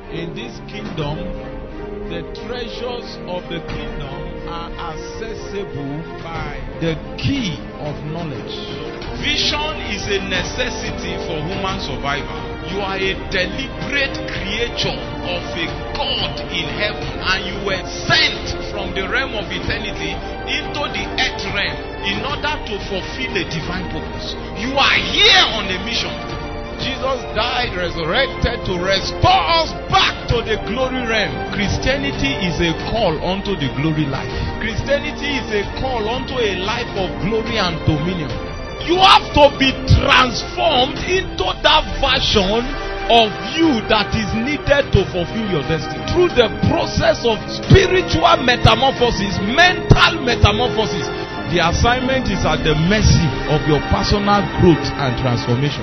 In this kingdom, the treasures of the kingdom are accessible by the key of knowledge. Vision is a necessity for human survival. You are a deliberate creature of a God in heaven, and you were sent from the realm of eternity into the earth realm in order to fulfill a divine purpose. You are here on a mission. Jesus died, resurrected to restore us back to the glory realm. Christianity is a call unto the glory life. Christianity is a call unto a life of glory and dominion. You have to be transformed into that version of you that is needed to fulfill your destiny. Through the process of spiritual metamorphosis, mental metamorphosis, the assignment is at the mercy of your personal growth and transformation.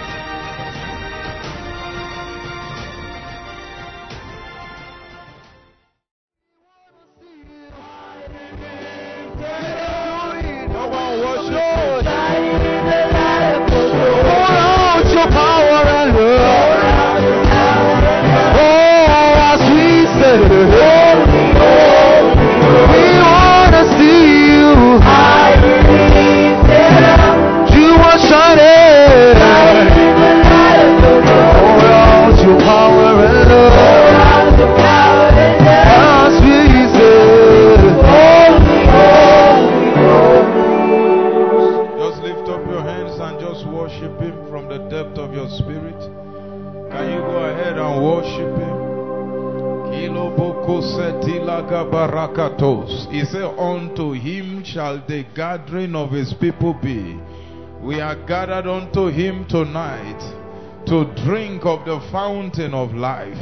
He said, unto him shall the gathering of his people be. We are gathered unto him tonight to drink of the fountain of life,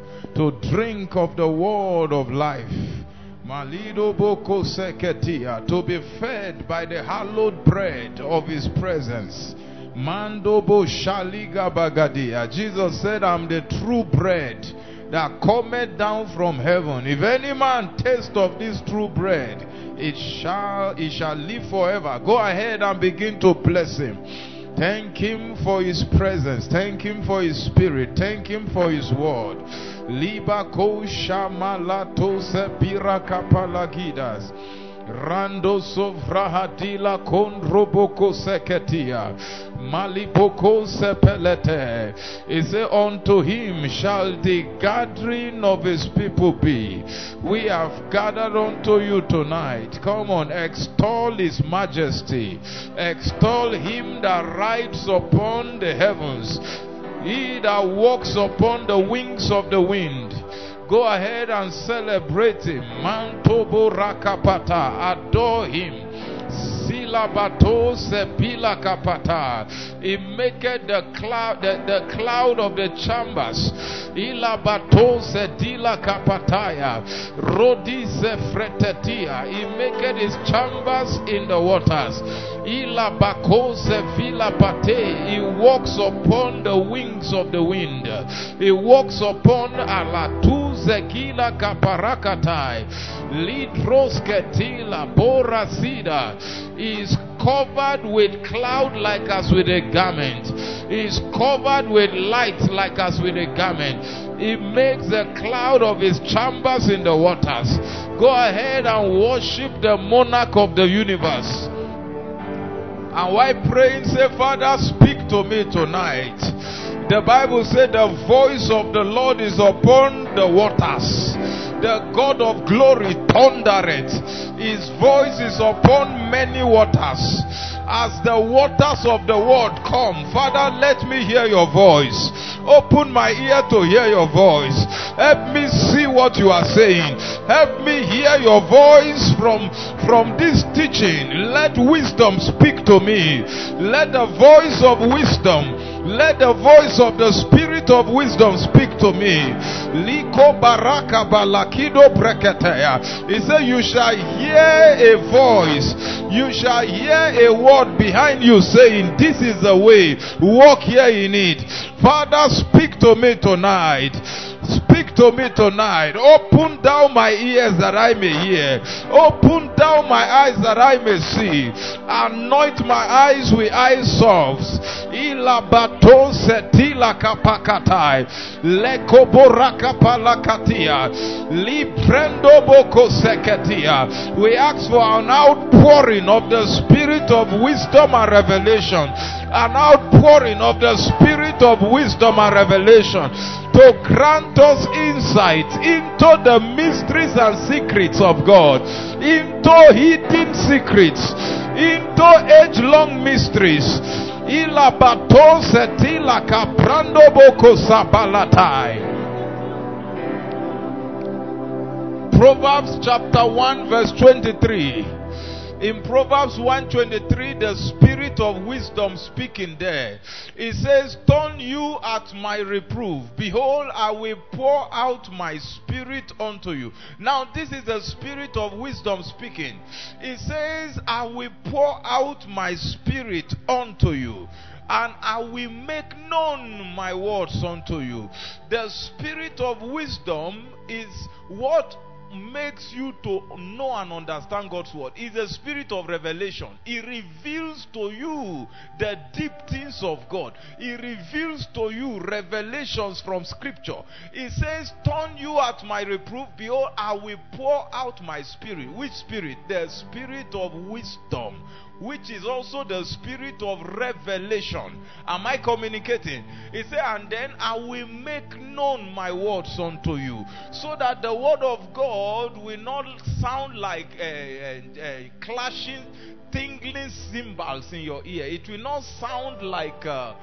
to drink of the word of life. Malido boko seketia, to be fed by the hallowed bread of his presence. Mando bo shaliga bagadia. Jesus said, I'm the true bread that cometh down from heaven. If any man taste of this true bread, he shall live forever. Go ahead and begin to bless him. Thank him for his presence. Thank him for his spirit. Thank him for his word. Liba ko shamalato sepira kapalagidas. Rando sovrahadila kondroboko seketia. Maliboko sepelete. He said, unto him shall the gathering of his people be. We have gathered unto you tonight. Come on, extol his majesty. Extol him that rides upon the heavens. He that walks upon the wings of the wind. Go ahead and celebrate him. Mantobo rakapata. Adore him. Silabato sepila kapata. He maketh the cloud of the chambers. Ilabato sedila kapataya. Rodi sefretetia. He maketh his chambers in the waters. Ilabako sevila pate. He walks upon the wings of the wind. He walks upon alatu zekila kaparakatai. Lidros ketila borasida. He is covered with cloud like as with a garment. He is covered with light like as with a garment. He makes the cloud of his chambers in the waters. Go ahead and worship the monarch of the universe. And while praying, say, Father, speak to me tonight. The Bible said the voice of the Lord is upon the waters. The God of glory thundereth. His voice is upon many waters. As the waters of the world come, Father, let me hear your voice. Open my ear to hear your voice. Help me see what you are saying. Help me hear your voice from this teaching. Let wisdom speak to me. Let the voice of wisdom, let the voice of the spirit of wisdom speak to me. Liko baraka balakido breketeya. He said, you shall hear a voice. You shall hear a word behind you saying, this is the way. Walk here in it. Father, speak to me tonight. Speak to me tonight. Open down my ears that I may hear. Open down my eyes that I may see. Anoint my eyes with eye salves. Ilabato setila kapakatai. Lekoboraka palakatia. Librendo boko seketia. We ask for an outpouring of the spirit of wisdom and revelation. An outpouring of the spirit of wisdom and revelation to grant us insight into the mysteries and secrets of God, into hidden secrets, into age-long mysteries. Ilabato setila kaprando boko sabalatai. Proverbs chapter 1 verse 23. In Proverbs 1:23, the spirit of wisdom speaking there. It says, turn you at my reproof. Behold, I will pour out my spirit unto you. Now, this is the spirit of wisdom speaking. It says, I will pour out my spirit unto you, and I will make known my words unto you. The spirit of wisdom is what makes you to know and understand God's word. Is the spirit of revelation. It reveals to you the deep things of God. It reveals to you revelations from scripture. It says, turn you at my reproof. Behold, I will pour out my spirit. Which spirit? The spirit of wisdom, which is also the spirit of revelation. Am I communicating? He said, and then I will make known my words unto you, so that the word of God will not sound like clashing, tingling cymbals in your ear. It will not sound like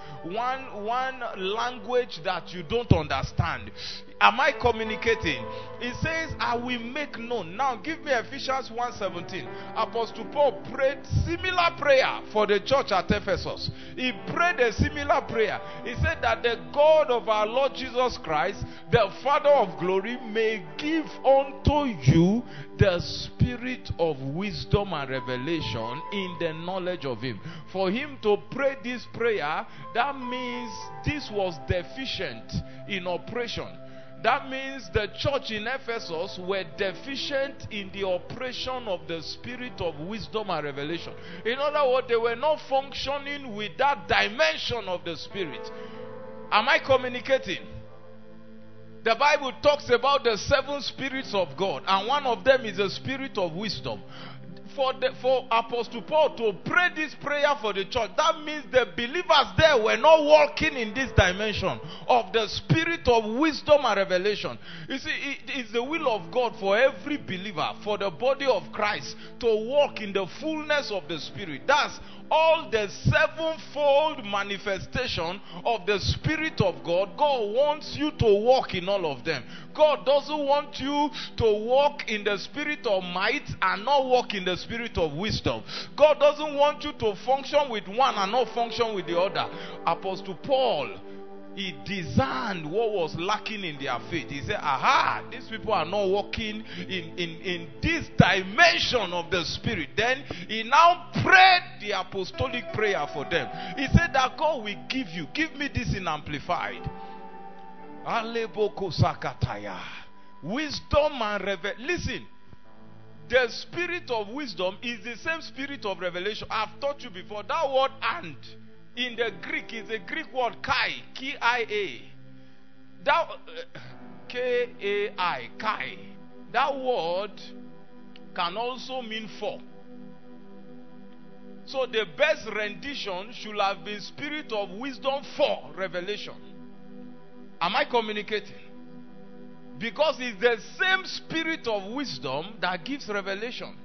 one language that you don't understand. Am I communicating? It says, I will make known. Now give me Ephesians 1:17. Apostle Paul prayed similar prayer for the church at Ephesus. He prayed a similar prayer. He said that the God of our Lord Jesus Christ, the Father of glory, may give unto you the spirit of wisdom and revelation in the knowledge of him. For him to pray this prayer, that means this was deficient in operation. That means the church in Ephesus were deficient in the operation of the spirit of wisdom and revelation. In other words, they were not functioning with that dimension of the spirit. Am I communicating? The Bible talks about the 7 spirits of God, and one of them is the spirit of wisdom. For Apostle Paul to pray this prayer for the church, that means the believers there were not walking in this dimension of the spirit of wisdom and revelation. You see, it is the will of God for every believer, for the body of Christ, to walk in the fullness of the spirit. That's all the 7-fold manifestation of the Spirit of God. God wants you to walk in all of them. God doesn't want you to walk in the spirit of might and not walk in the spirit of wisdom. God doesn't want you to function with one and not function with the other. Apostle Paul, he discerned what was lacking in their faith. He said, aha, these people are not walking in this dimension of the spirit. Then he now prayed the apostolic prayer for them. He said that God will give me this in Amplified. Wisdom and revelation. Listen, the spirit of wisdom is the same spirit of revelation. I've taught you before. That word "and" in the Greek is a Greek word kai, K-I-A. That K-A-I, kai. That word can also mean for. So the best rendition should have been spirit of wisdom for revelation. Am I communicating? Because it's the same spirit of wisdom that gives revelation.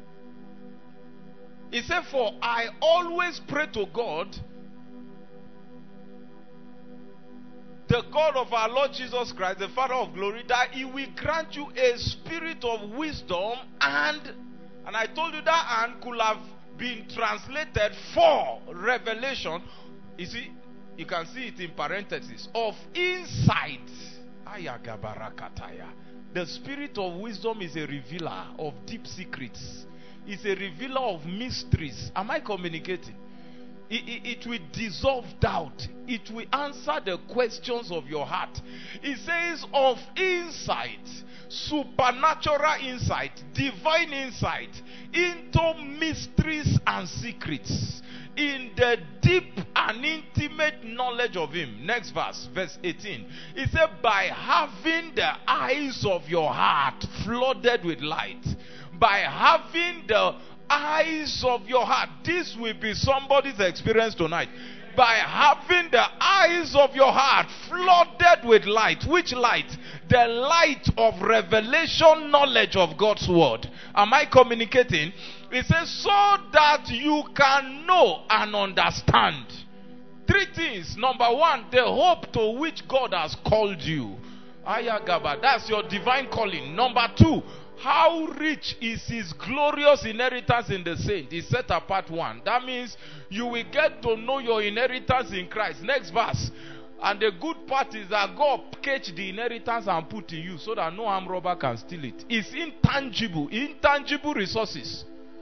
He said, for I always pray to God, the God of our Lord Jesus Christ, the Father of glory, that he will grant you a spirit of wisdom and I told you that "and" could have been translated for revelation. You see, you can see it in parentheses, of insight. The spirit of wisdom is a revealer of deep secrets. It's a revealer of mysteries. Am I communicating? It will dissolve doubt. It will answer the questions of your heart. It says of insight, supernatural insight, divine insight into mysteries and secrets, in the deep and intimate knowledge of Him. Next verse, verse 18. It said, by having the eyes of your heart flooded with light. By having the eyes of your heart. This will be somebody's experience tonight. By having the eyes of your heart flooded with light. Which light? The light of revelation, knowledge of God's word. Am I communicating? It says, so that you can know and understand. Three things. Number one, the hope to which God has called you. Ayagaba, that's your divine calling. Number two, how rich is His glorious inheritance in the saint. He set apart one. That means you will get to know your inheritance in Christ. Next verse. And the good part is that God catch the inheritance and put in you so that no armed robber can steal it. It's intangible resources.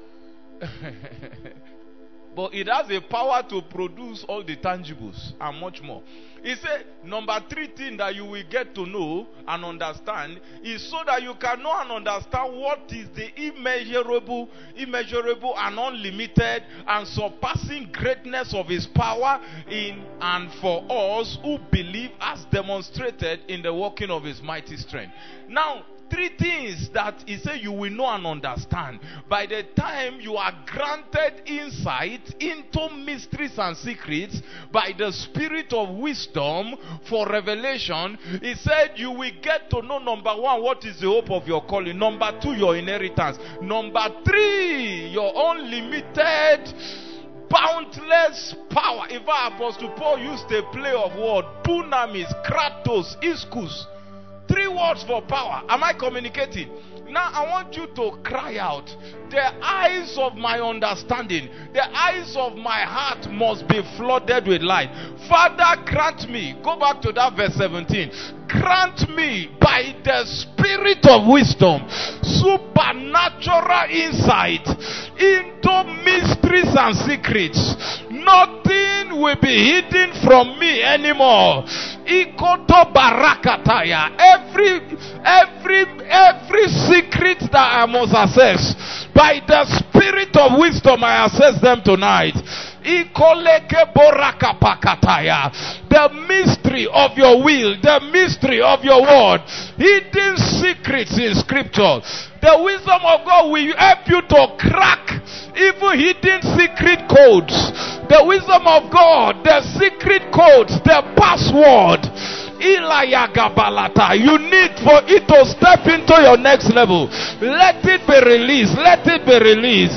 But it has a power to produce all the tangibles and much more. He said, number three thing that you will get to know and understand is so that you can know and understand what is the immeasurable and unlimited and surpassing greatness of His power in and for us who believe, as demonstrated in the working of His mighty strength. Now, three things that He said you will know and understand. By the time you are granted insight into mysteries and secrets by the Spirit of wisdom for revelation, He said you will get to know, number one, what is the hope of your calling. Number two, your inheritance. Number three, your unlimited, boundless power. In fact, Apostle Paul used a play of word: dunamis, kratos, iskus. Three words for power. Am I communicating? Now I want you to cry out. The eyes of my understanding, the eyes of my heart must be flooded with light. Father, grant me. Go back to that verse 17. Grant me by the Spirit of wisdom supernatural insight into mysteries and secrets. Nothing will be hidden from me anymore. Ikoto barakataya. Every secret that I must access, by the Spirit of wisdom I access them tonight. The mystery of your will, the mystery of your word, hidden secrets in scripture. The wisdom of God will help you to crack even hidden secret codes. The wisdom of God, the secret codes, the password. You need for it to step into your next level. Let it be released. Let it be released.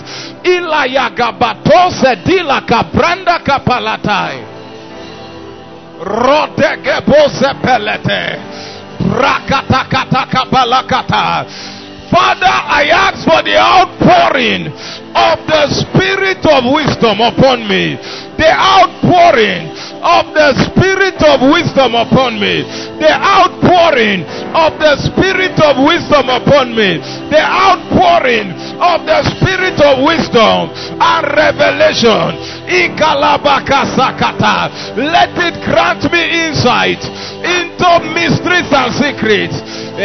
Kabranda kapalatai. Rodegebose pelete. Rakatakata kabalakata. Father, I ask for the outpouring of the Spirit of wisdom upon me. The outpouring of the Spirit of wisdom upon me. The outpouring of the Spirit of wisdom upon me. The outpouring of the Spirit of wisdom and revelation. Let it grant me insight into mysteries and secrets. To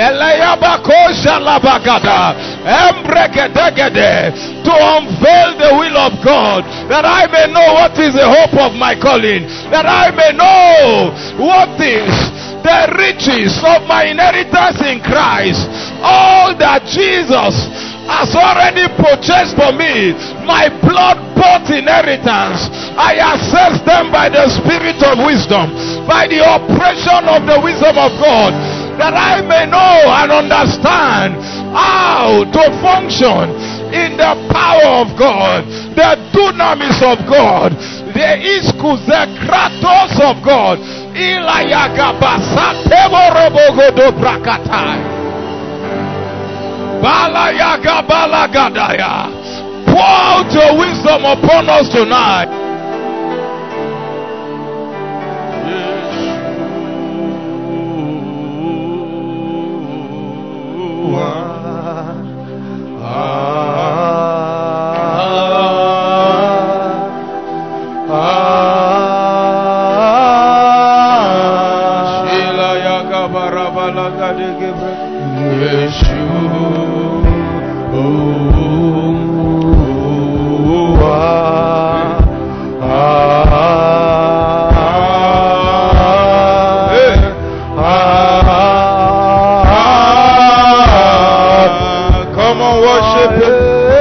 unveil the will of God, that I may know what is the hope of my calling, that I may know what is the riches of my inheritance in Christ, all that Jesus has already purchased for me, my blood-bought inheritance. I access them by the Spirit of wisdom, by the operation of the wisdom of God, that I may know and understand how to function in the power of God, the dunamis of God, the iskus, the kratos of God. Pour out your wisdom upon us tonight. Come on, worship him.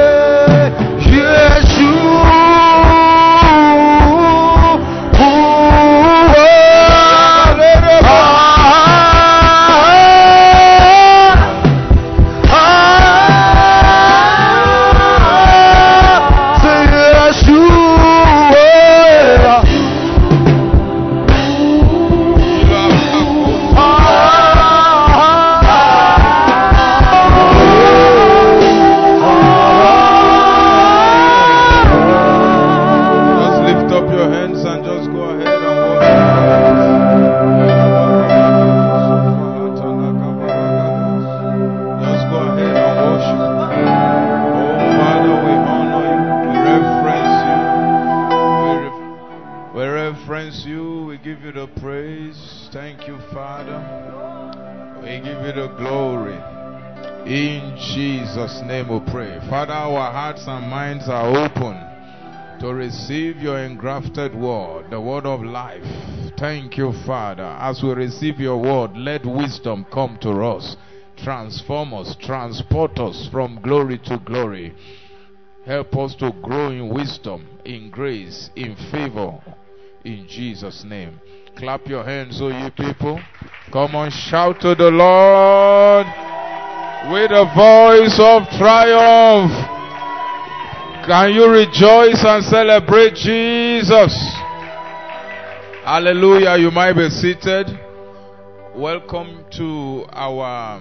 Father, our hearts and minds are open to receive your engrafted word, the word of life. Thank you, Father. As we receive your word, let wisdom come to us. Transform us, transport us from glory to glory. Help us to grow in wisdom, in grace, in favor. In Jesus' name. Clap your hands, O ye people. Come on, shout to the Lord with a voice of triumph. Can you rejoice and celebrate Jesus? Hallelujah. You might be seated. Welcome to our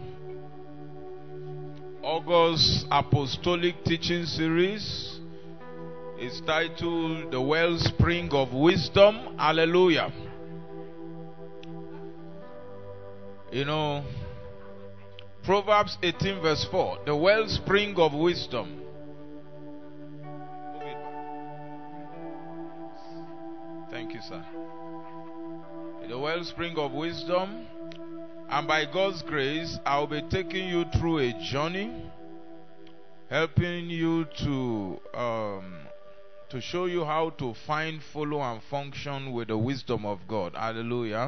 August Apostolic Teaching Series. It's titled The Wellspring of Wisdom. Hallelujah. You know, Proverbs 18 verse 4, the wellspring of wisdom. Thank you, sir. The wellspring of wisdom. And by God's grace, I'll be taking you through a journey, helping you to show you how to find, follow, and function with the wisdom of God. Hallelujah.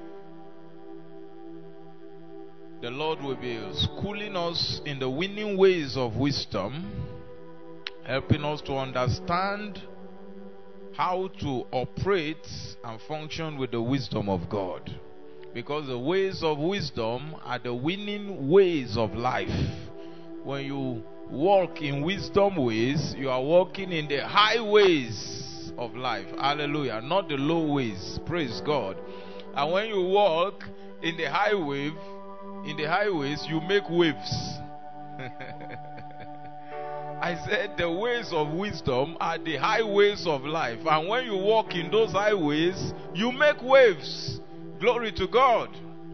The Lord will be schooling us in the winning ways of wisdom, helping us to understand how to operate and function with the wisdom of God. Because the ways of wisdom are the winning ways of life. When you walk in wisdom ways, you are walking in the high ways of life. Hallelujah. Not the low ways. Praise God. And when you walk in the highways, you make waves. I said the ways of wisdom are the highways of life. And when you walk in those highways, you make waves. Glory to God.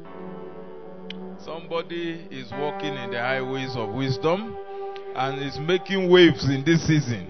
Somebody is walking in the highways of wisdom and is making waves in this season.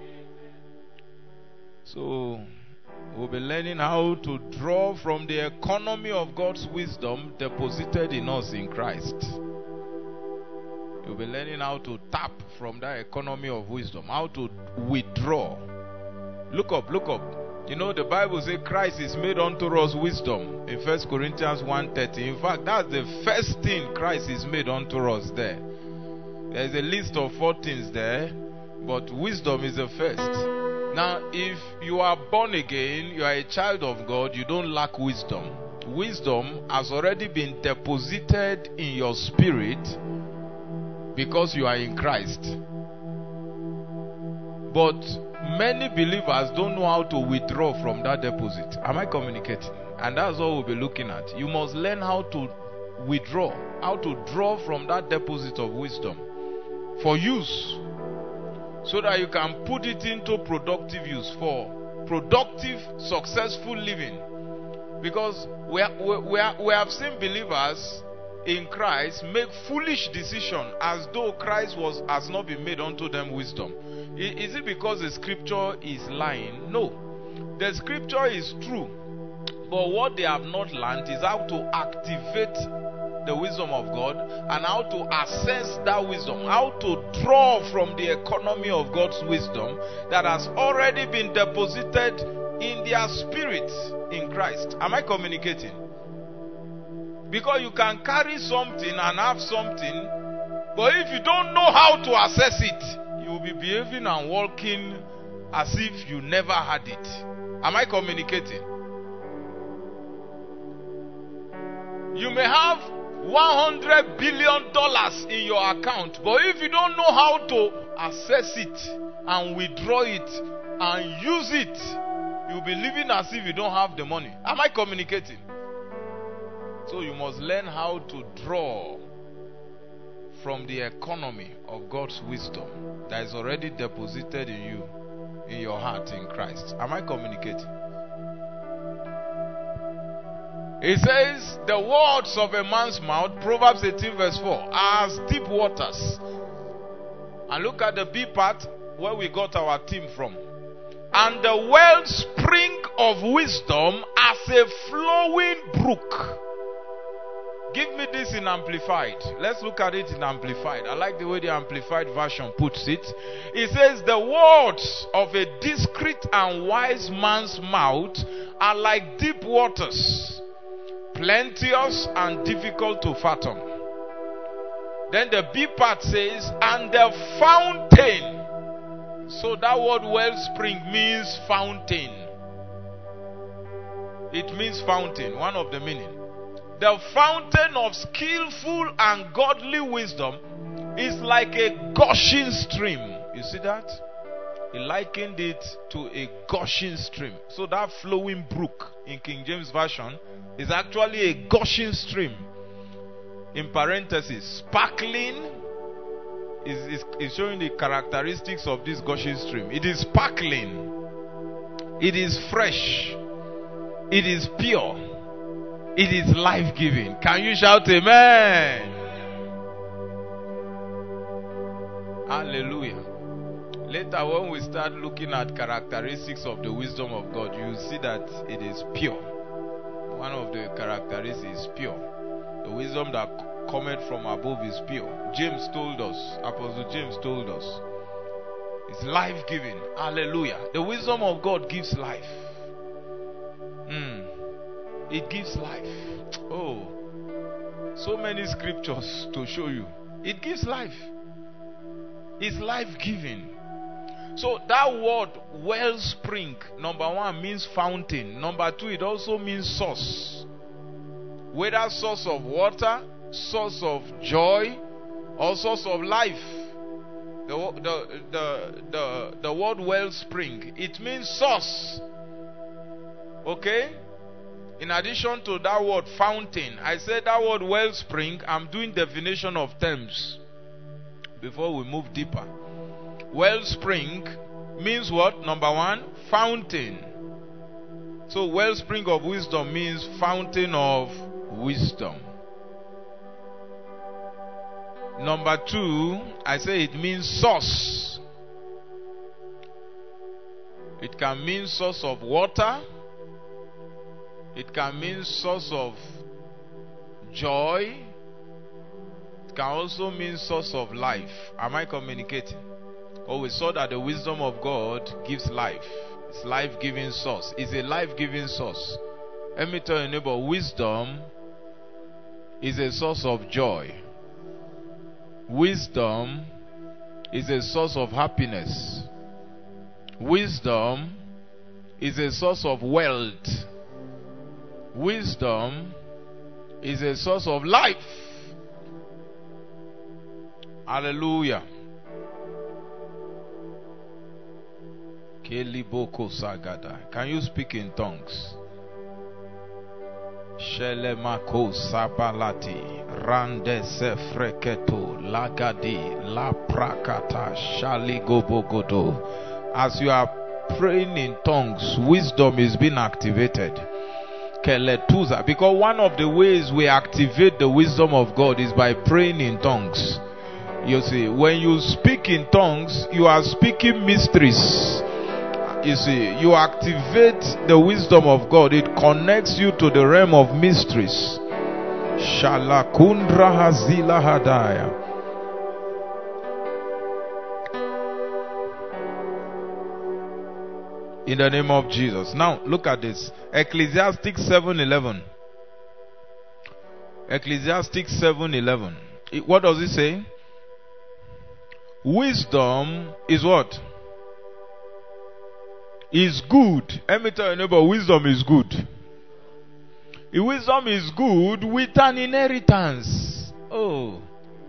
So we'll be learning how to draw from the economy of God's wisdom deposited in us in Christ. You'll be learning how to tap from that economy of wisdom, how to withdraw. Look up. You know, the Bible says Christ is made unto us wisdom in 1 Corinthians 1:30. In fact, that's the first thing Christ is made unto us there. There's a list of 4 things there, but wisdom is the first. Now, if you are born again, you are a child of God, you don't lack wisdom. Wisdom has already been deposited in your spirit because you are in Christ. But many believers don't know how to withdraw from that deposit. Am I communicating? And that's what we'll be looking at. You must learn how to withdraw, how to draw from that deposit of wisdom for use, so that you can put it into productive use for productive, successful living. Because we have seen believers in Christ make foolish decisions as though Christ has not been made unto them wisdom. Is it because the scripture is lying? No. The scripture is true. But what they have not learned is how to activate the wisdom of God and how to access that wisdom, how to draw from the economy of God's wisdom that has already been deposited in their spirit in Christ. Am I communicating? Because you can carry something and have something, but if you don't know how to access it, you will be behaving and walking as if you never had it. Am I communicating? You may have $100 billion in your account, but if you don't know how to access it and withdraw it and use it, you'll be living as if you don't have the money. Am I communicating? So you must learn how to draw from the economy of God's wisdom that is already deposited in you, in your heart in Christ. Am I communicating? It says, the words of a man's mouth, Proverbs 18 verse 4, are as deep waters. And look at the B part where we got our theme from. And the wellspring of wisdom as a flowing brook. Give me this in Amplified. Let's look at it in Amplified. I like the way the Amplified version puts it. It says, the words of a discreet and wise man's mouth are like deep waters, plenteous and difficult to fathom. Then the B part says, and the fountain. So that word wellspring means fountain. It means fountain, one of the meaning. The fountain of skillful and godly wisdom is like a gushing stream. You see that? He likened it to a gushing stream. So that flowing brook in King James Version is actually a gushing stream. In parentheses, sparkling is showing the characteristics of this gushing stream. It is sparkling. It is fresh. It is pure. It is life-giving. Can you shout amen? Hallelujah. Later when we start looking at characteristics of the wisdom of God, you will see that it is pure. One of the characteristics is pure. The wisdom that cometh from above is pure. James told us, Apostle James told us, it's life-giving. Hallelujah. The wisdom of God gives life. It gives life. Oh, so many scriptures to show you. It gives life. It's life-giving. So that word wellspring, number one, means fountain. Number two, it also means source. Whether source of water, source of joy, or source of life. The word wellspring, it means source. Okay? In addition to that word fountain, I said that word wellspring, I'm doing definition of terms before we move deeper. Wellspring means what? Number one, fountain. So wellspring of wisdom means fountain of wisdom. Number two, I say it means source. It can mean source of water. It can mean source of joy. It can also mean source of life. Am I communicating? Oh, we saw that the wisdom of God gives life. It's life-giving source. It's a life-giving source. Let me tell your neighbor, wisdom is a source of joy. Wisdom is a source of happiness. Wisdom is a source of wealth. Wisdom is a source of life. Hallelujah. Keliboko Sagada. Can you speak in tongues? Shelemako Sabalati Rande Sefreketo Lagadi La Prakata Shaligobogodo. As you are praying in tongues, wisdom is being activated. Keletuza. Because one of the ways we activate the wisdom of God is by praying in tongues. You see, when you speak in tongues, you are speaking mysteries. You see, you activate the wisdom of God. It connects you to the realm of mysteries. Shalakundra hazila hadaya. In the name of Jesus. Now, look at this. Ecclesiastes 7:11. Ecclesiastes 7:11. What does it say? Wisdom is what? Is good. Let me tell your neighbor, wisdom is good. Wisdom is good with an inheritance. Oh.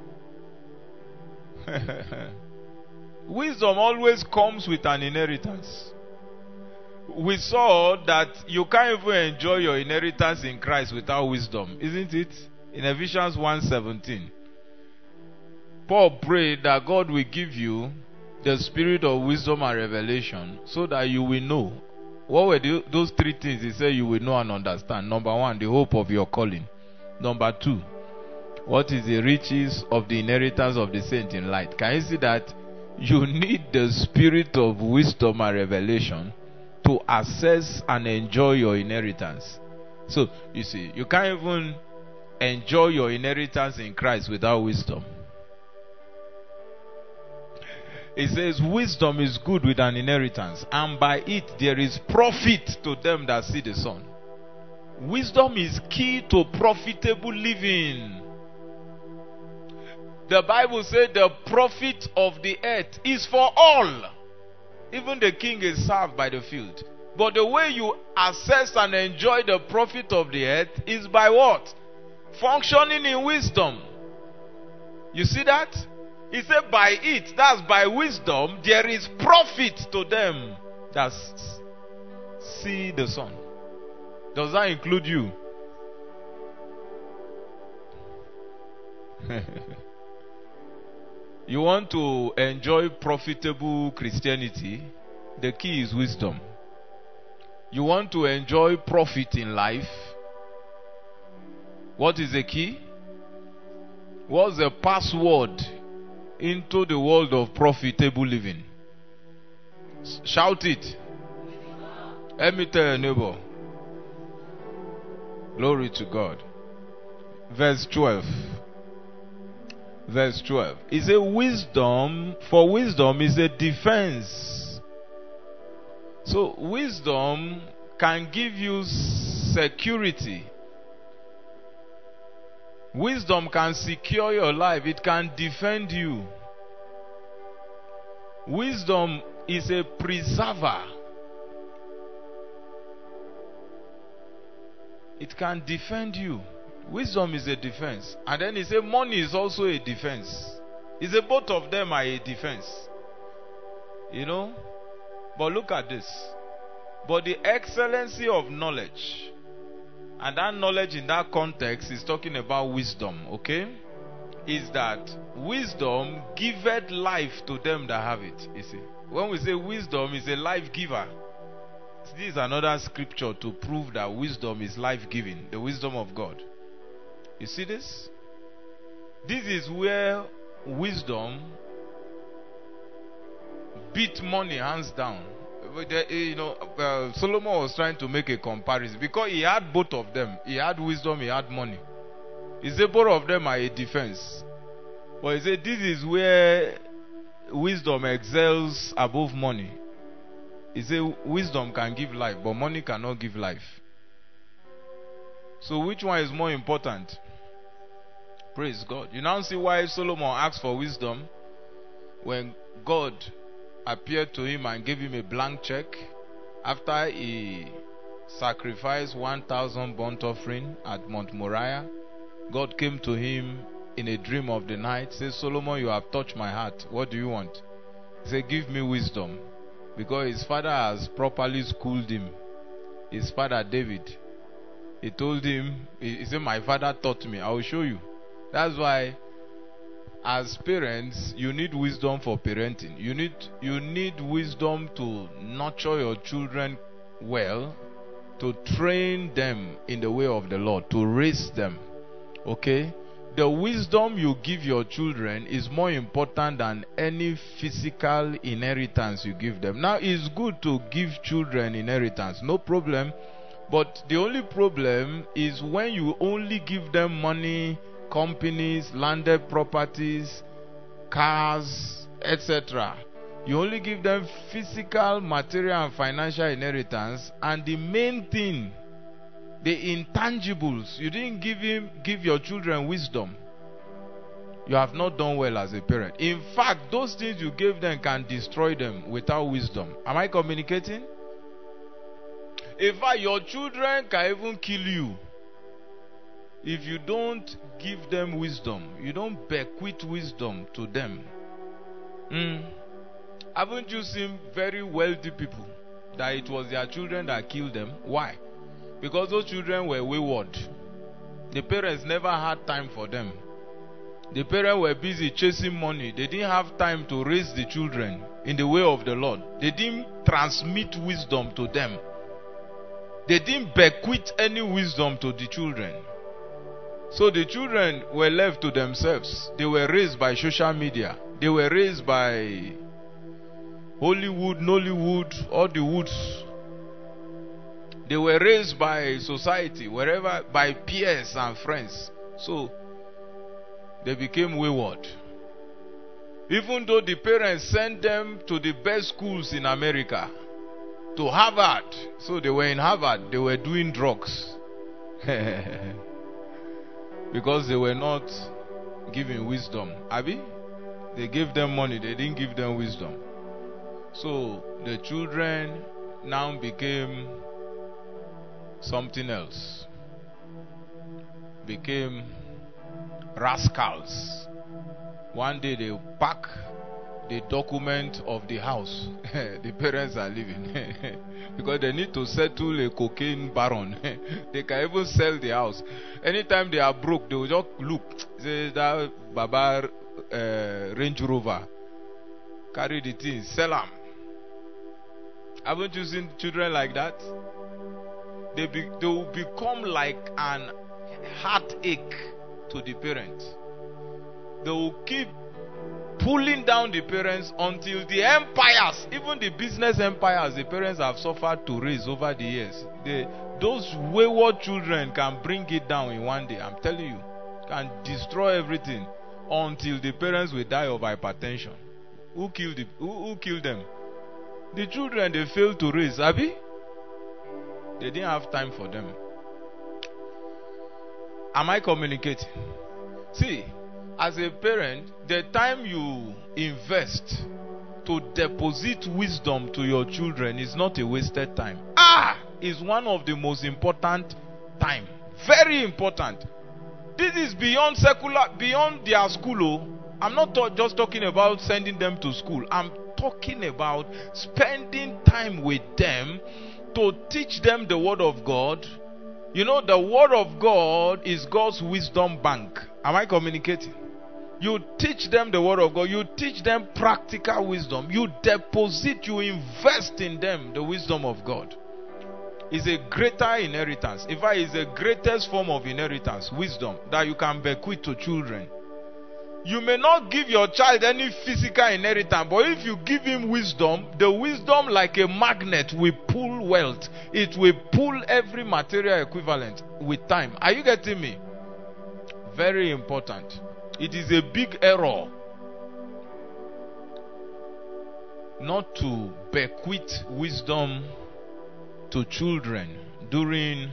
Wisdom always comes with an inheritance. We saw that you can't even enjoy your inheritance in Christ without wisdom, isn't it? In Ephesians 1:17. Paul prayed that God will give you the spirit of wisdom and revelation so that you will know. What were those three things he said you will know and understand? Number one, the hope of your calling. Number two, what is the riches of the inheritance of the saint in light? Can you see that you need the spirit of wisdom and revelation to access and enjoy your inheritance? So, you see, you can't even enjoy your inheritance in Christ without wisdom. It says, wisdom is good with an inheritance, and by it there is profit to them that see the sun. Wisdom is key to profitable living. The Bible says the profit of the earth is for all. Even the king is served by the field. But the way you access and enjoy the profit of the earth is by what? Functioning in wisdom. You see that? He said by it, that's by wisdom, there is profit to them that see the sun. Does that include you? You want to enjoy profitable Christianity? The key is wisdom. You want to enjoy profit in life? What is the key? What's the password into the world of profitable living? Shout it. Let me tell your neighbor. Glory to God. Verse 12. Verse 12. It says wisdom, for wisdom is a defense. So wisdom can give you security. Wisdom can secure your life. It can defend you. Wisdom is a preserver. It can defend you. Wisdom is a defense. And then he said money is also a defense. He said both of them are a defense. You know? But look at this. But the excellency of knowledge, and that knowledge in that context is talking about wisdom, okay? Is that wisdom giveth life to them that have it. You see, when we say wisdom is a life giver, this is another scripture to prove that wisdom is life giving, the wisdom of God. You see this? This is where wisdom beat money hands down. Solomon was trying to make a comparison because he had both of them. He had wisdom, he had money. He said both of them are a defense. But he said this is where wisdom excels above money. He said wisdom can give life, but money cannot give life. So which one is more important? Praise God. You now see why Solomon asked for wisdom when God appeared to him and gave him a blank check after he sacrificed 1,000 burnt offering at Mount Moriah. God came to him in a dream of the night, says, Solomon, you have touched my heart. What do you want? He said, give me wisdom. Because his father has properly schooled him. His father David. He told him, he said, my father taught me. I will show you. That's why as parents, you need wisdom for parenting. You need wisdom to nurture your children well, to train them in the way of the Lord, to raise them. Okay? the wisdom you give your children is more important than any physical inheritance you give them. Now, it's good to give children inheritance, no problem. But the only problem is when you only give them money, companies, landed properties, cars, etc. You only give them physical, material, and financial inheritance, and the main thing, the intangibles, you didn't give your children wisdom. You have not done well as a parent. In fact, those things you gave them can destroy them without wisdom. Am I communicating? In fact, your children can even kill you if you don't give them wisdom. You don't bequeath wisdom to them. Haven't you seen very wealthy people that it was their children that killed them? Why? Because those children were wayward. The parents never had time for them. The parents were busy chasing money. They didn't have time to raise the children in the way of the Lord. They didn't transmit wisdom to them. They didn't bequeath any wisdom to the children. So the children were left to themselves. They were raised by social media. They were raised by Hollywood, Nollywood, all the woods. They were raised by society, wherever, by peers and friends. So they became wayward. Even though the parents sent them to the best schools in America, to Harvard. So they were in Harvard, they were doing drugs. Because they were not giving wisdom. Abi? They gave them money, they didn't give them wisdom. So the children now became something else. Became rascals. One day they pack the document of the house the parents are living because they need to settle a cocaine baron. They can even sell the house. Anytime they are broke, they will just look, say that Baba Range Rover, carry the things, sell them. Haven't you seen children like that? They will become like an heartache to the parents. They will keep pulling down the parents until the empires, even the business empires the parents have suffered to raise over the years, those wayward children can bring it down in one day. I'm telling you, can destroy everything until the parents will die of hypertension. Who killed them? The children they failed to raise. Abi? They didn't have time for them. Am I communicating? See, as a parent, the time you invest to deposit wisdom to your children is not a wasted time. It's one of the most important time. Very important. This is beyond secular, beyond their school. I'm not just talking about sending them to school. I'm talking about spending time with them to teach them the word of God. You know, the word of God is God's wisdom bank. Am I communicating? You teach them the word of God. You teach them practical wisdom. You deposit, you invest in them the wisdom of God. It's a greater inheritance. In fact, it's the greatest form of inheritance, wisdom, that you can bequeath to children. You may not give your child any physical inheritance, but if you give him wisdom, the wisdom, like a magnet, will pull wealth. It will pull every material equivalent with time. Are you getting me? Very important. It is a big error not to bequeath wisdom to children during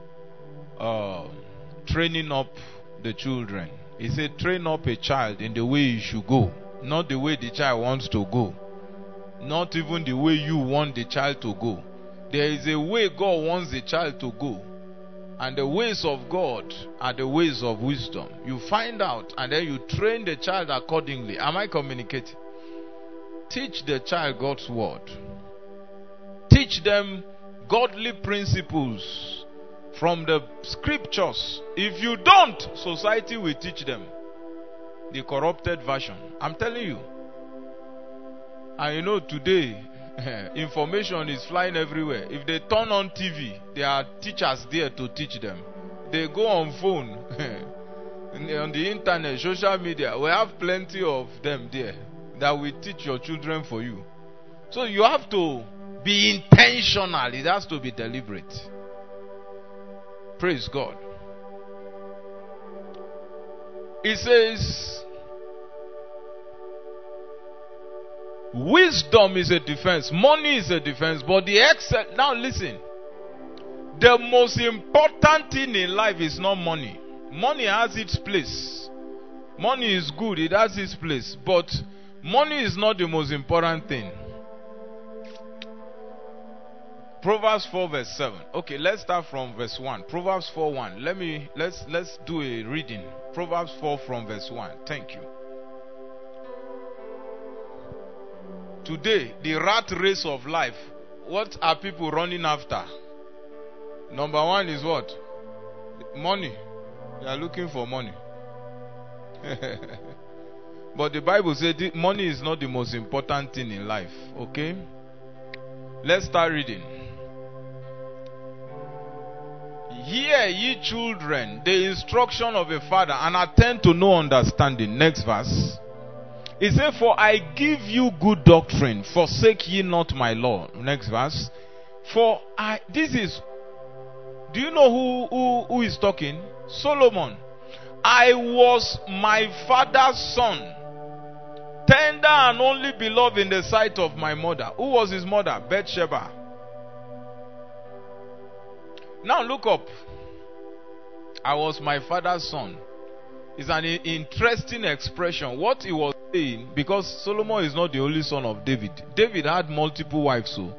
training up the children. He said, train up a child in the way he should go, not the way the child wants to go, not even the way you want the child to go. There is a way God wants the child to go, and the ways of God are the ways of wisdom. You find out, and then you train the child accordingly. Am I communicating? Teach the child God's word. Teach them godly principles from the scriptures. If you don't, society will teach them the corrupted version. I'm telling you. And you know, today information is flying everywhere. If they turn on TV, there are teachers there to teach them. They go on phone. On the internet, social media, we have plenty of them there that will teach your children for you. So you have to be intentional. It has to be deliberate. Praise God. It says, wisdom is a defense, money is a defense, but the excess. Now listen, the most important thing in life is not money. Money has its place. Money is good, it has its place, but money is not the most important thing. Proverbs 4 verse 7. Okay, let's start from verse 1. Proverbs 4 1. Let's do a reading. Proverbs 4 from verse 1. Thank you. Today, the rat race of life. What are people running after? Number one is what? Money. They are looking for money. But the Bible says money is not the most important thing in life. Okay? Let's start reading. Hear ye children the instruction of a father, and attend to no understanding. Next verse. It says, for I give you good doctrine, forsake ye not my law. Next verse. For I, this is, do you know who is talking? Solomon. I was my father's son, tender and only beloved in the sight of my mother. Who was his mother? Bathsheba. Now look up. I was my father's son. It's an interesting expression. What he was saying, because Solomon is not the only son of David. David had multiple wives. So,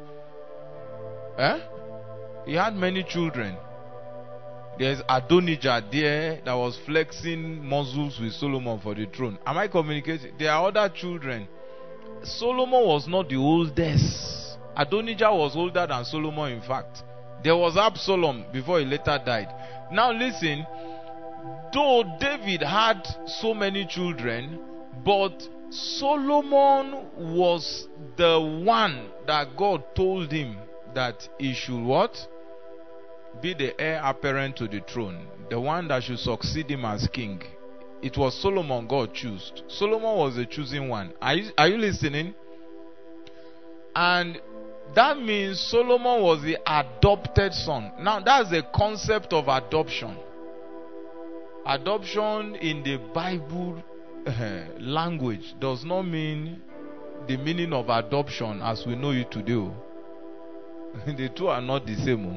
he had many children. There's Adonijah there that was flexing muscles with Solomon for the throne. Am I communicating? There are other children. Solomon was not the oldest. Adonijah was older than Solomon, in fact. There was Absalom before he later died. Now listen, though David had so many children, but Solomon was the one that God told him that he should what? Be the heir apparent to the throne. The one that should succeed him as king. It was Solomon God chose. Solomon was the chosen one. Are you listening? And that means Solomon was the adopted son. Now that's the concept of adoption. Adoption in the Bible language does not mean the meaning of adoption as we know it today. The two are not the same.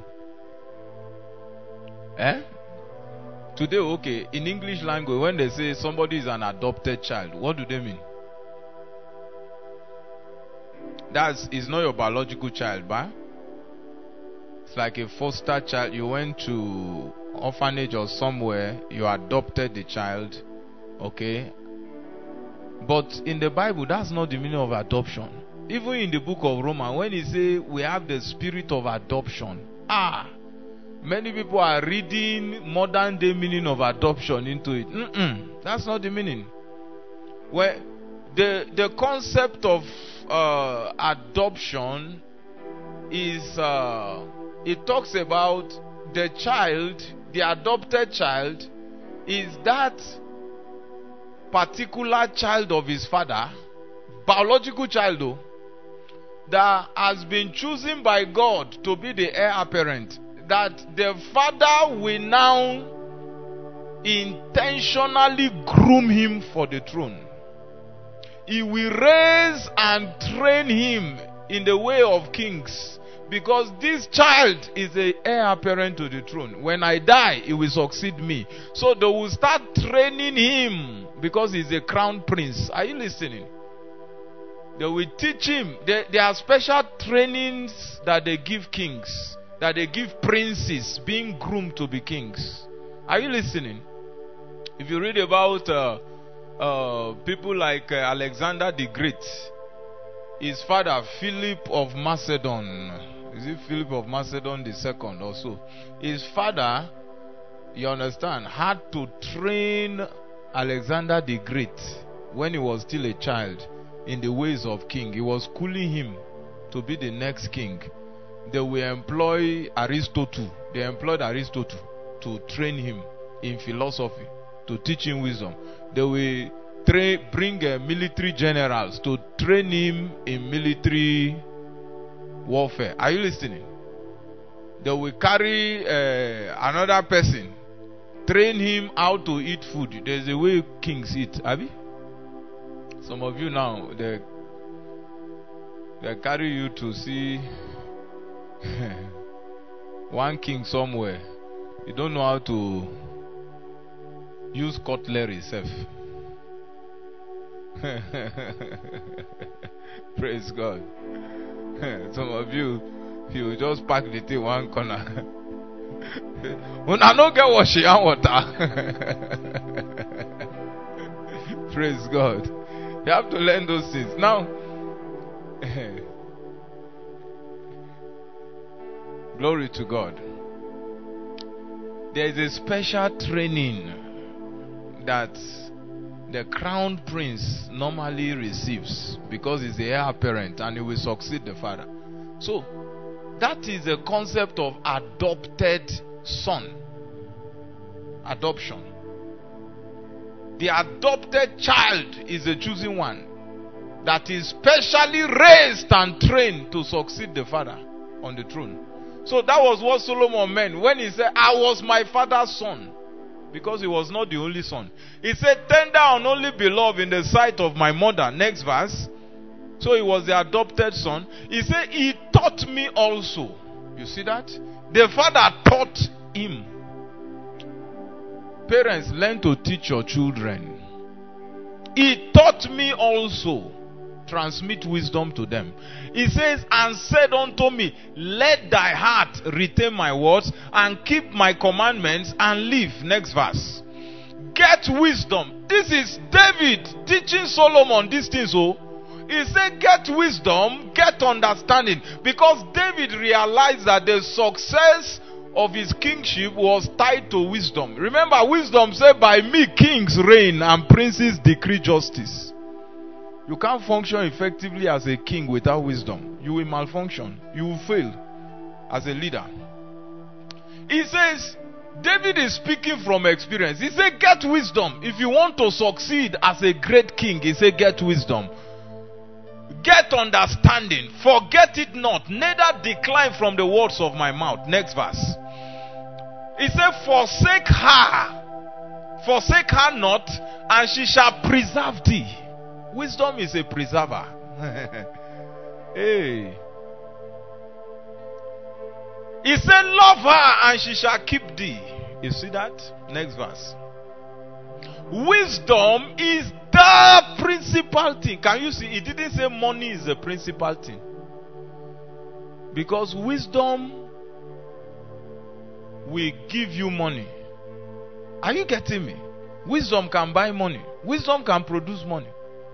Today, okay, in English language, when they say somebody is an adopted child, what do they mean? Is not your biological child, but it's like a foster child. You went to orphanage or somewhere, you adopted the child, okay? But in the Bible, that's not the meaning of adoption. Even in the book of Romans, when he say we have the spirit of adoption, many people are reading modern day meaning of adoption into it. That's not the meaning. Where the concept of adoption is it talks about the child, the adopted child is that particular child of his father, biological child though, that has been chosen by God to be the heir apparent, that the father will now intentionally groom him for the throne. He will raise and train him in the way of kings, because this child is the heir apparent to the throne. When I die, he will succeed me. So they will start training him because he's a crown prince. Are you listening? They will teach him. There are special trainings that they give kings, that they give princes being groomed to be kings. Are you listening? If you read about people like Alexander the Great, his father Philip of Macedon, is it Philip of Macedon the second or so? His father, you understand, had to train Alexander the Great when he was still a child in the ways of king. He was schooling him to be the next king. They will employ Aristotle. They employed Aristotle to train him in philosophy. to teach him wisdom. They will bring military generals to train him in military warfare. Are you listening? They will carry another person, train him how to eat food. There's a way kings eat, Abi. Some of you now, they carry you to see one king somewhere. You don't know how to use cutlery self. Praise God. Some of you just pack the thing one corner. When I don't get washing and water. Praise God. You have to learn those things. Now, glory to God. There is a special training that the crown prince normally receives because he's the heir apparent and he will succeed the father. So, that is the concept of adopted son. Adoption. The adopted child is the chosen one that is specially raised and trained to succeed the father on the throne. So that was what Solomon meant when he said, I was my father's son. Because he was not the only son. He said, tender and only beloved in the sight of my mother. Next verse. So he was the adopted son. He said, he taught me also. You see that? The father taught him. Parents, learn to teach your children. He taught me also. Transmit wisdom to them. He says, and said unto me, let thy heart retain my words and keep my commandments and live. Next verse. Get wisdom. This is David teaching Solomon these things. Oh, he said, get wisdom, get understanding. Because David realized that the success of his kingship was tied to wisdom. Remember, wisdom said, by me kings reign and princes decree justice. You can't function effectively as a king without wisdom. You will malfunction. You will fail as a leader. He says, David is speaking from experience. He said, get wisdom. If you want to succeed as a great king, he said, get wisdom. Get understanding. Forget it not. Neither decline from the words of my mouth. Next verse. He said, forsake her. Forsake her not, and she shall preserve thee. Wisdom is a preserver. Hey. He said, love her and she shall keep thee. You see that? Next verse. Wisdom is the principal thing. Can you see? It didn't say money is the principal thing. Because wisdom will give you money. Are you getting me? Wisdom can buy money. Wisdom can produce money.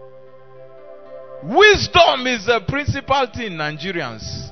Wisdom is the principal thing, Nigerians.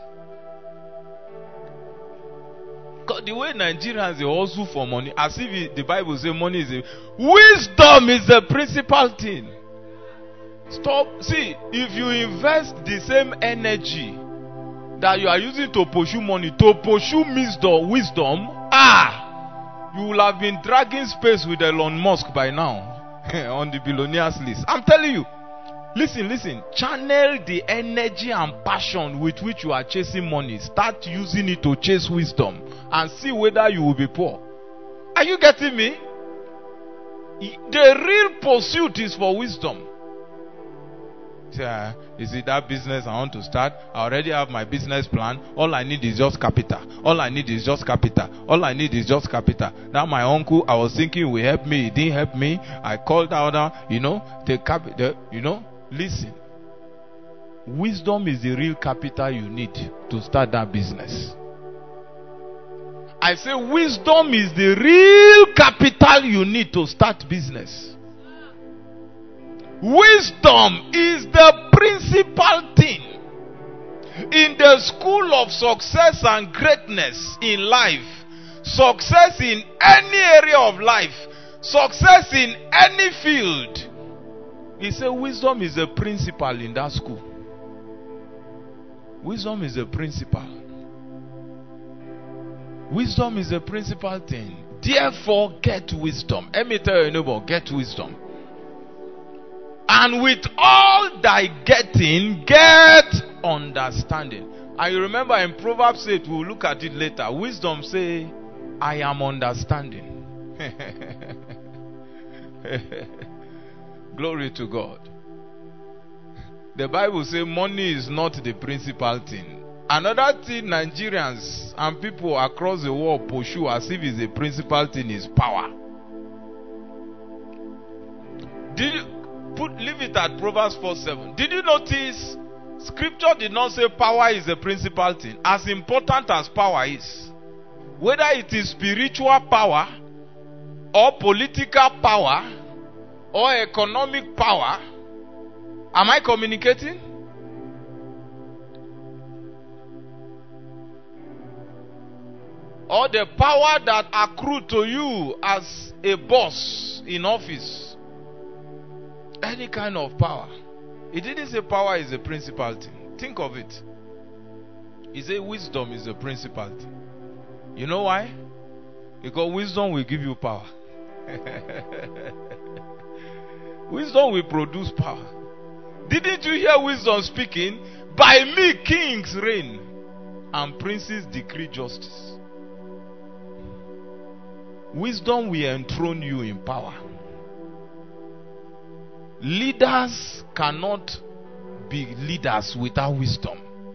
Because the way Nigerians they hustle for money, as if the Bible says money is wisdom is the principal thing. Stop. See, if you invest the same energy that you are using to pursue money, to pursue wisdom, you will have been dragging space with Elon Musk by now on the billionaires list. I'm telling you. Listen. Channel the energy and passion with which you are chasing money. Start using it to chase wisdom and see whether you will be poor. Are you getting me? The real pursuit is for wisdom. Is it that business I want to start? I already have my business plan. All I need is just capital. All I need is just capital. All I need is just capital. Now my uncle, I was thinking he will help me. He didn't help me. I called out, listen. Wisdom is the real capital you need to start that business. I say wisdom is the real capital you need to start business. Wisdom is the principal thing in the school of success and greatness in life. Success in any area of life. Success in any field. He said wisdom is a principal in that school. Wisdom is a principal. Wisdom is a principal thing. Therefore, get wisdom. Let me tell you, neighbor, get wisdom. And with all thy getting, get understanding. And you remember in Proverbs 8, we'll look at it later. Wisdom say, I am understanding. Glory to God. The Bible says money is not the principal thing. Another thing Nigerians and people across the world pursue as if it's the principal thing is power. Leave it at Proverbs 4:7. Did you notice scripture did not say power is the principal thing? As important as power is, whether it is spiritual power or political power or economic power, am I communicating? Or the power that accrue to you as a boss in office. Any kind of power. It didn't say power is the principal thing. Think of it. He said wisdom is the principal thing. You know why? Because wisdom will give you power. Wisdom will produce power. Didn't you hear wisdom speaking? By me kings reign and princes decree justice. Wisdom will enthrone you in power. Leaders cannot be leaders without wisdom.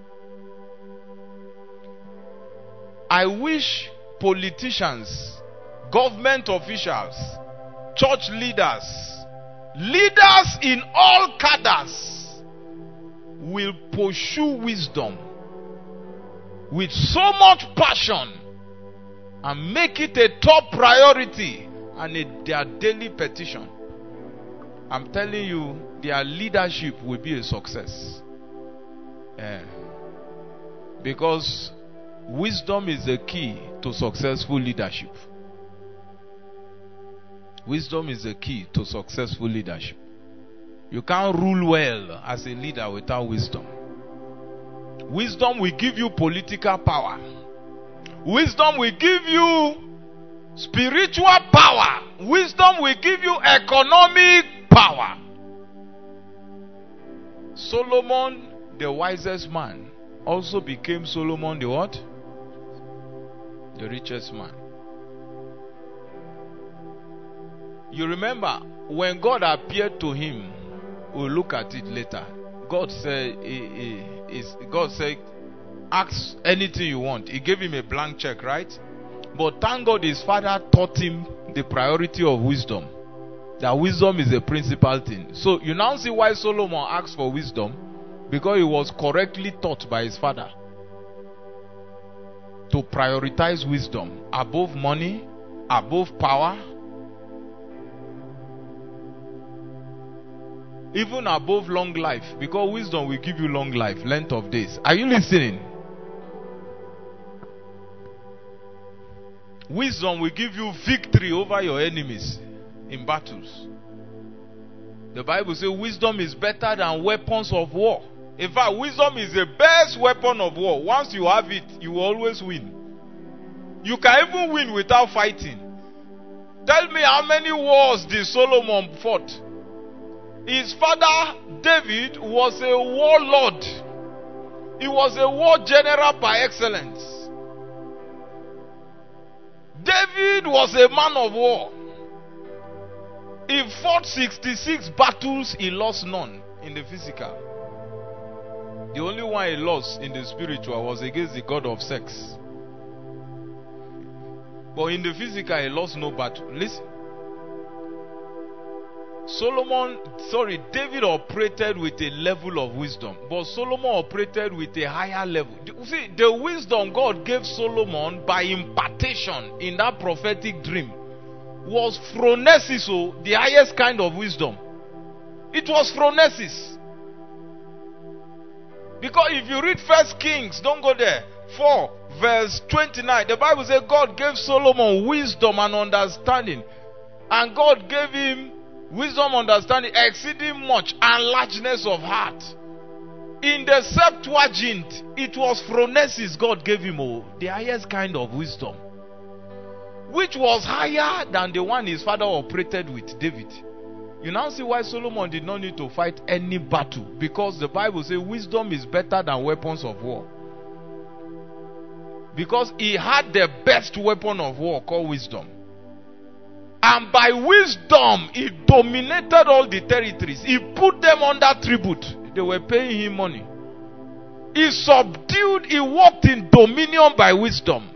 I wish politicians, government officials, church leaders, leaders in all cadres will pursue wisdom with so much passion and make it a top priority and their daily petition. I'm telling you, their leadership will be a success. Because wisdom is the key to successful leadership. Wisdom is the key to successful leadership. You can't rule well as a leader without wisdom. Wisdom will give you political power. Wisdom will give you spiritual power. Wisdom will give you economic power. Solomon, the wisest man, also became Solomon the what? The richest man. You remember when God appeared to him, we'll look at it later. God said, ask anything you want. He gave him a blank check, right? But thank God his father taught him the priority of wisdom. That wisdom is a principal thing. So you now see why Solomon asked for wisdom. Because he was correctly taught by his father to prioritize wisdom above money, above power, even above long life. Because wisdom will give you long life, length of days. Are you listening? Wisdom will give you victory over your enemies in battles. The Bible says wisdom is better than weapons of war. In fact, wisdom is the best weapon of war. Once you have it, you will always win. You can even win without fighting. Tell me, how many wars did Solomon fought? His father David was a warlord. He was a war general by excellence. David was a man of war. He fought 66 battles, he lost none in the physical. The only one he lost in the spiritual was against the god of sex. But in the physical, he lost no battle. Listen. David operated with a level of wisdom, but Solomon operated with a higher level. You see, the wisdom God gave Solomon by impartation in that prophetic dream was phronesis, the highest kind of wisdom. It was phronesis. Because if you read 1 Kings, don't go there, 4 verse 29, the Bible says God gave Solomon wisdom and understanding. And God gave him wisdom, understanding, exceeding much, and largeness of heart. In the Septuagint, it was phronesis God gave him, the highest kind of wisdom. which was higher than the one his father operated with, David. You now see why Solomon did not need to fight any battle, because the Bible says wisdom is better than weapons of war. Because he had the best weapon of war called wisdom. And by wisdom, he dominated all the territories. He put them under tribute. They were paying him money. He subdued, he walked in dominion by wisdom.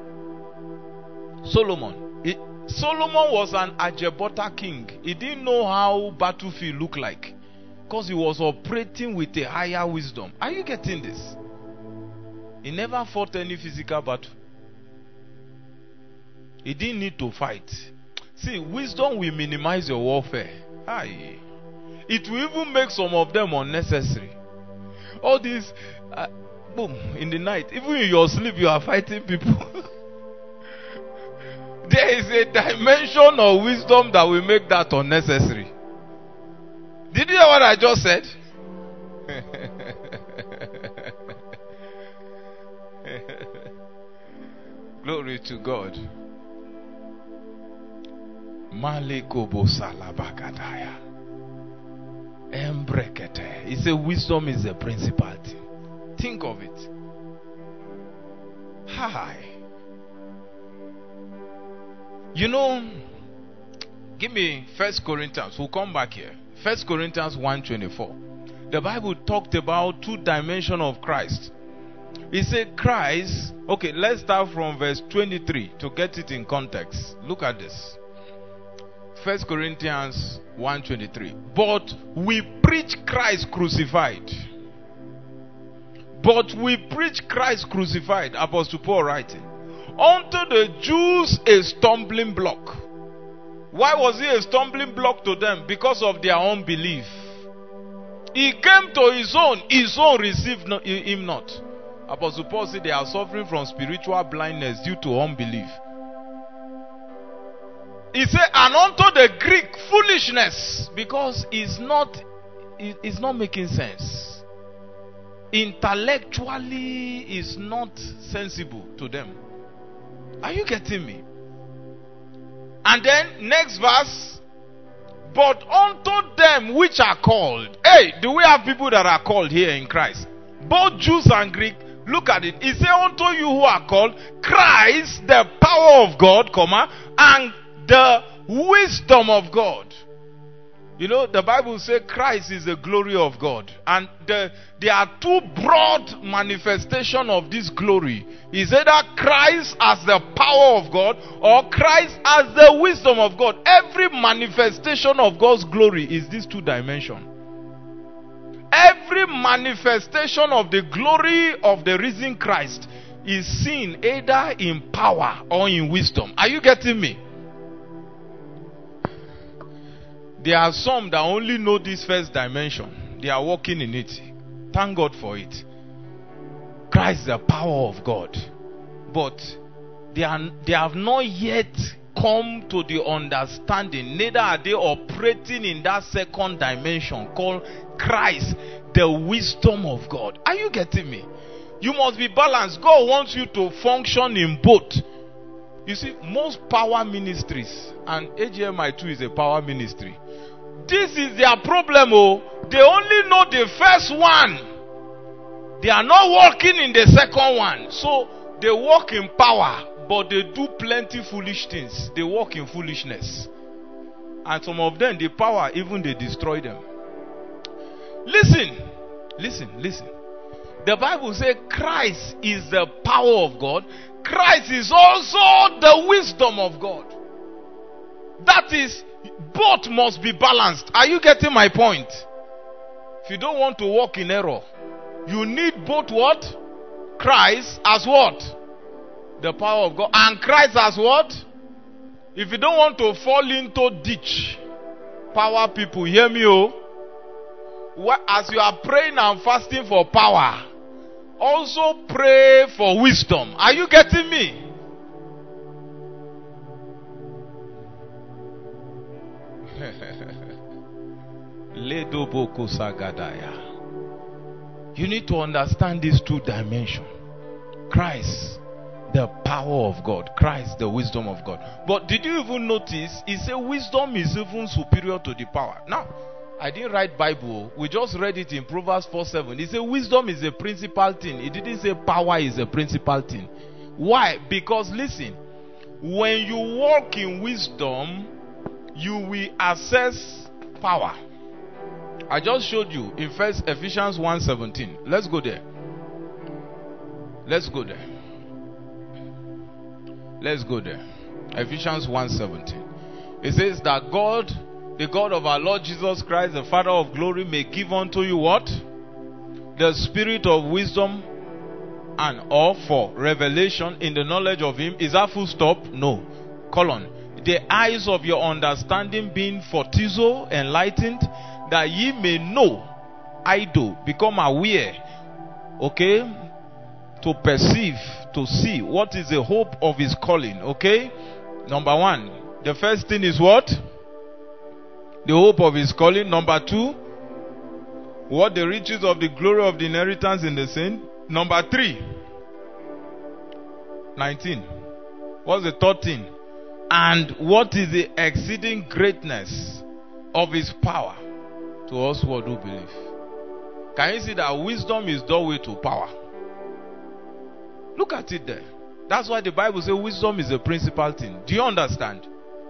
Solomon was an Ajebota king. He didn't know how battlefield looked like, because he was operating with a higher wisdom. Are you getting this? He never fought any physical battle. He didn't need to fight. See, wisdom will minimize your warfare. Aye. It will even make some of them unnecessary. All this, boom, in the night, even in your sleep, you are fighting people. There is a dimension of wisdom that will make that unnecessary. Did you hear what I just said? Glory to God. Malekobo salabakadaya. Embrekete. He said wisdom is a principality. Think of it. Hi. You know, give me 1 Corinthians. We'll come back here. 1 Corinthians 1:24. The Bible talked about two dimensions of Christ. He said Christ. Okay, let's start from verse 23 to get it in context. Look at this. 1 Corinthians 1:23. But we preach Christ crucified. But we preach Christ crucified. Apostle Paul writing. Unto the Jews a stumbling block. Why was he a stumbling block to them? Because of their unbelief. He came to his own received him not. Apostle Paul said they are suffering from spiritual blindness due to unbelief. He said, and unto the Greek foolishness, because it's not making sense. Intellectually, it's not sensible to them. Are you getting me? And then next verse, but unto them which are called. Hey, do we have people that are called here in Christ? Both Jews and Greek. Look at it. He said unto you who are called, Christ, the power of God, and the wisdom of God. You know, the Bible says Christ is the glory of God. And there are two broad manifestations of this glory. Is either Christ as the power of God or Christ as the wisdom of God. Every manifestation of God's glory is these two dimensions. Every manifestation of the glory of the risen Christ is seen either in power or in wisdom. Are you getting me? There are some that only know this first dimension. They are walking in it. Thank God for it. Christ is the power of God. But they have not yet come to the understanding. Neither are they operating in that second dimension called Christ, the wisdom of God. Are you getting me? You must be balanced. God wants you to function in both. You see, most power ministries, and AGMI too is a power ministry. This is their problem. They only know the first one. They are not working in the second one. So they walk in power, but they do plenty foolish things. They walk in foolishness. And some of them, the power, even they destroy them. Listen. The Bible says Christ is the power of God. Christ is also the wisdom of God. That is, both must be balanced. Are you getting my point? If you don't want to walk in error, you need both what? Christ as what? The power of God. And Christ as what? If you don't want to fall into ditch, power people, hear me, as you are praying and fasting for power, also pray for wisdom. Are you getting me? You need to understand these two dimensions. Christ, The power of God. Christ, the wisdom of God. But did you even notice? He said wisdom is even superior to the power. Now, I didn't write Bible. We just read it in Proverbs 4:7. He said wisdom is a principal thing. He didn't say power is a principal thing. Why? Because listen, when you walk in wisdom, you will access power. I just showed you in Ephesians 1:17. Let's go there. Let's go there. Let's go there. Ephesians 1:17. It says that God, the God of our Lord Jesus Christ, the Father of glory, may give unto you what? The spirit of wisdom and or for revelation in the knowledge of him. Is that full stop? No. Colon. The eyes of your understanding being fortizo, enlightened, that ye may know, idle, become aware, okay, to perceive, to see what is the hope of his calling, okay? Number one, the first thing is what? The hope of his calling. Number two, what the riches of the glory of the inheritance in the saints. Number three, 19. What's the third thing? And what is the exceeding greatness of his power to us who do believe? Can you see that wisdom is doorway to power? Look at it there. That's why the Bible says wisdom is a principal thing. Do you understand?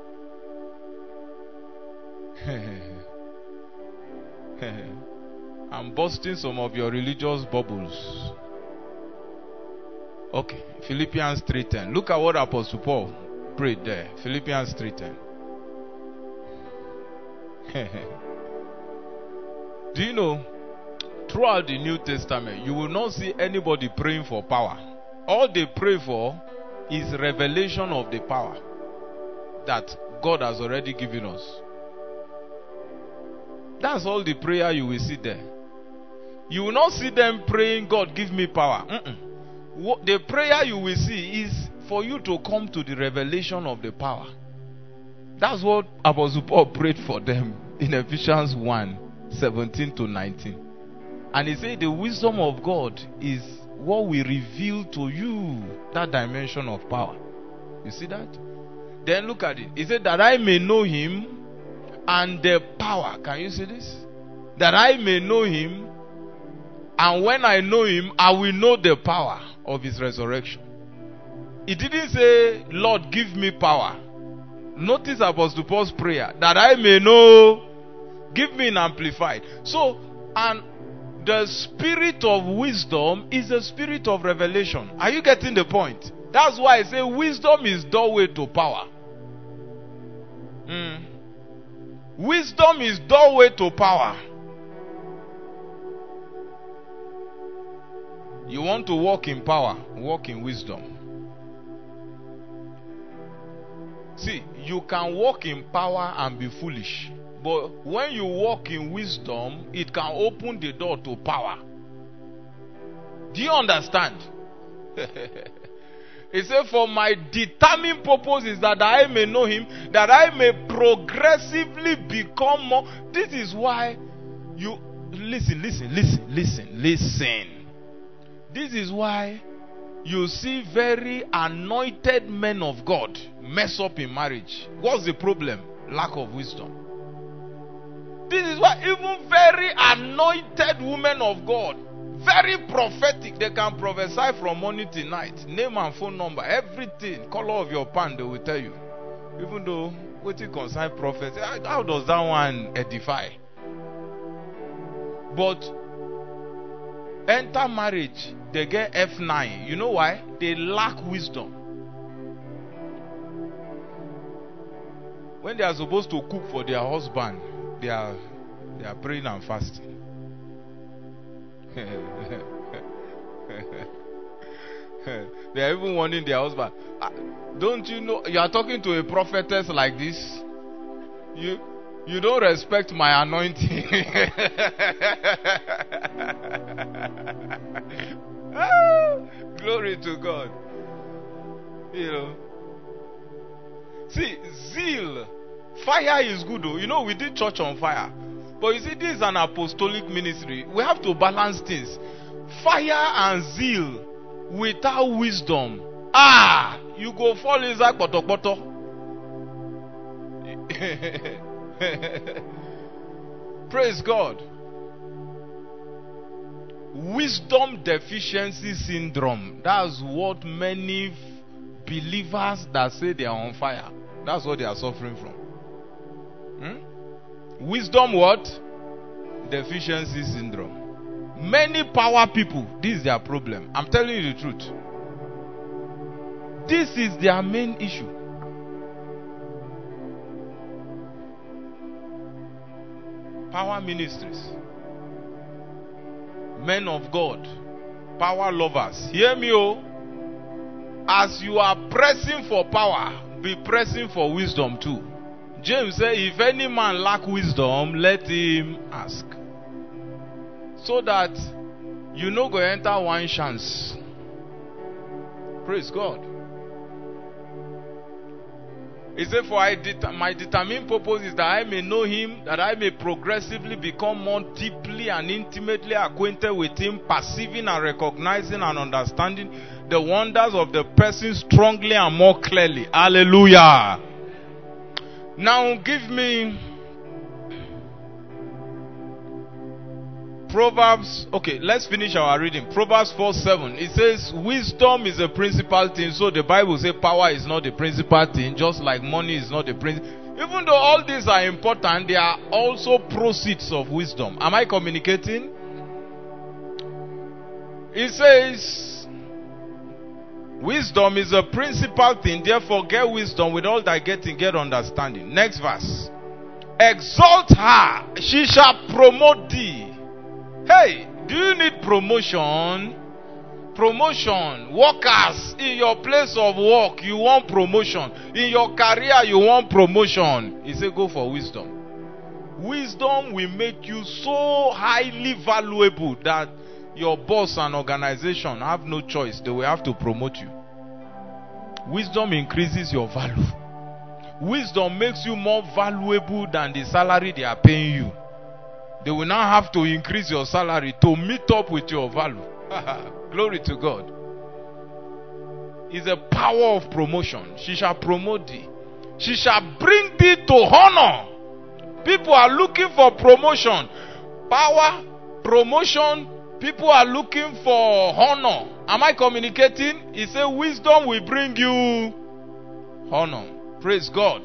I'm busting some of your religious bubbles. Okay, Philippians 3:10. Look at what Apostle Paul prayed there. Philippians 3:10. Do you know, throughout the New Testament, you will not see anybody praying for power. All they pray for is revelation of the power that God has already given us. That's all the prayer you will see there. You will not see them praying, God, give me power. The prayer you will see is for you to come to the revelation of the power. That's what Apostle Paul prayed for them in Ephesians 1:17 to 19. And he said the wisdom of God is what we reveal to you, that dimension of power. You see that? Then look at it. He said that I may know him and the power. Can you see this? That I may know him, and when I know him, I will know the power of his resurrection. He didn't say, Lord, give me power. Notice Apostle Paul's prayer, that I may know, give me an amplified. So, and the spirit of wisdom is a spirit of revelation. Are you getting the point? That's why I say wisdom is doorway to power. Wisdom is doorway to power. You want to walk in power, walk in wisdom. See, you can walk in power and be foolish. But when you walk in wisdom, it can open the door to power. Do you understand? He said, for my determined purpose is that I may know him, that I may progressively become more. This is why you listen. This is why you see very anointed men of God mess up in marriage. What's the problem? Lack of wisdom. This is why even very anointed women of God, very prophetic, they can prophesy from morning till night. Name and phone number, everything, color of your pan, they will tell you. Even though, what you concern prophets, how does that one edify? But enter marriage, they get F9. You know why? They lack wisdom. When they are supposed to cook for their husband, they are praying and fasting. They are even warning their husband. Don't you know you are talking to a prophetess like this? You don't respect my anointing. Glory to God. You know. See, zeal. Fire is good though. You know, we did church on fire. But you see, this is an apostolic ministry. We have to balance things. Fire and zeal without wisdom You go fall inside poto. Praise God. Wisdom deficiency syndrome. That's what many believers that say they are on fire, that's what they are suffering from. Wisdom what? Deficiency syndrome. Many power people, this is their problem. I'm telling you the truth. This is their main issue. Power ministries, men of God, power lovers, hear me, oh. As you are pressing for power, be pressing for wisdom too. James said, if any man lack wisdom, let him ask. So that you no go enter one chance. Praise God. He said, for my determined purpose is that I may know him, that I may progressively become more deeply and intimately acquainted with him, perceiving and recognizing and understanding the wonders of the person strongly and more clearly. Hallelujah. Now give me Proverbs. Okay, let's finish our reading. Proverbs 4:7. It says, wisdom is a principal thing. So the Bible says power is not the principal thing, just like money is not the principal. Even though all these are important, they are also proceeds of wisdom. Am I communicating? It says, wisdom is a principal thing. Therefore, get wisdom. With all thy getting, get understanding. Next verse. Exalt her, she shall promote thee. Hey, do you need promotion? Promotion. Workers, in your place of work, you want promotion. In your career, you want promotion. He said, go for wisdom. Wisdom will make you so highly valuable that your boss and organization have no choice. They will have to promote you. Wisdom increases your value. Wisdom makes you more valuable than the salary they are paying you. They will now have to increase your salary to meet up with your value. Glory to God. It's a power of promotion. She shall promote thee. She shall bring thee to honor. People are looking for promotion. Power, promotion. People are looking for honor. Am I communicating? He said wisdom will bring you honor. Praise God.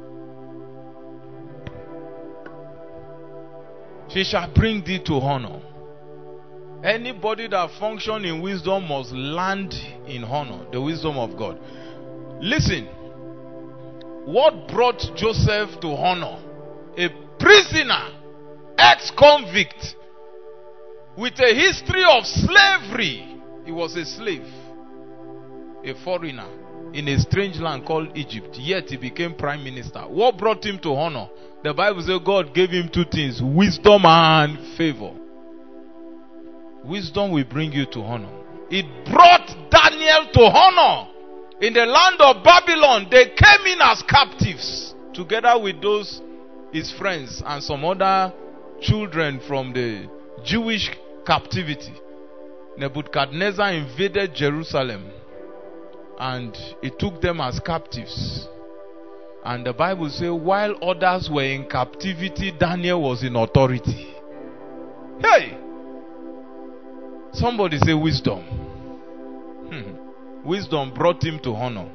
She shall bring thee to honor. Anybody that functions in wisdom must land in honor, the wisdom of God. Listen, what brought Joseph to honor? A prisoner, ex-convict, with a history of slavery. He was a slave, a foreigner in a strange land called Egypt. Yet he became prime minister. What brought him to honor? The Bible says God gave him two things: wisdom and favor. Wisdom will bring you to honor. It brought Daniel to honor. In the land of Babylon, they came in as captives, together with those his friends and some other children from the Jewish captivity. Nebuchadnezzar invaded Jerusalem and he took them as captives. And the Bible says while others were in captivity, Daniel was in authority. Hey! Somebody say wisdom. Wisdom brought him to honor.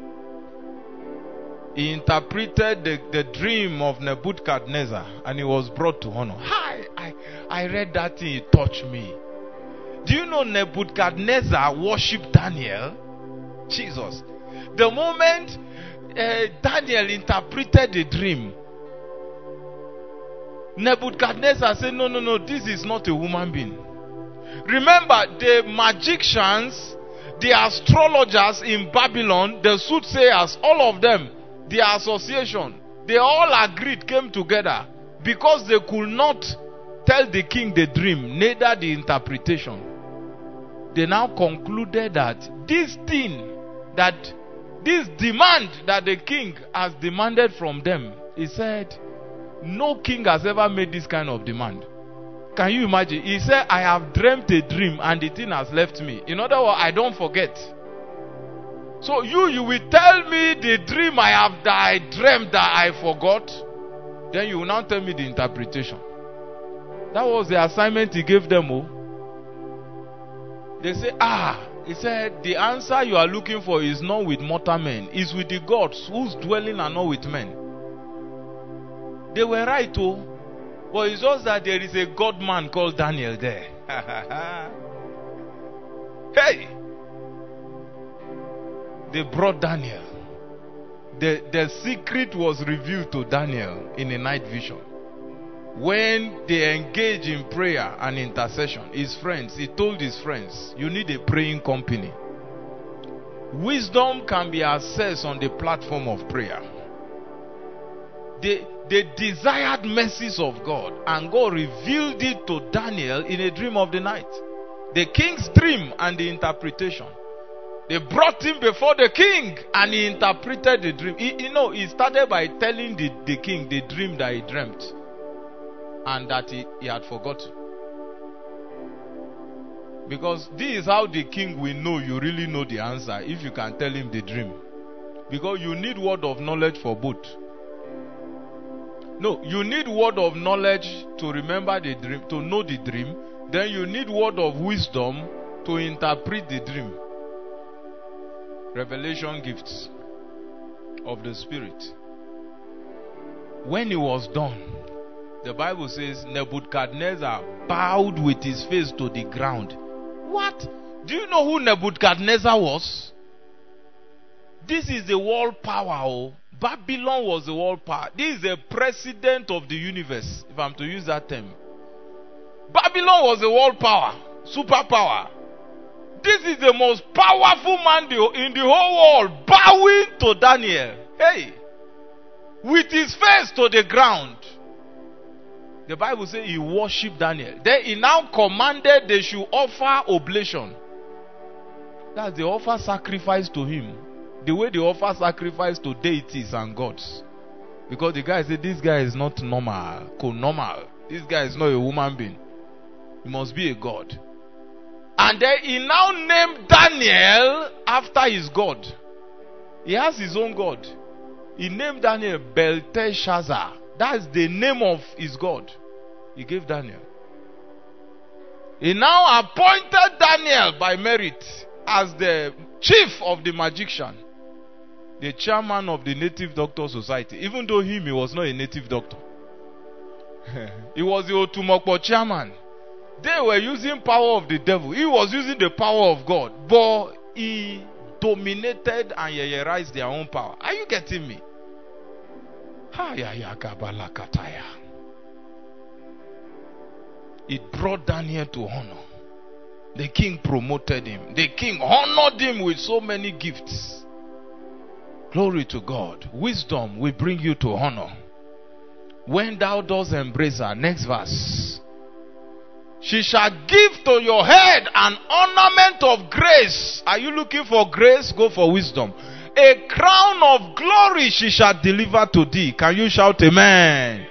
He interpreted the dream of Nebuchadnezzar and he was brought to honor. I read that thing, it touched me. Do you know Nebuchadnezzar worshipped Daniel? Jesus. The moment Daniel interpreted the dream, Nebuchadnezzar said, no, this is not a human being. Remember, the magicians, the astrologers in Babylon, the soothsayers, all of them, the association, they all agreed, came together, because they could not tell the king the dream, neither the interpretation. They now concluded that this demand that the king has demanded from them, he said, no king has ever made this kind of demand. Can you imagine? He said, I have dreamt a dream and the thing has left me. In other words, I don't forget. So you will tell me the dream I dreamt that I forgot. Then you will now tell me the interpretation. That was the assignment he gave them. Oh. They say, he said, the answer you are looking for is not with mortal men, it's with the gods whose dwelling are not with men. They were right, oh. But it's just that there is a God man called Daniel there. Hey! They brought Daniel. The secret was revealed to Daniel in a night vision. When they engage in prayer and intercession, his friends, he told his friends, you need a praying company. Wisdom can be accessed on the platform of prayer. They desired mercies of God, and God revealed it to Daniel in a dream of the night. The king's dream and the interpretation. They brought him before the king and he interpreted the dream. He started by telling the king the dream that he dreamt and that he had forgotten. Because this is how the king will know you really know the answer, if you can tell him the dream. Because you need word of knowledge for both. No, you need word of knowledge to remember the dream, to know the dream. Then you need word of wisdom to interpret the dream. Revelation gifts of the Spirit. When it was done, the Bible says Nebuchadnezzar bowed with his face to the ground. What? Do you know who Nebuchadnezzar was? This is the world power. Oh. Babylon was the world power. This is the president of the universe, if I'm to use that term. Babylon was the world power, superpower. This is the most powerful man in the whole world, bowing to Daniel. Hey, with his face to the ground. The Bible says he worshipped Daniel. Then he now commanded they should offer oblation. That's they offer sacrifice to him. The way they offer sacrifice to deities and gods. Because the guy said, this guy is not normal, co-normal. This guy is not a human being. He must be a god. And then he now named Daniel after his god. He has his own god. He named Daniel Belteshazzar. That's the name of his god. He gave Daniel. He now appointed Daniel by merit as the chief of the magician, the chairman of the Native Doctor Society. Even though he was not a native doctor. He was the Otumokpo chairman. They were using power of the devil. He was using the power of God. But he dominated and yeyerized their own power. Are you getting me? It brought Daniel to honor. The king promoted him. The king honored him with so many gifts. Glory to God. Wisdom will bring you to honor. When thou dost embrace her, next verse. She shall give to your head an ornament of grace. Are you looking for grace? Go for wisdom. A crown of glory she shall deliver to thee. Can you shout amen?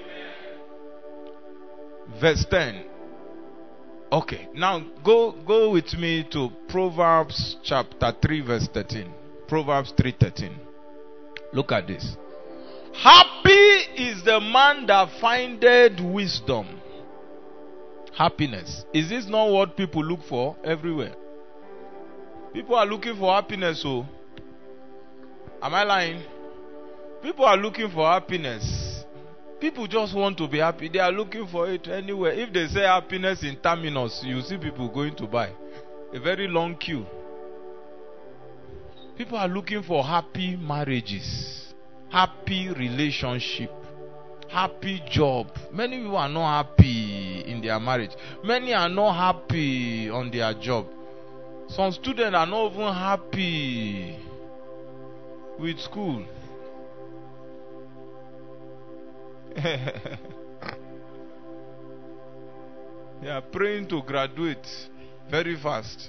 Verse 10. Okay, now go with me to Proverbs chapter 3 verse 13. Proverbs 3:13. Look at this. Happy is the man that findeth wisdom. Happiness. Is this not what people look for everywhere? People are looking for happiness. So, am I lying? People are looking for happiness. People just want to be happy. They are looking for it anywhere. If they say happiness in terminus, you see people going to buy. A very long queue. People are looking for happy marriages, happy relationship, happy job. Many people are not happy in their marriage. Many are not happy on their job. Some students are not even happy with school. They are praying to graduate very fast.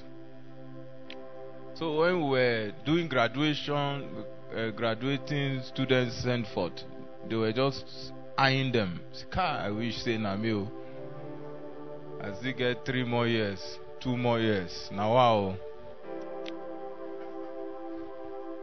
So when we were doing graduation, graduating students sent forth, they were just eyeing them. I wish say Namio, as they get 3 more years, 2 more years. Now wow.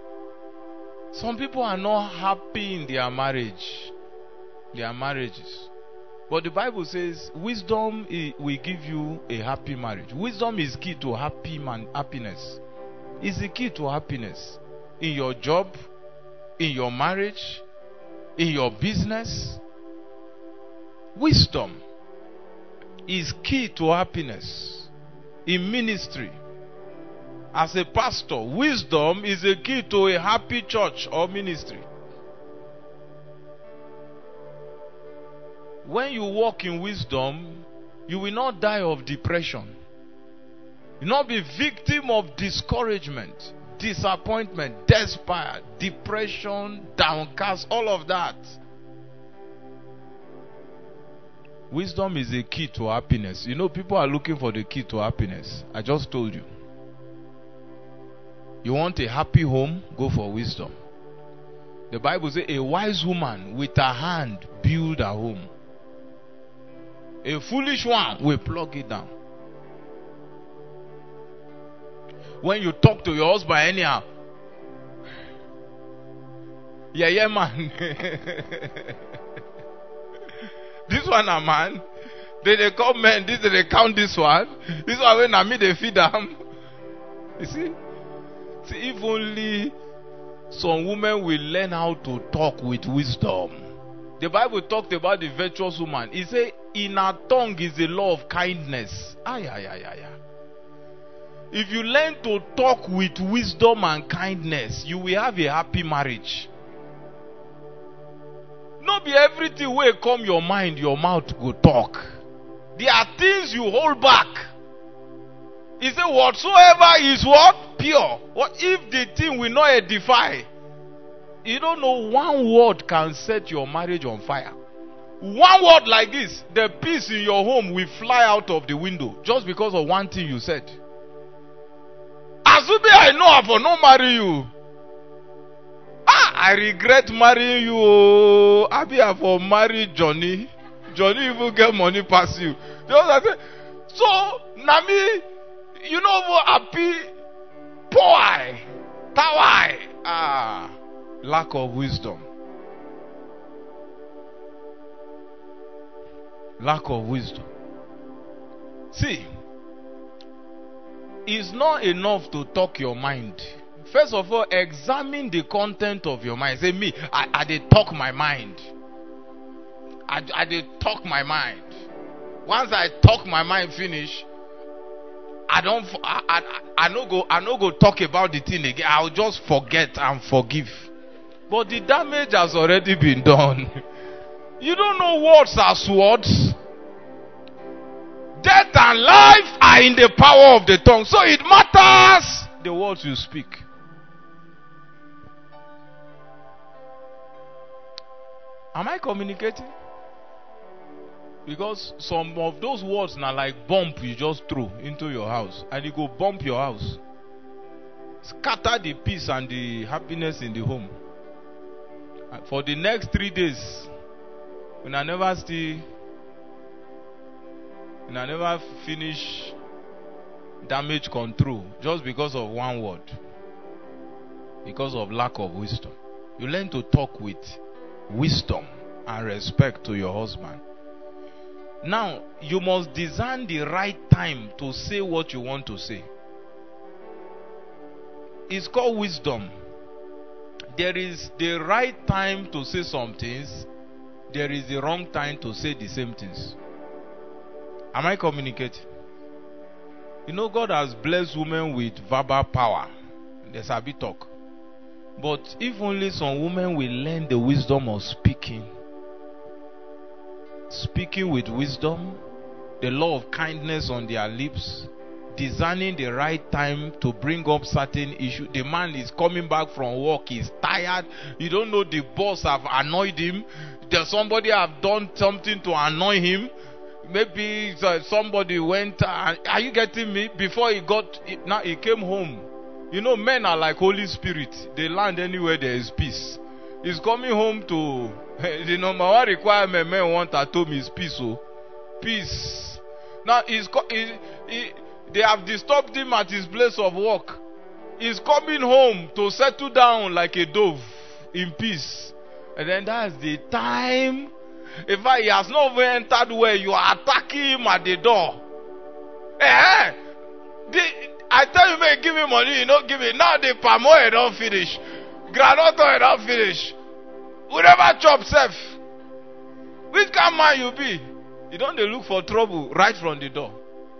Some people are not happy in their marriage, their marriages. But the Bible says wisdom will give you a happy marriage. Wisdom is key to happiness. It's the key to happiness. In your job, in your marriage, in your business. Wisdom is key to happiness. In ministry, as a pastor, wisdom is a key to a happy church or ministry. When you walk in wisdom, you will not die of depression. You will not be victim of discouragement, disappointment, despair, depression, downcast, all of that. Wisdom is a key to happiness. You know, people are looking for the key to happiness. I just told you. You want a happy home? Go for wisdom. The Bible says a wise woman with her hand build her home. A foolish one will plug it down. When you talk to your husband anyhow, yeah, man. This one a man. They call men. This they count this one. This one when I meet they feed them. You see? See, if only some women will learn how to talk with wisdom. The Bible talked about the virtuous woman. It said, in her tongue is the law of kindness. If you learn to talk with wisdom and kindness, you will have a happy marriage. Not be everything will come your mind, your mouth go talk. There are things you hold back. He said, whatsoever is what? Pure. What if the thing will not edify? You don't know, one word can set your marriage on fire. One word like this, the peace in your home will fly out of the window just because of one thing you said. Azube, I know I for not marry you. I regret marrying you. Abi, I for marry Johnny. Johnny even get money past you. So, Nami, you know what happy? Poor. Tawai. Lack of wisdom. Lack of wisdom. See, it's not enough to talk your mind. First of all, examine the content of your mind. Say, me, I did talk my mind. I did talk my mind. Once I talk my mind finish, I no go talk about the thing again. I'll just forget and forgive. But the damage has already been done. You don't know words are swords. Death and life are in the power of the tongue. So it matters the words you speak. Am I communicating? Because some of those words are like bomb you just throw into your house. And it go bump your house. Scatter the peace and the happiness in the home. And for the next 3 days, when I never finish damage control just because of one word. Because of lack of wisdom. You learn to talk with wisdom and respect to your husband. Now, you must discern the right time to say what you want to say. It's called wisdom. There is the right time to say some things. There is the wrong time to say the same things. Am I communicating? You know, God has blessed women with verbal power. There's a bit talk. But if only some women will learn the wisdom of speaking. Speaking with wisdom, the law of kindness on their lips, discerning the right time to bring up certain issues. The man is coming back from work, he's tired. You don't know the boss have annoyed him. There's somebody have done something to annoy him. Maybe somebody went, are you getting me? Before now he came home. You know, men are like Holy Spirit. They land anywhere there is peace. He's coming home to, the number one requirement men want at home is peace. Oh. Peace. Now, they have disturbed him at his place of work. He's coming home to settle down like a dove. in peace. And then that's the time. In fact, he has not even entered where you are attacking him at the door. I tell you, man, give me money, you don't give it. Now the palm oil don't finish. Granola oil don't finish. We never chop self. Which kind of man you be? You don't dey look for trouble right from the door.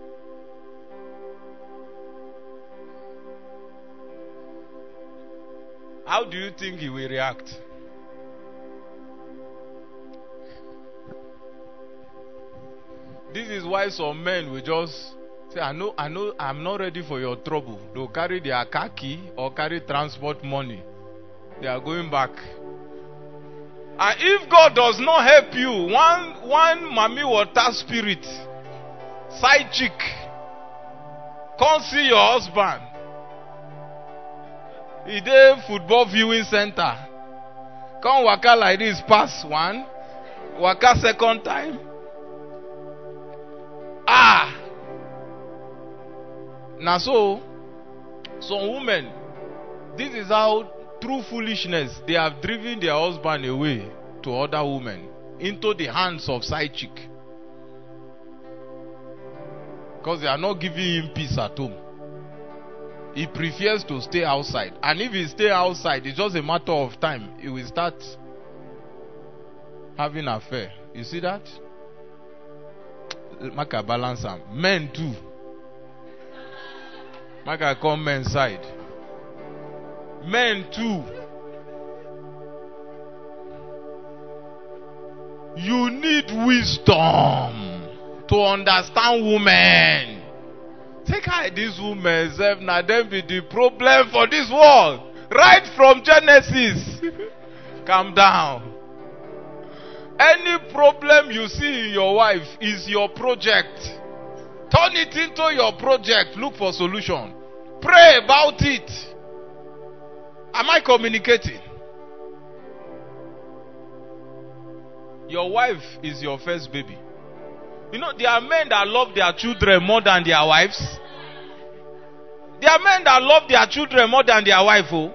How do you think he will react? This is why some men will just say, I know, I'm not ready for your trouble. They'll carry their car key or carry transport money. They are going back. And if God does not help you, one Mami Water spirit, side chick, come see your husband. He dey football viewing center. Come waka like this, pass one, waka second time. Now so, some women, this is how through foolishness they have driven their husband away to other women, into the hands of side chick. Because they are not giving him peace at home. He prefers to stay outside. And if he stay outside, it's just a matter of time. He will start having an affair. You see that? Make a balance them. Men too. Make a come men's side. Men too. You need wisdom to understand women. Take out these women, now them be the problem for this world. Right from Genesis. Calm down. Any problem you see in your wife is your project. Turn it into your project. Look for solution. Pray about it. Am I communicating? Your wife is your first baby. You know, there are men that love their children more than their wives. There are men that love their children more than their wife. Oh.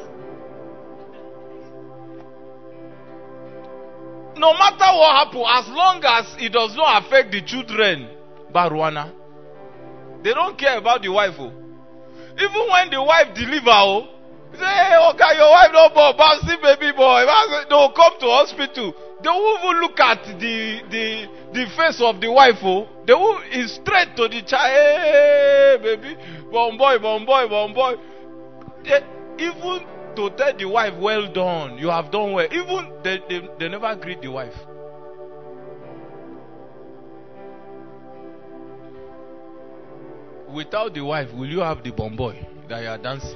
No matter what happens, as long as it does not affect the children, Baruana, they don't care about the wife. Oh. Even when the wife delivers, say, hey, okay, your wife no born, bouncy baby boy. They'll come to hospital. They won't even look at the face of the wife. Oh. They will straight to the child. Hey, baby, bon boy, bon boy, bon boy. Even to tell the wife, well done, you have done well. Even they never greet the wife. Without the wife, will you have the bon boy that you are dancing?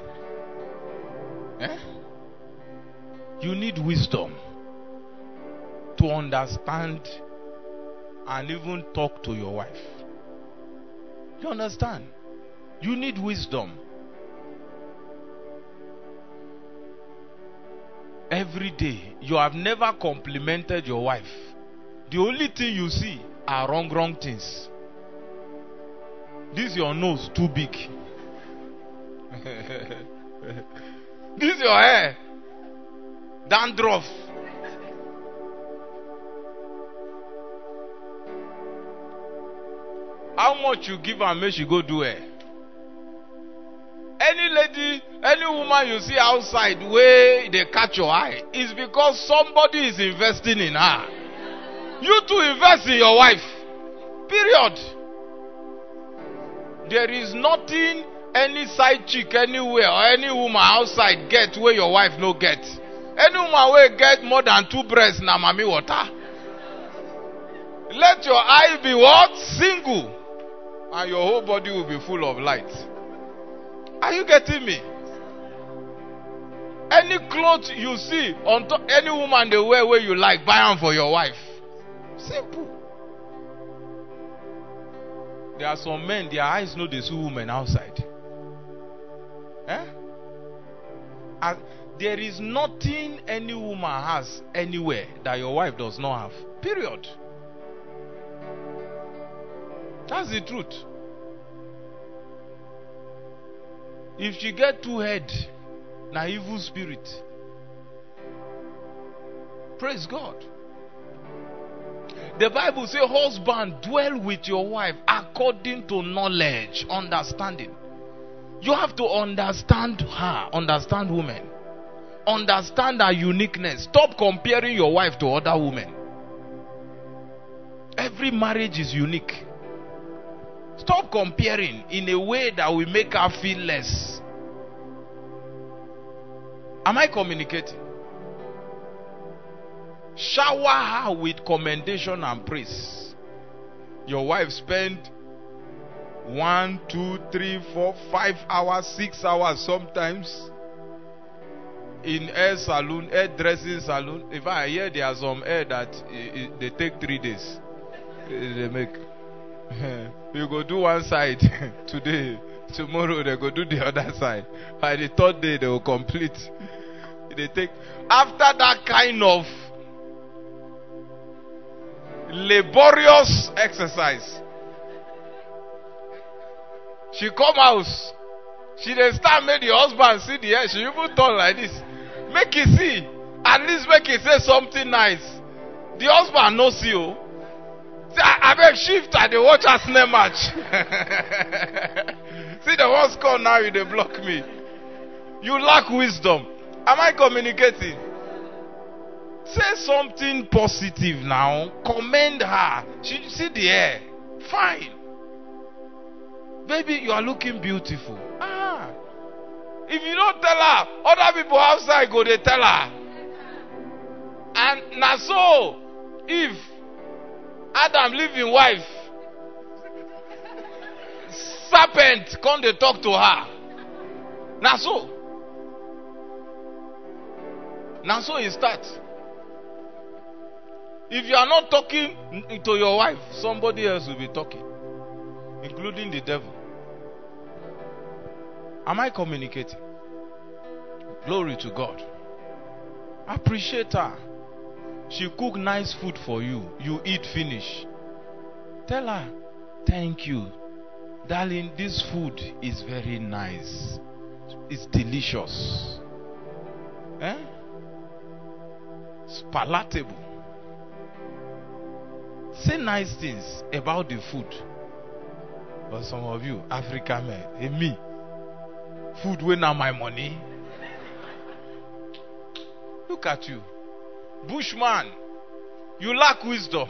You need wisdom to understand and even talk to your wife. You understand? You need wisdom. Every day, you have never complimented your wife. The only thing you see are wrong things. This your nose too big. This your hair dandruff. How much you give her, make she go do it? Any lady, any woman you see outside where they catch your eye, is because somebody is investing in her. You too invest in your wife. Period. There is nothing any side chick anywhere or any woman outside get where your wife no get. Any woman will get more than 2 breasts na Mami Water. Let your eye be what? Single. And your whole body will be full of light. Are you getting me? Any clothes you see on top, any woman they wear where you like, buy them for your wife. Simple. There are some men, their eyes know they see women outside. There is nothing any woman has anywhere that your wife does not have. Period. That's the truth. If she get 2 heads, na evil spirit. Praise God. The Bible says, husband, dwell with your wife according to knowledge, understanding. You have to understand her, understand women, understand her uniqueness. Stop comparing your wife to other women. Every marriage is unique. Stop comparing in a way that will make her feel less. Am I communicating? Shower her with commendation and praise. Your wife spent 1, 2, 3, 4, 5 hours, 6 hours sometimes in hair salon, hair dressing salon. If I hear there are some hair that they take 3 days. They make. You go do one side today, tomorrow they go do the other side. By the 3rd day they will complete. They take after that kind of laborious exercise. She come house. She dey start make the husband see the hair. She even turn like this. Make it see. At least make it say something nice. The husband no see you. Say, I beg shift and they watch Arsenal match. See the one score now, you they block me. You lack wisdom. Am I communicating? Say something positive now. Commend her. She see the hair. Fine. Baby, you are looking beautiful. If you don't tell her, other people outside go they tell her. And now so, if Adam leave him wife, serpent come they talk to her. Now so. Now so it starts. If you are not talking to your wife, somebody else will be talking, including the devil. Am I communicating? Glory to God. Appreciate her. She cook nice food for you. You eat finish. Tell her, thank you. Darling, this food is very nice. It's delicious. It's palatable. Say nice things about the food. But some of you, African men, me, food wey na my money. Look at you. Bushman, you lack wisdom.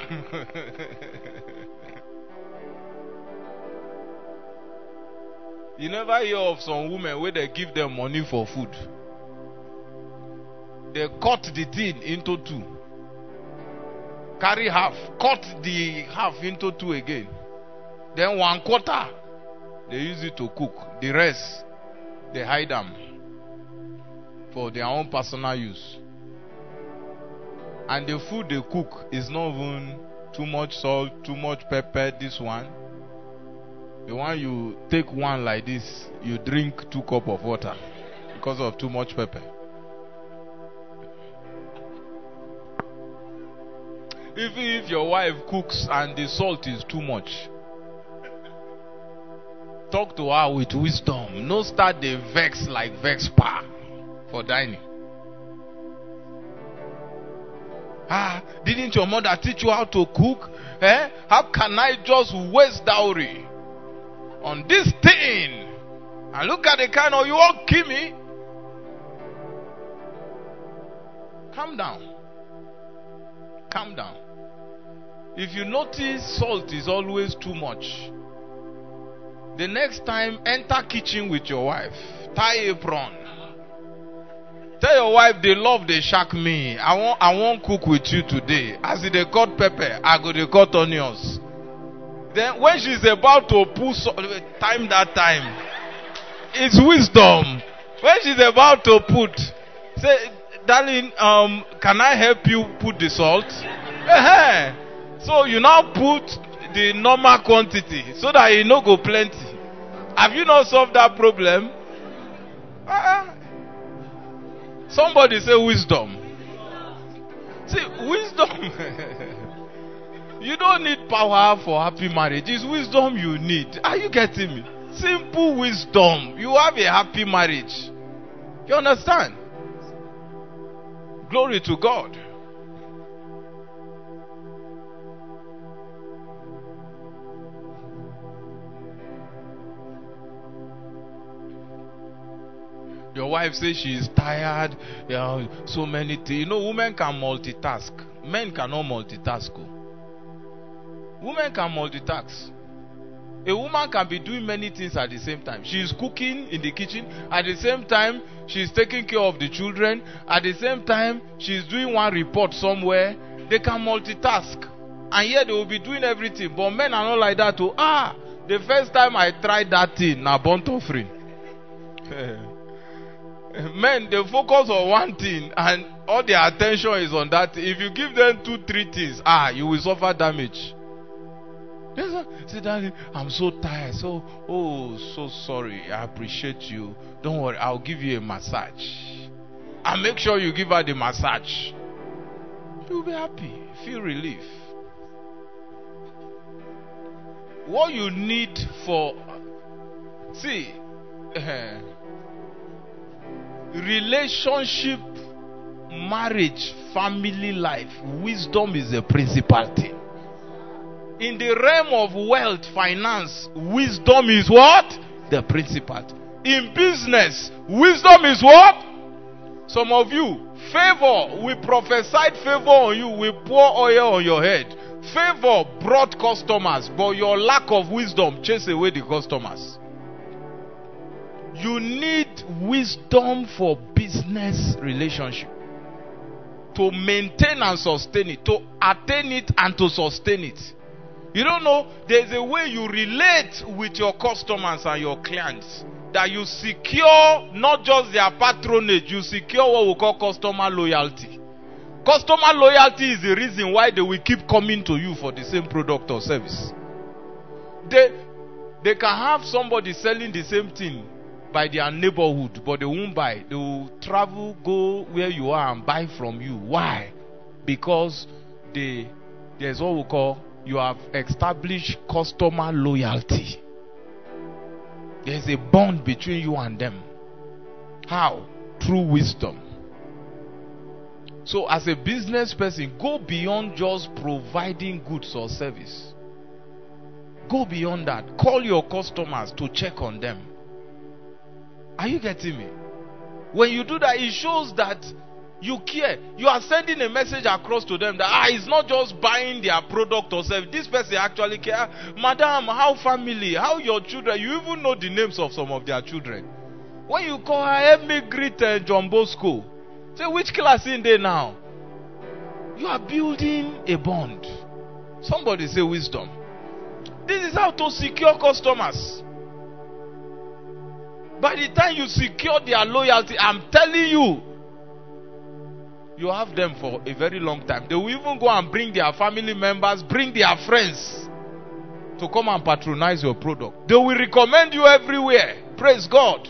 You never hear of some women where they give them money for food. They cut the thing into 2. Carry half. Cut the half into 2 again. Then 1/4 they use it to cook. The rest they hide them for their own personal use. And the food they cook is not even too much salt, too much pepper. This one, the one you take one like this, you drink 2 cups of water because of too much pepper. Even if your wife cooks and the salt is too much, talk to her with wisdom. No start the vex like Vexpa for dining. Didn't your mother teach you how to cook? How can I just waste dowry on this thing? And look at the kind of you won't kill me. Calm down. Calm down. If you notice salt is always too much, the next time enter kitchen with your wife, tie apron. Tell your wife they love they shack me. I won't cook with you today. As they cut pepper, I go they cut onions. Then when she's about to put time that time, it's wisdom. When she's about to put, say, darling, can I help you put the salt? So you now put the normal quantity so that you no go plenty. Have you not solved that problem? Somebody say wisdom. See, wisdom. You don't need power for happy marriage. It's wisdom you need. Are you getting me? Simple wisdom. You have a happy marriage. You understand? Glory to God. Your wife says she is tired. So many things. You know, women can multitask. Men cannot multitask. Women can multitask. A woman can be doing many things at the same time. She is cooking in the kitchen. At the same time, she is taking care of the children. At the same time, she is doing one report somewhere. They can multitask. And yet they will be doing everything. But men are not like that. The first time I tried that thing, na burnt offering. Men, they focus on one thing and all their attention is on that. If you give them 2-3 things, you will suffer damage. Say, Daddy, I'm so tired. So sorry. I appreciate you. Don't worry, I'll give you a massage. And make sure you give her the massage. You'll be happy. Feel relief. What you need for relationship, marriage, family life, wisdom is a principal thing. In the realm of wealth, finance, wisdom is what? The principal thing. In business, wisdom is what? Some of you, favor, we prophesied favor on you, we pour oil on your head. Favor brought customers, but your lack of wisdom chased away the customers. You need wisdom for business relationship. To maintain and sustain it. To attain it and to sustain it. You don't know, there's a way you relate with your customers and your clients. That you secure not just their patronage, you secure what we call customer loyalty. Customer loyalty is the reason why they will keep coming to you for the same product or service. They can have somebody selling the same thing by their neighborhood, but they won't buy. They will travel, go where you are and buy from you. Why? Because there's what we call, you have established customer loyalty. There's a bond between you and them. How? Through wisdom. So as a business person, go beyond just providing goods or service. Go beyond that. Call your customers to check on them. Are you getting me? When you do that, it shows that you care. You are sending a message across to them that it's not just buying their product or service. This person actually cares. Madam, how family? How your children? You even know the names of some of their children. When you call her, help me greet John Bosco. Say, which class in there now? You are building a bond. Somebody say wisdom. This is how to secure customers. By the time you secure their loyalty, I'm telling you, you have them for a very long time. They will even go and bring their family members, bring their friends to come and patronize your product. They will recommend you everywhere. Praise God.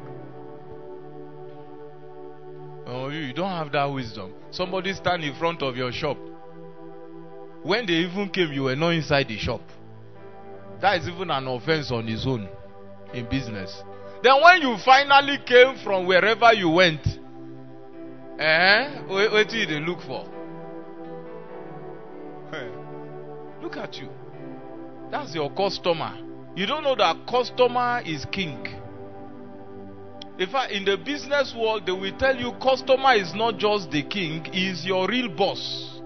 Oh, you don't have that wisdom. Somebody stand in front of your shop. When they even came, you were not inside the shop. That is even an offense on its own in business. Then when you finally came from wherever you went, what did they look for? Look at you. That's your customer. You don't know that customer is king. In fact, in the business world, they will tell you customer is not just the king, he is your real boss.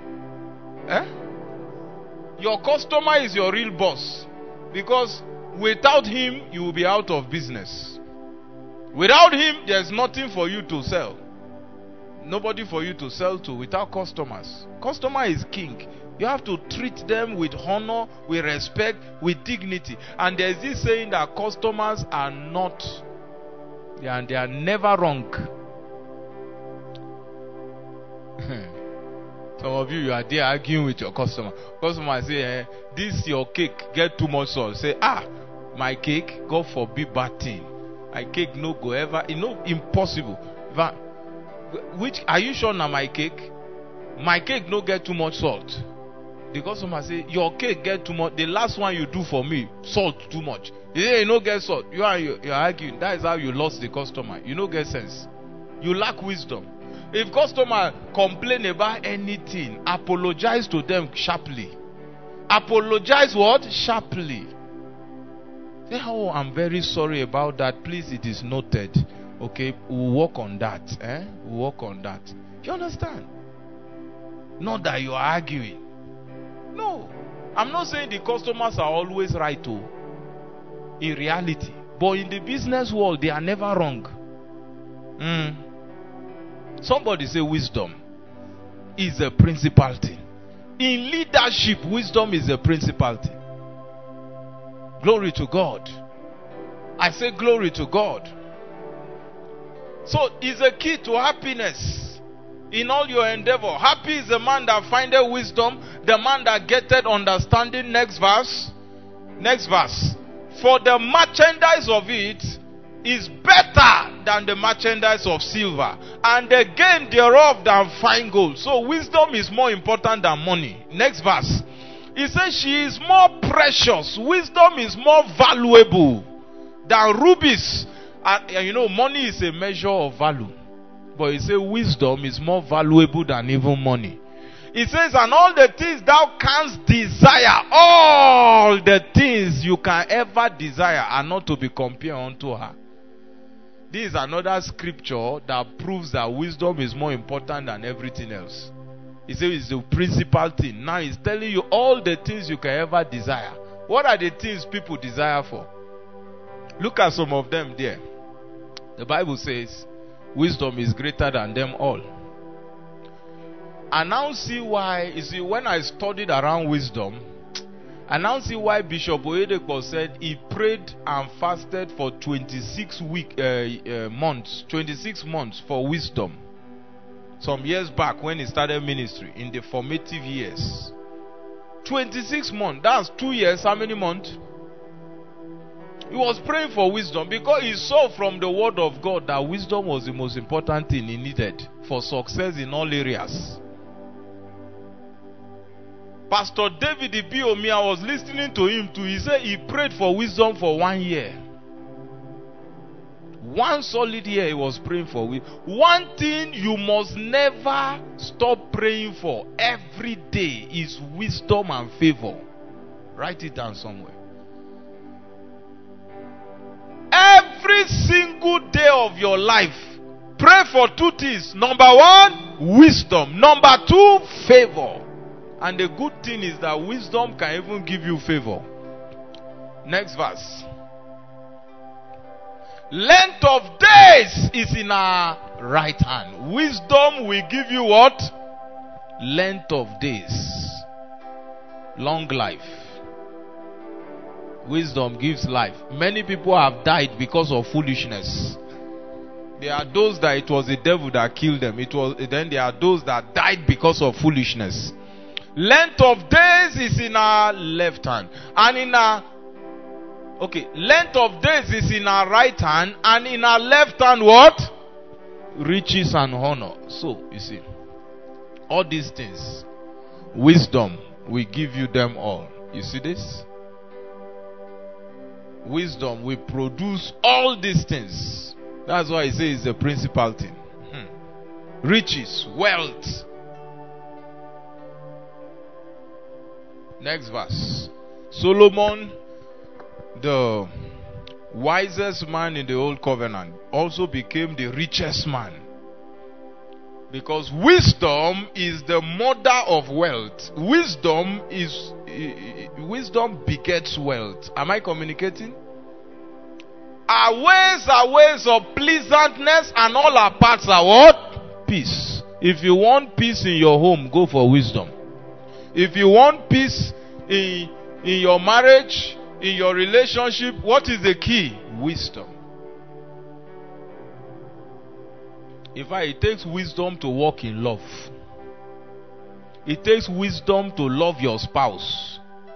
Your customer is your real boss. Because without him, you will be out of business. Without him, there's nothing for you to sell. Nobody for you to sell to without customers. Customer is king. You have to treat them with honor, with respect, with dignity. And there's this saying that customers are not, they are never wrong. Some of you are there arguing with your customer. Customer say, this your cake get too much salt. Say, my cake, God forbid bad thing. My cake no go ever, impossible. Which are you sure now my cake? My cake no get too much salt. The customer say, your cake get too much. The last one you do for me, salt too much. You no get salt. You're arguing. That is how you lost the customer. You no get sense. You lack wisdom. If customer complain about anything, apologize to them sharply. Apologize what? Sharply. Say, I'm very sorry about that. Please, it is noted. Okay, we'll work on that. We'll work on that. You understand? Not that you are arguing. No. I'm not saying the customers are always right, too. In reality. But in the business world, they are never wrong. Somebody say wisdom is a principal thing. In leadership, wisdom is a principal thing. Glory to God. I say glory to God. So it's a key to happiness in all your endeavor. Happy is the man that findeth wisdom, the man that getteth understanding. Next verse. Next verse. For the merchandise of it is better than the merchandise of silver, and the gain thereof than fine gold. So wisdom is more important than money. Next verse. He says she is more precious. Wisdom is more valuable than rubies. And you know, money is a measure of value. But he says wisdom is more valuable than even money. He says, and all the things thou canst desire, all the things you can ever desire are not to be compared unto her. This is another scripture that proves that wisdom is more important than everything else. He says it's the principal thing. Now he's telling you all the things you can ever desire. What are the things people desire for? Look at some of them there. The Bible says wisdom is greater than them all. And now see why. You see, when I studied around wisdom, I now see why Bishop Oyedepo said he prayed and fasted for 26 months for wisdom. Some years back when he started ministry, in the formative years. 26 months, that's 2 years. How many months? He was praying for wisdom because he saw from the word of God that wisdom was the most important thing he needed for success in all areas. Pastor David Ibiomi, I was listening to him too. He said he prayed for wisdom for 1 year. 1 solid year he was praying for wisdom. One thing you must never stop praying for every day is wisdom and favor. Write it down somewhere. Every single day of your life, pray for 2 things. Number 1, wisdom. Number 2, favor. And the good thing is that wisdom can even give you favor. Next verse. Length of days is in our right hand. Wisdom will give you what? Length of days. Long life. Wisdom gives life. Many people have died because of foolishness. There are those that it was the devil that killed them. Then there are those that died because of foolishness. Length of days is in our left hand. And in our length of days is in our right hand, and in our left hand what? Riches and honor. So, you see, all these things, wisdom will give you them all. You see this? Wisdom will produce all these things. That's why he says it's the principal thing. Riches, wealth. Next verse. Solomon, the wisest man in the old covenant, also became the richest man. Because wisdom is the mother of wealth. Wisdom begets wealth. Am I communicating? Our ways are ways of pleasantness, and all our paths are what? Peace. If you want peace in your home, go for wisdom. If you want peace in your marriage, in your relationship, what is the key? Wisdom. In fact, it takes wisdom to walk in love. It takes wisdom to love your spouse.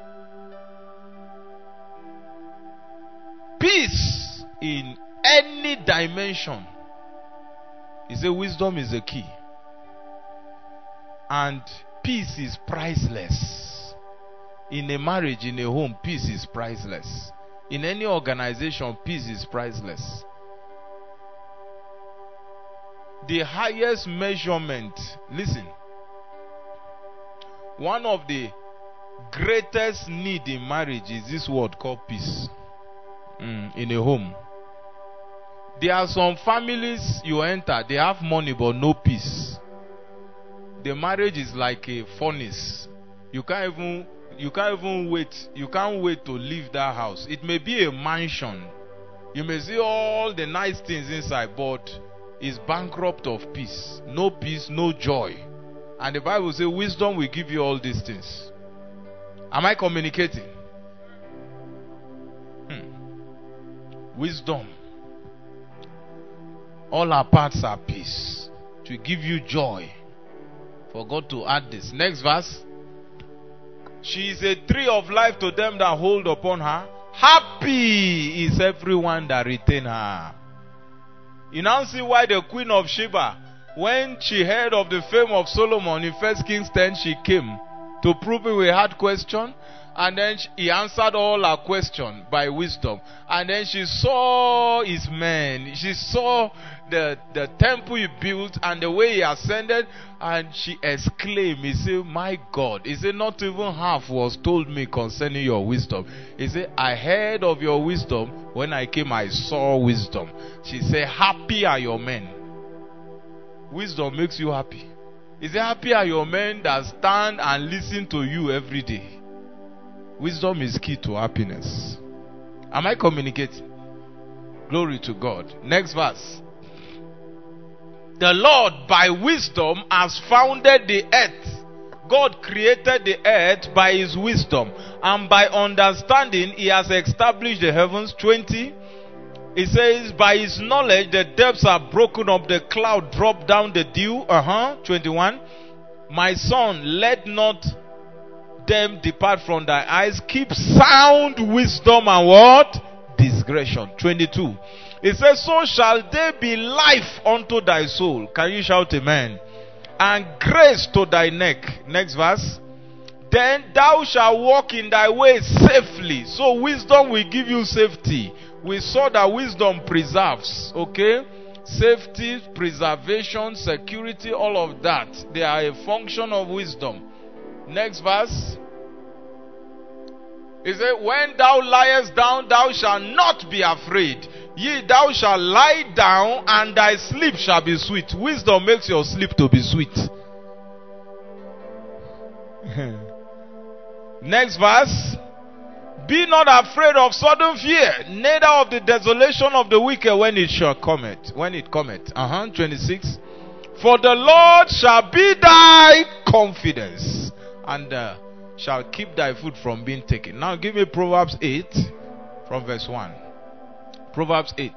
Peace in any dimension. He said wisdom is the key. And peace is priceless. In a marriage, in a home, peace is priceless. In any organization, peace is priceless. The highest measurement, listen, one of the greatest need in marriage is this word called peace. In a home. There are some families you enter, they have money but no peace. The marriage is like a furnace. You can't even wait. You can't wait to leave that house. It may be a mansion. You may see all the nice things inside, but it's bankrupt of peace. No peace, no joy. And the Bible says wisdom will give you all these things. Am I communicating? Wisdom. All our parts are peace. To give you joy. For God to add this. Next verse. She is a tree of life to them that hold upon her. Happy is everyone that retain her. You now see why the Queen of Sheba, when she heard of the fame of Solomon in 1 Kings 10, she came to prove him with a hard question. And then he answered all her questions by wisdom. And then she saw his men. She saw the temple he built and the way he ascended. And she exclaimed, he said, my God. He said, not even half was told me concerning your wisdom. He said, I heard of your wisdom. When I came, I saw wisdom. She said, happy are your men. Wisdom makes you happy. He said, happy are your men that stand and listen to you every day. Wisdom is key to happiness. Am I communicating? Glory to God. Next verse. The Lord by wisdom has founded the earth. God created the earth by his wisdom. And by understanding he has established the heavens. 20. It says by his knowledge the depths are broken up, the cloud dropped down the dew. 21. My son, let not them depart from thy eyes. Keep sound wisdom and what? Discretion. 22. It says, so shall they be life unto thy soul. Can you shout amen? And grace to thy neck. Next verse. Then thou shalt walk in thy ways safely. So wisdom will give you safety. We saw that wisdom preserves. Okay? Safety, preservation, security, all of that. They are a function of wisdom. Next verse. It says, when thou liest down, thou shalt not be afraid. Yea, thou shalt lie down, and thy sleep shall be sweet. Wisdom makes your sleep to be sweet. Next verse. Be not afraid of sudden fear, neither of the desolation of the wicked when it shall cometh. When it cometh. 26. For the Lord shall be thy confidence, and shall keep thy foot from being taken. Now give me Proverbs 8 from verse 1. Proverbs 8.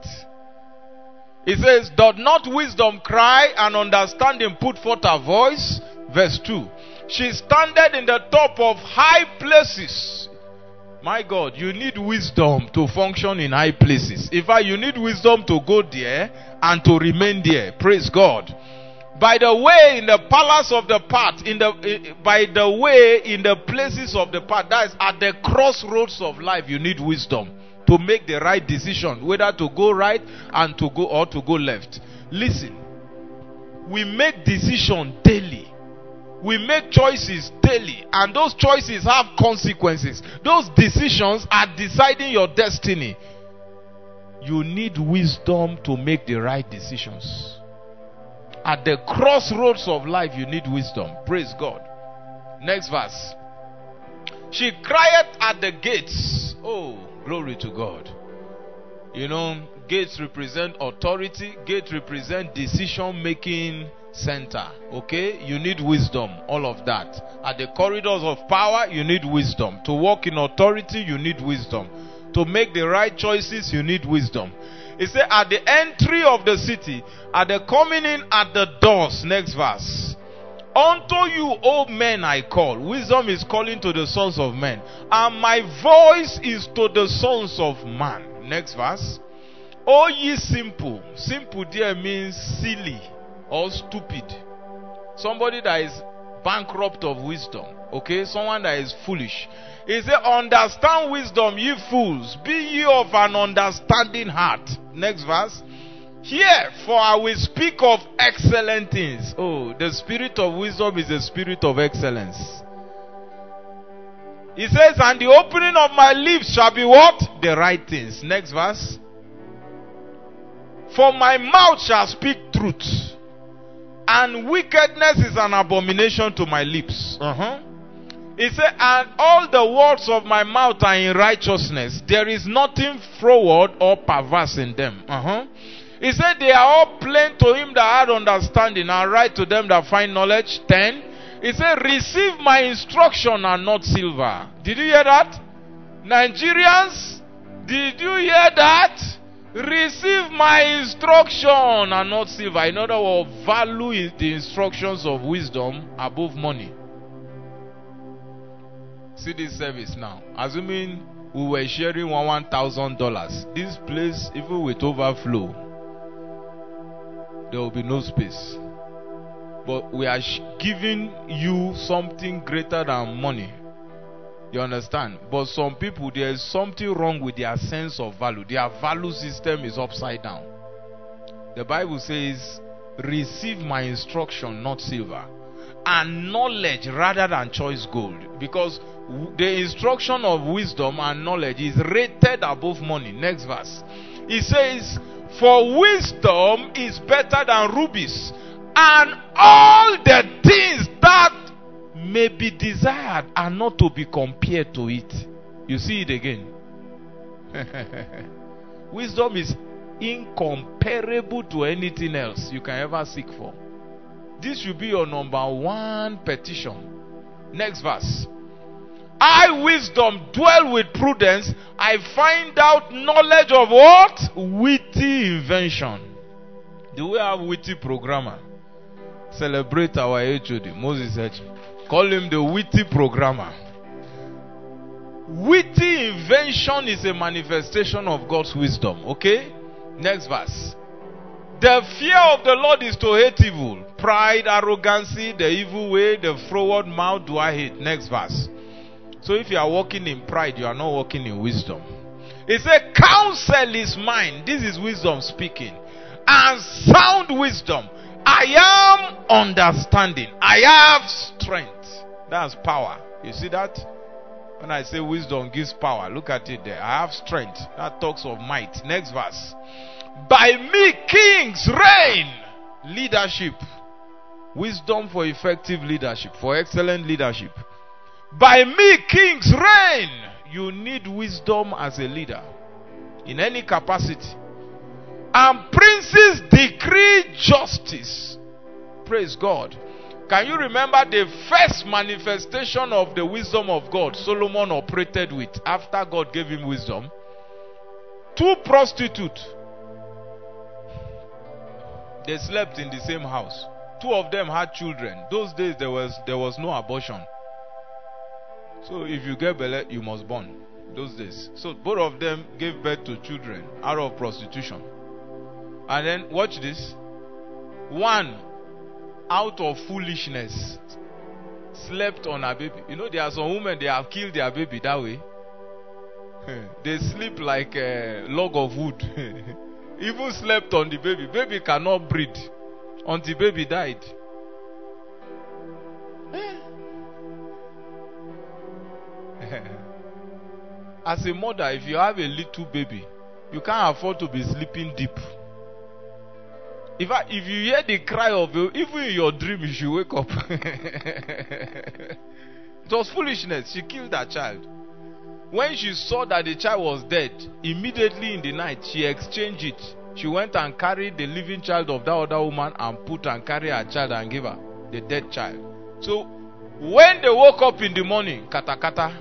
It says, doth not wisdom cry, and understanding put forth her voice? Verse 2. She standeth in the top of high places. My God, you need wisdom to function in high places. In fact, you need wisdom to go there and to remain there. Praise God. By the way, in the palace of the path, by the way, in the places of the path, that is at the crossroads of life, you need wisdom to make the right decision, whether to go right and to go or to go left. Listen, we make decisions daily. We make choices daily, and those choices have consequences. Those decisions are deciding your destiny. You need wisdom to make the right decisions. At the crossroads of life, you need wisdom. Praise God. Next verse. She crieth at the gates. Oh, glory to God. You know, gates represent authority. Gates represent decision-making center. Okay? You need wisdom. All of that. At the corridors of power, you need wisdom. To walk in authority, you need wisdom. To make the right choices, you need wisdom. It says, at the entry of the city, at the coming in at the doors. Next verse. Unto you, O men, I call. Wisdom is calling to the sons of men. And my voice is to the sons of man. Next verse. O ye simple. Simple there means silly or stupid. Somebody that is bankrupt of wisdom. Okay? Someone that is foolish. He said, understand wisdom, ye fools. Be ye of an understanding heart. Next verse. Hear, for I will speak of excellent things. Oh, the spirit of wisdom is the spirit of excellence. He says, and the opening of my lips shall be what? The right things. Next verse. For my mouth shall speak truth, and wickedness is an abomination to my lips. He said, and all the words of my mouth are in righteousness. There is nothing froward or perverse in them. He said, they are all plain to him that had understanding, and right to them that find knowledge. 10. He said, receive my instruction and not silver. Did you hear that? Nigerians, did you hear that? Receive my instruction and not silver. In other words, value the instructions of wisdom above money. See this service now. Assuming we were sharing $1,000, this place, even with overflow, there will be no space. But we are giving you something greater than money. You understand? But some people, there is something wrong with their sense of value. Their value system is upside down. The Bible says, receive my instruction, not silver, and knowledge rather than choice gold. Because the instruction of wisdom and knowledge is rated above money. Next verse. He says, for wisdom is better than rubies, and all the things that may be desired are not to be compared to it. You see it again. Wisdom is incomparable to anything else you can ever seek for. This should be your number one petition. Next verse. I, wisdom, dwell with prudence. I find out knowledge of what? Witty invention. Do we have witty programmer? Celebrate our HOD, Moses H. Call him the witty programmer. Witty invention is a manifestation of God's wisdom. Okay? Next verse. The fear of the Lord is to hate evil. Pride, arrogancy, the evil way, the froward mouth do I hate. Next verse. So if you are walking in pride, you are not walking in wisdom. It said, counsel is mine. This is wisdom speaking. And sound wisdom. I am understanding. I have strength. That's power. You see that? When I say wisdom gives power, look at it there. I have strength. That talks of might. Next verse. By me kings reign. Leadership. Wisdom for effective leadership. For excellent leadership. By me kings reign. You need wisdom as a leader. In any capacity. And princes decree justice. Praise God. Can you remember the first manifestation of the wisdom of God Solomon operated with after God gave him wisdom? 2 prostitutes. They slept in the same house. 2 of them had children. Those days there was no abortion. So if you get belly, you must born. Those days. So both of them gave birth to children out of prostitution. And then watch this. One, out of foolishness, slept on her baby. You know, there are some women, they have killed their baby that way. They sleep like a log of wood. Even slept on the baby. Baby cannot breathe until baby died. As a mother, if you have a little baby, you can't afford to be sleeping deep. If you hear the cry of you, even in your dream, you should wake up. It was foolishness. She killed that child. When she saw that the child was dead, immediately in the night, she exchanged it. She went and carried the living child of that other woman and put and carried her child and gave her the dead child. So, when they woke up in the morning, kata kata,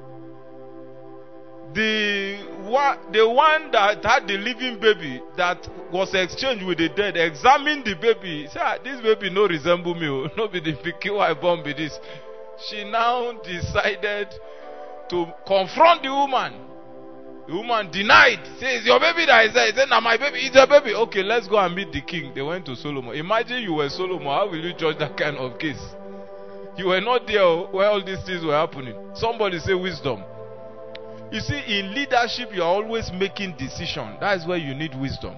the one that had the living baby that was exchanged with the dead examined the baby. Said, this baby no resemble me. No be the pikin I born be this. She now decided to confront the woman. The woman denied. Says, your baby that is there. He said, nah, my baby is your baby. Okay, let's go and meet the king. They went to Solomon. Imagine you were Solomon. How will you judge that kind of case? You were not there where all these things were happening. Somebody say wisdom. You see, in leadership, you are always making decisions. That is where you need wisdom.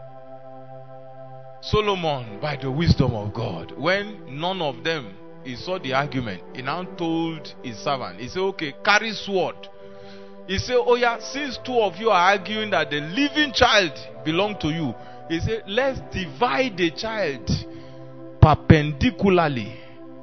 Solomon, by the wisdom of God, when none of them, he saw the argument, he now told his servant, he said, okay, carry sword. He said, oh yeah, since 2 of you are arguing that the living child belongs to you, He said, let's divide the child perpendicularly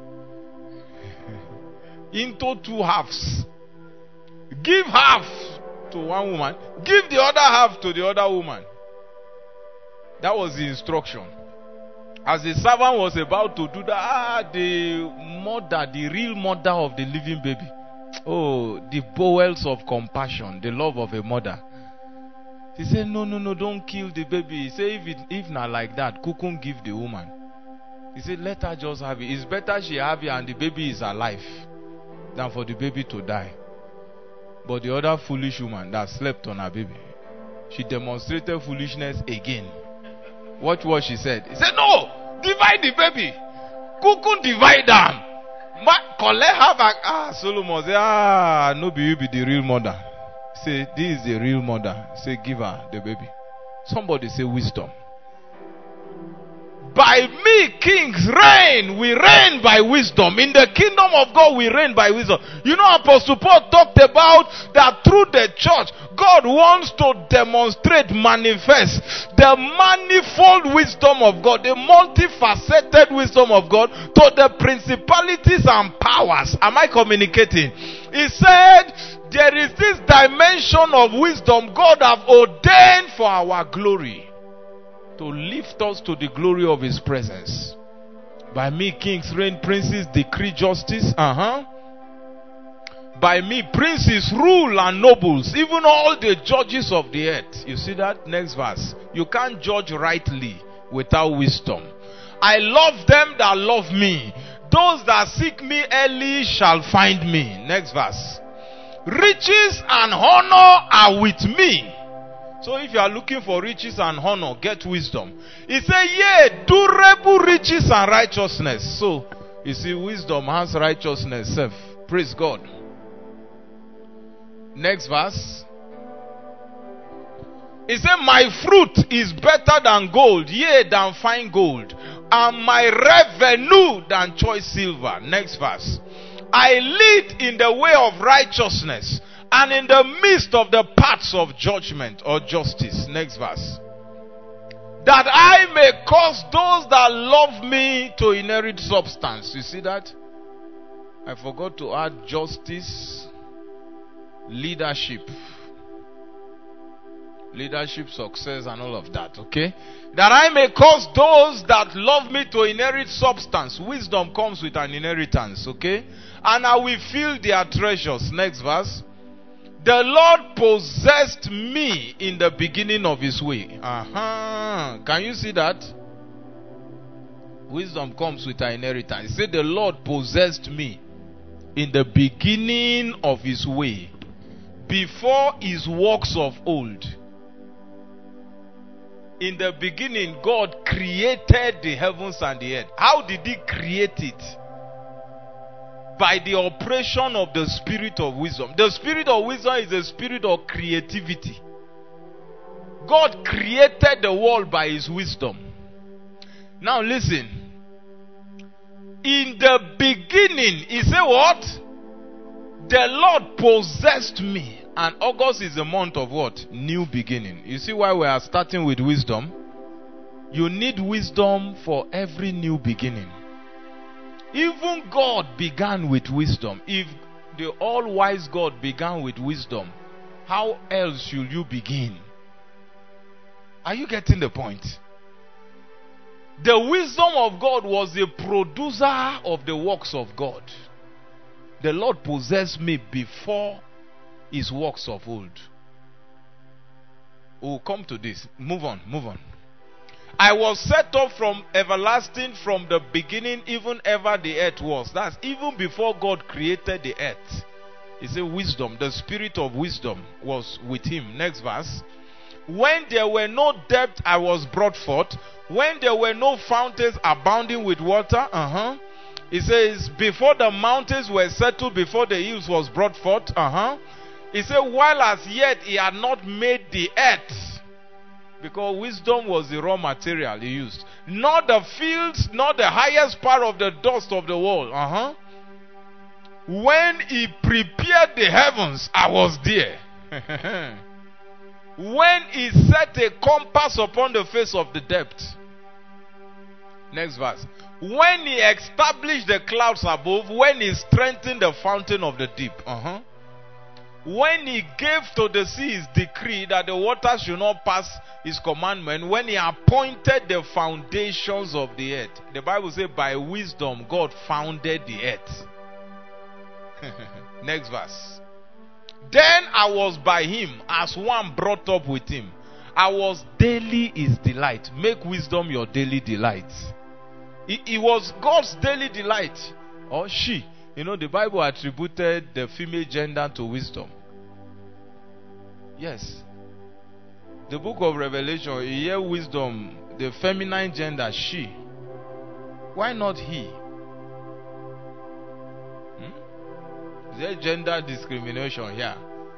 into two halves. Give half to one woman, give the other half to the other woman. That was the instruction. As the servant was about to do that, the mother, the real mother of the living baby, oh, the bowels of compassion, the love of a mother. He said, no, don't kill the baby. He said, if not like that, couldn't give the woman. He said, let her just have it. It's better she have it and the baby is alive than for the baby to die. But the other foolish woman that slept on her baby, she demonstrated foolishness again. Watch what she said. He said, no, divide the baby. Couldn't divide them. Collect her back. Solomon said, no be you be the real mother. Say, this is the real mother. Say, give her the baby. Somebody say wisdom. By me, kings reign. We reign by wisdom. In the kingdom of God, we reign by wisdom. You know, Apostle Paul talked about that through the church, God wants to demonstrate, manifest the manifold wisdom of God, the multifaceted wisdom of God to the principalities and powers. Am I communicating? He said, there is this dimension of wisdom God have ordained for our glory, to lift us to the glory of His presence. By me, kings reign, princes decree justice. By me, princes rule and nobles, even all the judges of the earth. You see that? Next verse. You can't judge rightly without wisdom. I love them that love me. Those that seek me early shall find me. Next verse. Riches and honor are with me. So if you are looking for riches and honor, get wisdom. He said, yea, durable riches and righteousness. So, you see, wisdom has righteousness. Praise God. Next verse. He said, my fruit is better than gold, yea, than fine gold, and my revenue than choice silver. Next verse. I lead in the way of righteousness, and in the midst of the paths of judgment or justice. Next verse. That I may cause those that love me to inherit substance. You see that? I forgot to add justice, leadership, success, and all of that. Okay? That I may cause those that love me to inherit substance. Wisdom comes with an inheritance. Okay? And I will fill their treasures. Next verse. The Lord possessed me in the beginning of His way. Can you see that? Wisdom comes with an inheritance. He said, the Lord possessed me in the beginning of His way, before His works of old. In the beginning, God created the heavens and the earth. How did He create it? By the operation of the spirit of wisdom. The spirit of wisdom is a spirit of creativity. God created the world by His wisdom. Now listen. In the beginning, He said what? The Lord possessed me. And August is a month of what? New beginning. You see why we are starting with wisdom? You need wisdom for every new beginning. Even God began with wisdom. If the all-wise God began with wisdom, how else should you begin? Are you getting the point? The wisdom of God was the producer of the works of God. The Lord possessed me before His works of old. We'll come to this. Move on. I was set up from everlasting, from the beginning, even ever the earth was. That's even before God created the earth. He said wisdom, the spirit of wisdom was with Him. Next verse. When there were no depths, I was brought forth. When there were no fountains abounding with water. He says, before the mountains were settled, before the hills was brought forth. He said, while as yet He had not made the earth. Because wisdom was the raw material He used. Not the fields, not the highest part of the dust of the world. When He prepared the heavens, I was there. when he set a compass upon the face of the depth. Next verse. When he established the clouds above, when he strengthened the fountain of the deep. When he gave to the sea his decree that the waters should not pass his commandment, when he appointed the foundations of the earth. The Bible says by wisdom God founded the earth. Next verse. Then I was by him as one brought up with him. I was daily his delight. Make wisdom your daily delight. It was God's daily delight. Or she. You know, the Bible attributed the female gender to wisdom. Yes. The book of Revelation, you hear wisdom, the feminine gender, she. Why not he? Is there gender discrimination here?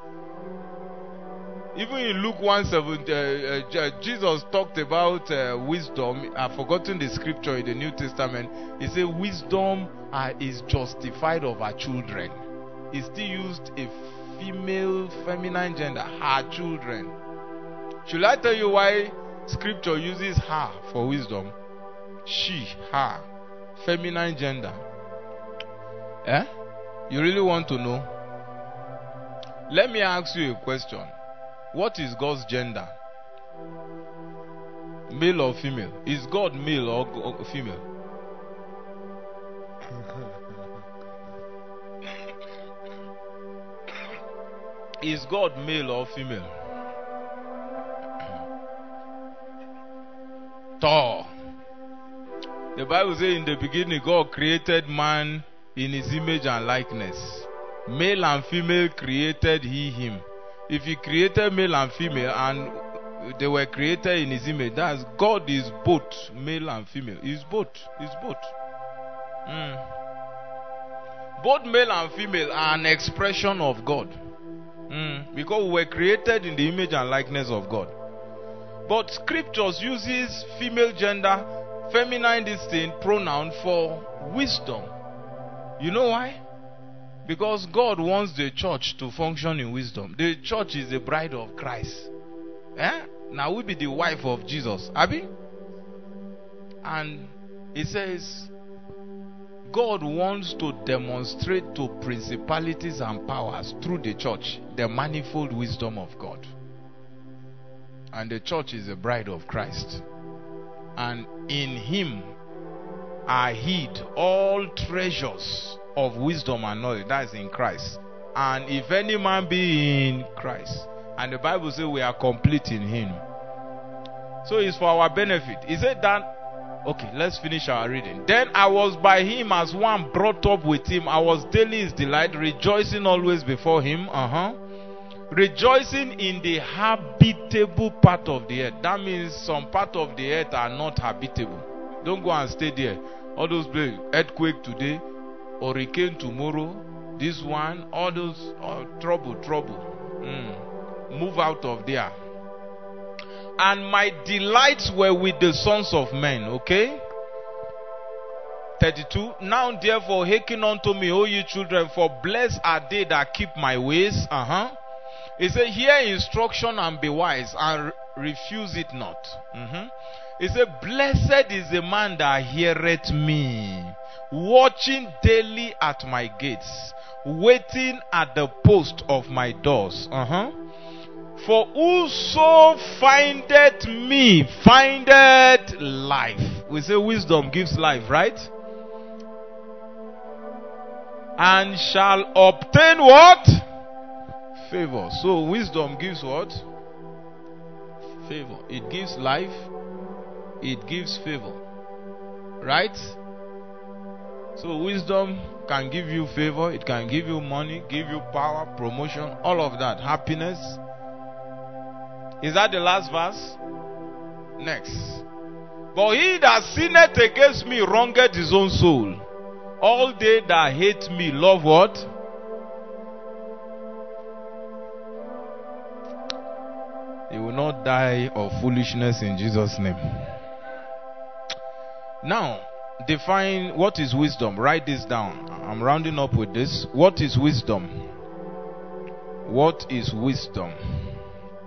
Even in Luke 1:7, Jesus talked about wisdom. I've forgotten the scripture in the New Testament. He said wisdom is justified of her children. He still used a female, feminine gender, her children. Should I tell you why scripture uses her for wisdom? She, her, feminine gender. You really want to know? Let me ask you a question. What is God's gender? Male or female? Is God male or female? Is God male or female? Thor. The Bible says in the beginning God created man in his image and likeness. Male and female created he him. If he created male and female and they were created in his image, that's God is both male and female. He's both. He's both. Both male and female are an expression of God. Because we were created in the image and likeness of God. But scriptures uses female gender, feminine distinct pronoun for wisdom. You know why? Because God wants the church to function in wisdom. The church is the bride of Christ. Now we be the wife of Jesus. Abi? And it says God wants to demonstrate to principalities and powers through the church the manifold wisdom of God. And the church is the bride of Christ. And in him are hid all treasures of wisdom and knowledge. That is in Christ. And if any man be in Christ, and the Bible says we are complete in him. So it's for our benefit. He said that. Okay, let's finish our reading. Then I was by him as one brought up with him. I was daily his delight, rejoicing always before him. Rejoicing in the habitable part of the earth. That means some part of the earth are not habitable. Don't go and stay there. All those places, earthquake today, hurricane tomorrow, this one, all those, trouble. Move out of there. And my delights were with the sons of men. Okay? 32. Now therefore hearken unto me, O ye children, for blessed are they that keep my ways. It said, hear instruction and be wise, and refuse it not. It said, blessed is the man that heareth me, watching daily at my gates, waiting at the post of my doors. For whoso findeth me, findeth life. We say wisdom gives life, right? And shall obtain what? Favor. So wisdom gives what? Favor. It gives life. It gives favor. Right? So wisdom can give you favor. It can give you money, give you power, promotion, all of that. Happiness. Is that the last verse? Next. But he that sinneth against me wrongeth his own soul. All they that hate me love what? They will not die of foolishness in Jesus' name. Now, define what is wisdom. Write this down. I'm rounding up with this. What is wisdom? What is wisdom?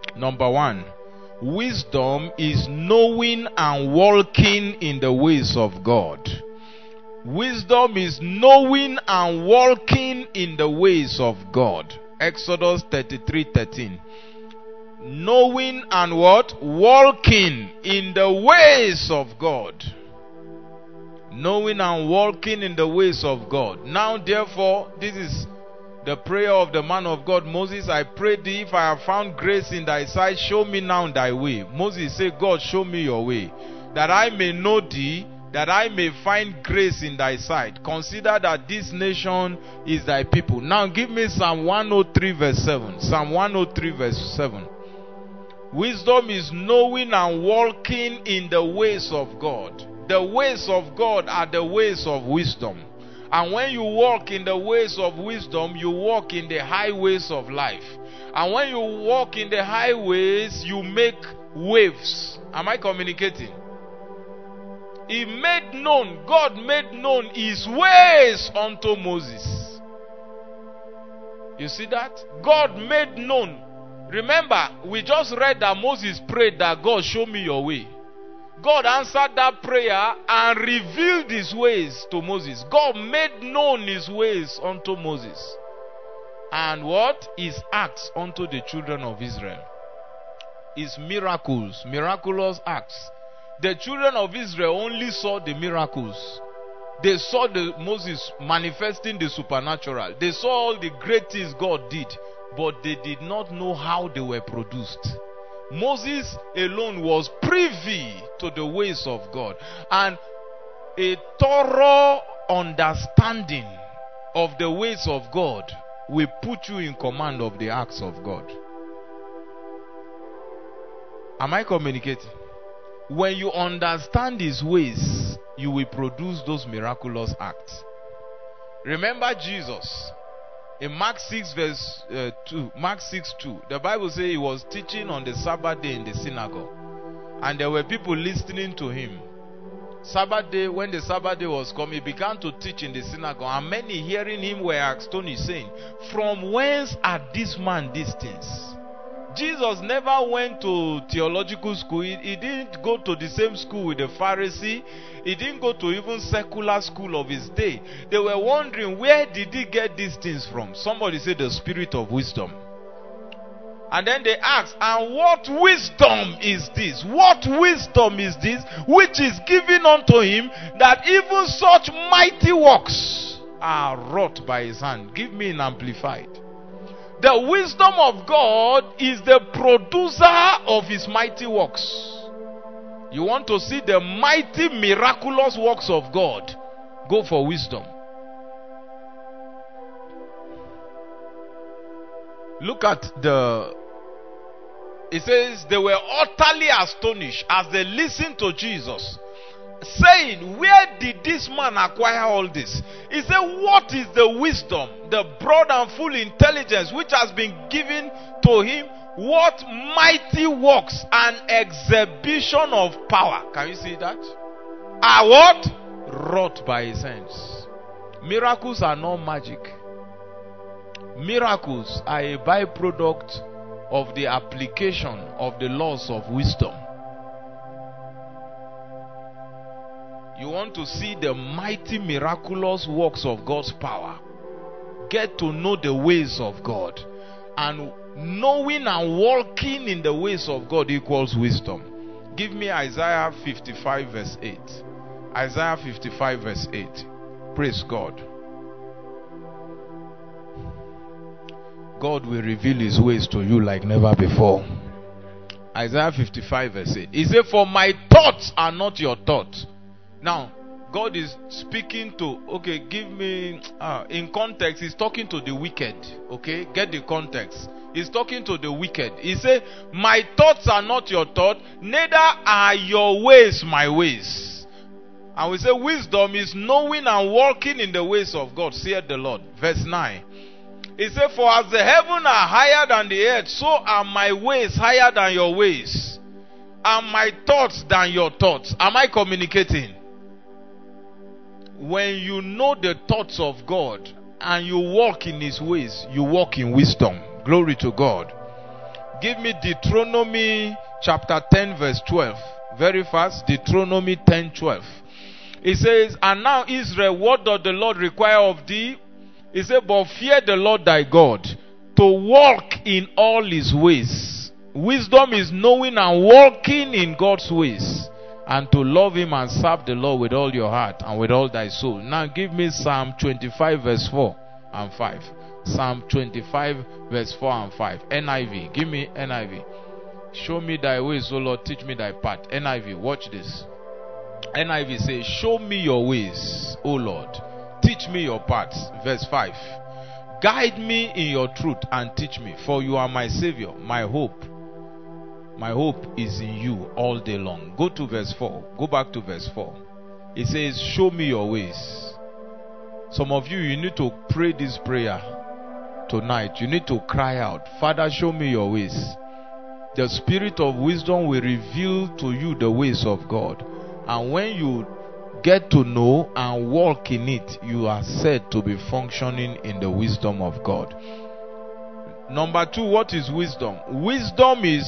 Number 1, wisdom is knowing and walking in the ways of God. Wisdom is knowing and walking in the ways of God. Exodus 33:13. Knowing and what? Walking in the ways of God. Knowing and walking in the ways of God. Now therefore, this is the prayer of the man of God Moses. I pray thee, if I have found grace in thy sight, show me now thy way. Moses said, God, show me your way, that I may know thee, that I may find grace in thy sight. Consider that this nation is thy people. Now give me Psalm 103 verse 7. Psalm 103 verse 7. Wisdom is knowing and walking in the ways of God. The ways of God are the ways of wisdom. And when you walk in the ways of wisdom, you walk in the highways of life. And when you walk in the highways, you make waves. Am I communicating? He made known, God made known his ways unto Moses. You see that? God made known. Remember, we just read that Moses prayed that God show me your way. God answered that prayer and revealed his ways to Moses. God made known his ways unto Moses. And what? His acts unto the children of Israel. His miracles, miraculous acts. The children of Israel only saw the miracles. They saw Moses manifesting the supernatural. They saw all the great things God did. But they did not know how they were produced. Moses alone was privy to the ways of God. And a thorough understanding of the ways of God will put you in command of the acts of God. Am I communicating? When you understand his ways, you will produce those miraculous acts. Remember Jesus. In Mark 6 verse 2, Mark 6:2, the Bible says he was teaching on the Sabbath day in the synagogue. And there were people listening to him. Sabbath day, when the Sabbath day was come, he began to teach in the synagogue. And many hearing him were astonished, saying, from whence are this man these things? Jesus never went to theological school. He didn't go to the same school with the Pharisee. He didn't go to even secular school of his day. They were wondering, where did he get these things from? Somebody said the spirit of wisdom. And then they asked, and what wisdom is this? What wisdom is this which is given unto him, that even such mighty works are wrought by his hand? Give me an amplified. The wisdom of God is the producer of his mighty works. You want to see the mighty miraculous works of God? Go for wisdom. Look at it says they were utterly astonished as they listened to Jesus, saying, where did this man acquire all this? He said, what is the wisdom, the broad and full intelligence which has been given to him? What mighty works and exhibition of power, can you see that? Are what? Wrought by his hands. Miracles are not magic. Miracles are a byproduct of the application of the laws of wisdom. You want to see the mighty miraculous works of God's power? Get to know the ways of God. And knowing and walking in the ways of God equals wisdom. Give me Isaiah 55 verse 8. Isaiah 55 verse 8. Praise God. God will reveal his ways to you like never before. Isaiah 55 verse 8. He said, for my thoughts are not your thoughts. Now, God is speaking to, give me, in context, he's talking to the wicked. Okay, get the context. He's talking to the wicked. He said, my thoughts are not your thoughts, neither are your ways my ways. And we say wisdom is knowing and walking in the ways of God, saith the Lord. Verse 9. He said, for as the heavens are higher than the earth, so are my ways higher than your ways, and my thoughts than your thoughts. Am I communicating? When you know the thoughts of God and you walk in his ways, you walk in wisdom. Glory to God. Give me Deuteronomy chapter 10 verse 12. Very fast. Deuteronomy 10:12. It says, and now Israel, what does the Lord require of thee? He said, but fear the Lord thy God, to walk in all his ways. Wisdom is knowing and walking in God's ways, and to love him and serve the Lord with all your heart and with all thy soul. Now give me Psalm 25 verse 4 and 5. Psalm 25 verse 4 and 5. NIV. Give me NIV. Show me thy ways, O Lord, teach me thy path. NIV. Watch this. NIV says, show me your ways, O Lord, teach me your paths. Verse 5. Guide me in your truth and teach me, for you are my Savior, my hope. My hope is in you all day long. Go to verse 4. Go back to verse 4. It says, show me your ways. Some of you need to pray this prayer tonight. You need to cry out, Father, show me your ways. The spirit of wisdom will reveal to you the ways of God. And when you get to know and walk in it, you are said to be functioning in the wisdom of God. Number 2, what is wisdom? Wisdom is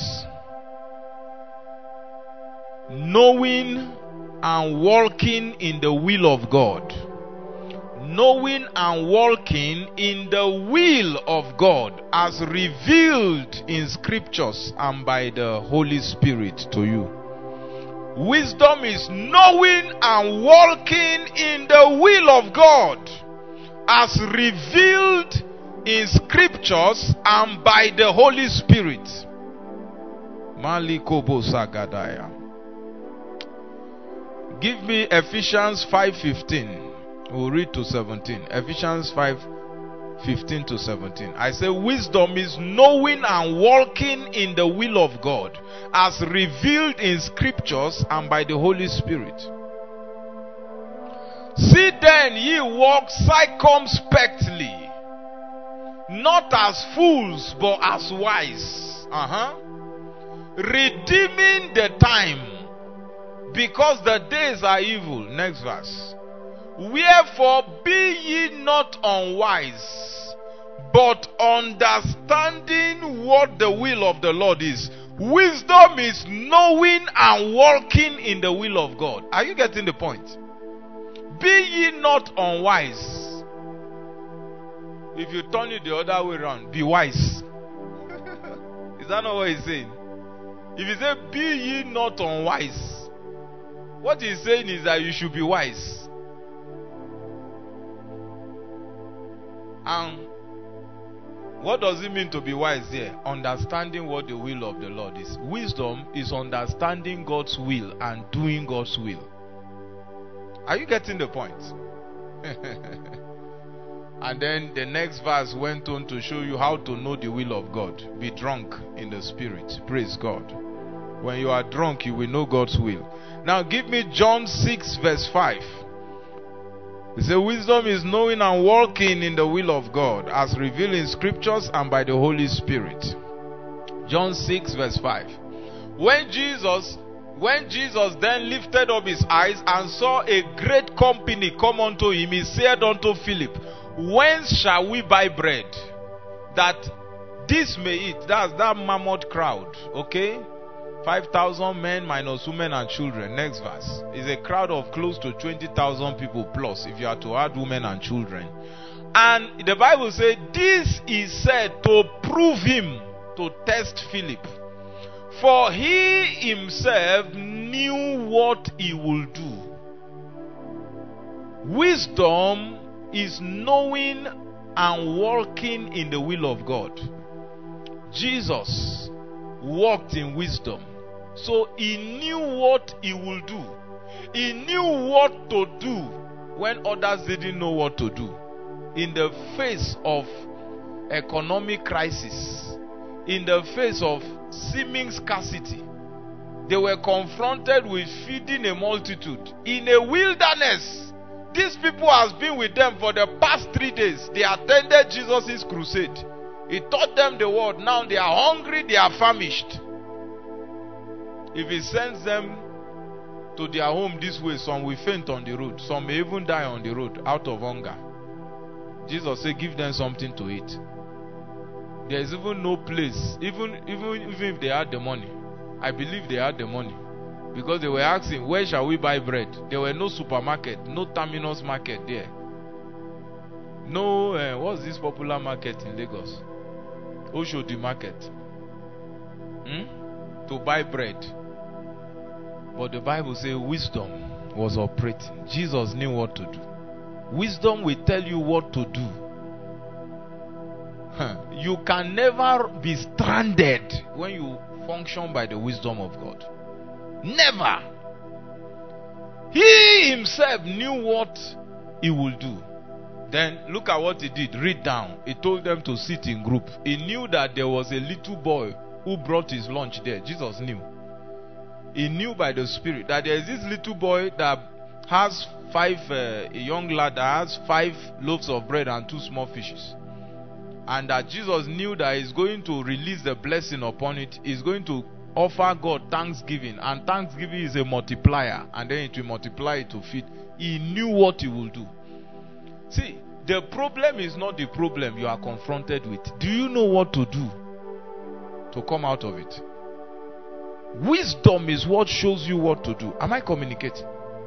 knowing and walking in the will of God. Knowing and walking in the will of God as revealed in scriptures and by the Holy Spirit to you. Wisdom is knowing and walking in the will of God as revealed in scriptures and by the Holy Spirit. Malikobo Sagadaya. Give me Ephesians 5:15. We'll read to 17. Ephesians 5:15 to 17. I say wisdom is knowing and walking in the will of God as revealed in scriptures and by the Holy Spirit. See then ye walk circumspectly, not as fools but as wise, redeeming the time, because the days are evil. Next verse. Wherefore be ye not unwise, but understanding what the will of the Lord is. Wisdom is knowing and walking in the will of God. Are you getting the point? Be ye not unwise. If you turn it the other way around, be wise. Is that not what he's saying? If he says, be ye not unwise, what he's saying is that you should be wise. And what does it mean to be wise here? Understanding what the will of the Lord is. Wisdom is understanding God's will and doing God's will. Are you getting the point? And then the next verse went on to show you how to know the will of God. Be drunk in the spirit. Praise God. When you are drunk, you will know God's will. Now give me John 6 verse 5. He said, wisdom is knowing and walking in the will of God as revealed in scriptures and by the Holy Spirit. John 6 verse 5. When Jesus then lifted up his eyes and saw a great company come unto him, he said unto Philip, whence shall we buy bread that this may eat? That's that mammoth crowd. Okay? 5,000 men minus women and children. Next verse. Is a crowd of close to 20,000 people plus, if you are to add women and children. And the Bible says this is said to prove him, to test Philip. For he himself knew what he will do. Wisdom is knowing and walking in the will of God. Jesus walked in wisdom. So he knew what he will do. He knew what to do when others didn't know what to do. In the face of economic crisis, in the face of seeming scarcity, they were confronted with feeding a multitude in a wilderness. These people has been with them for the past 3 days. They attended Jesus' crusade. He taught them the word. Now they are hungry, they are famished. If he sends them to their home this way, some will faint on the road. Some may even die on the road out of hunger. Jesus said, give them something to eat. There is even no place, even if they had the money. I believe they had the money. Because they were asking, where shall we buy bread? There were no supermarket, no terminus market there. No, what's this popular market in Lagos? Oshodi market. To buy bread. But the Bible says wisdom was operating. Jesus knew what to do. Wisdom will tell you what to do. You can never be stranded when you function by the wisdom of God. Never. He himself knew what he would do. Then look at what he did. Read down. He told them to sit in group. He knew that there was a little boy who brought his lunch there. Jesus knew. He knew by the Spirit that there is this little boy that has a young lad that has 5 loaves of bread and 2 small fishes. And that Jesus knew that he's going to release the blessing upon it. He's going to offer God thanksgiving. And thanksgiving is a multiplier. And then it will multiply it to feed. He knew what he will do. See, the problem is not the problem you are confronted with. Do you know what to do to come out of it? Wisdom is what shows you what to do. Am I communicating?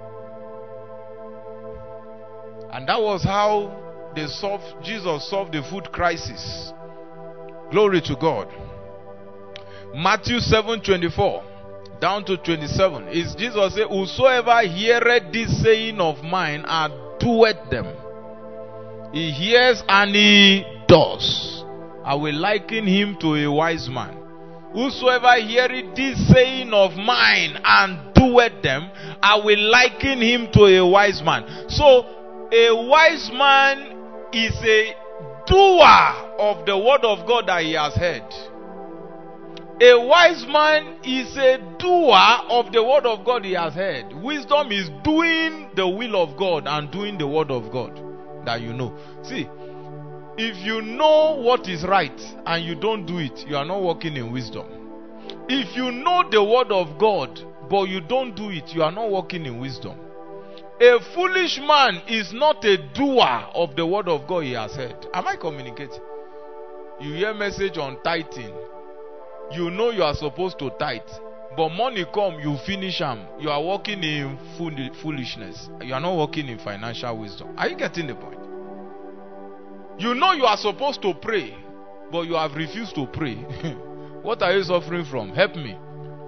And that was how Jesus solved the food crisis. Glory to God. Matthew 7:24 down to 27 is Jesus said, whosoever heareth this saying of mine and doeth them, he hears and he does. I will liken him to a wise man. Whosoever heareth this saying of mine and doeth them, I will liken him to a wise man. So, a wise man is a doer of the word of God that he has heard. A wise man is a doer of the word of God he has heard. Wisdom is doing the will of God and doing the word of God that you know. See, if you know what is right and you don't do it, you are not walking in wisdom. If you know the word of God but you don't do it, you are not walking in wisdom. A foolish man is not a doer of the word of God he has heard. Am I communicating? You hear message on tithing. You know you are supposed to tithe. But money come, you finish them. You are walking in foolishness. You are not walking in financial wisdom. Are you getting the point? You know you are supposed to pray, but you have refused to pray. What are you suffering from? Help me.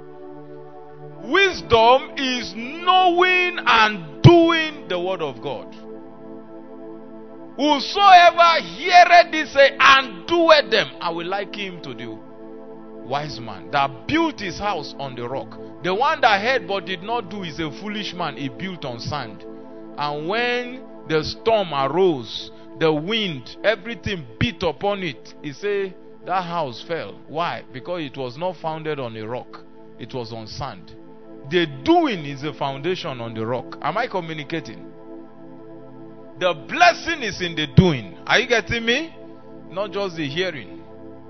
Wisdom is knowing and doing the word of God. Whosoever heareth this say and doeth them, I will liken him to the wise man that built his house on the rock. The one that heard but did not do is a foolish man. He built on sand. And when the storm arose, the wind, everything beat upon it, he said that house fell. Why? Because it was not founded on a rock. It was on sand. The doing is a foundation on the rock. Am I communicating? The blessing is in the doing. Are you getting me? Not just the hearing.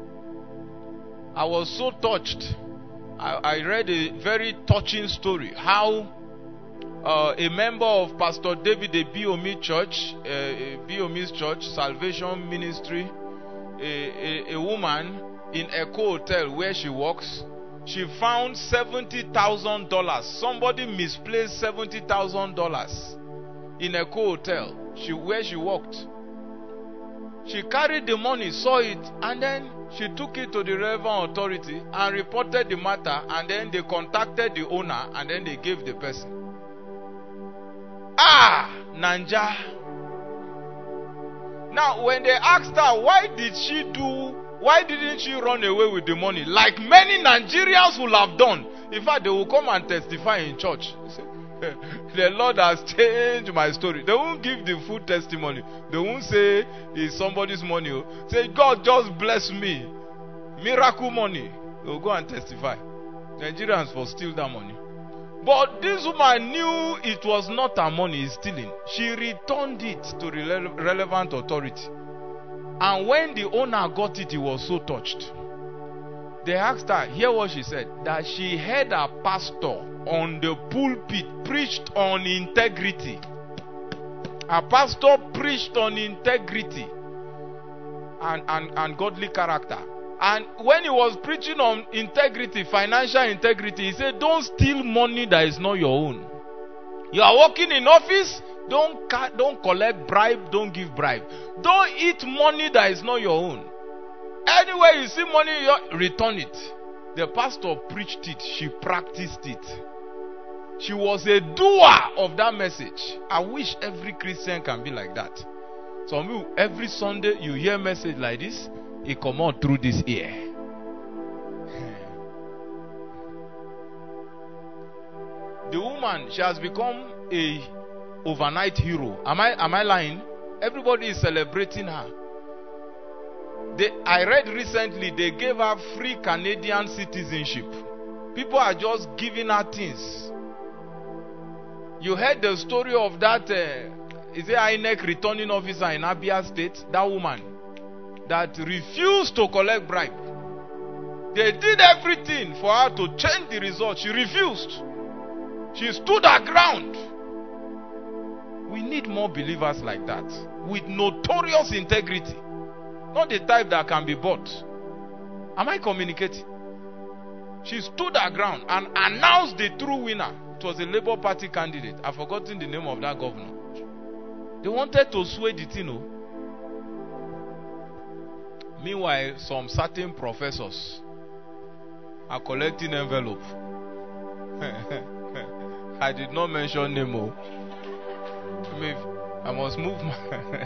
I was so touched. I read a very touching story. How a member of Pastor David Biomi Church, Biomi's church, Salvation Ministry, a woman in Echo Hotel where she works, she found $70,000. Somebody misplaced $70,000 in Echo Hotel, where she worked. She carried the money, saw it, and then she took it to the relevant authority and reported the matter, and then they contacted the owner, and then they gave the person. Nanja. Now, when they asked her, why didn't she run away with the money? Like many Nigerians will have done. In fact, they will come and testify in church. The Lord has changed my story. They won't give the full testimony. They won't say it's somebody's money. Say, God just bless me. Miracle money. They will go and testify. Nigerians will steal that money. But this woman knew it was not her money he's stealing. She returned it to the relevant authority. And when the owner got it, he was so touched. They asked her, hear what she said, that she heard her pastor on the pulpit preached on integrity. Her pastor preached on integrity. and godly character. And when he was preaching on integrity, financial integrity, he said, don't steal money that is not your own. You are working in office, don't collect bribe, don't give bribe. Don't eat money that is not your own. Anywhere you see money, return it. The pastor preached it, she practiced it. She was a doer of that message. I wish every Christian can be like that. Some of you, every Sunday you hear a message like this, it come out through this ear. The woman, she has become a overnight hero. Am I lying? Everybody is celebrating her. I read recently they gave her free Canadian citizenship. People are just giving her things. You heard the story of that is it INEC returning officer in Abia State? That woman that refused to collect bribe. They did everything for her to change the result. She refused. She stood her ground. We need more believers like that, with notorious integrity. Not the type that can be bought. Am I communicating? She stood her ground and announced the true winner. It was a Labour Party candidate. I've forgotten the name of that governor. They wanted to sway the thing. Meanwhile, some certain professors are collecting envelope. I did not mention name. I must move my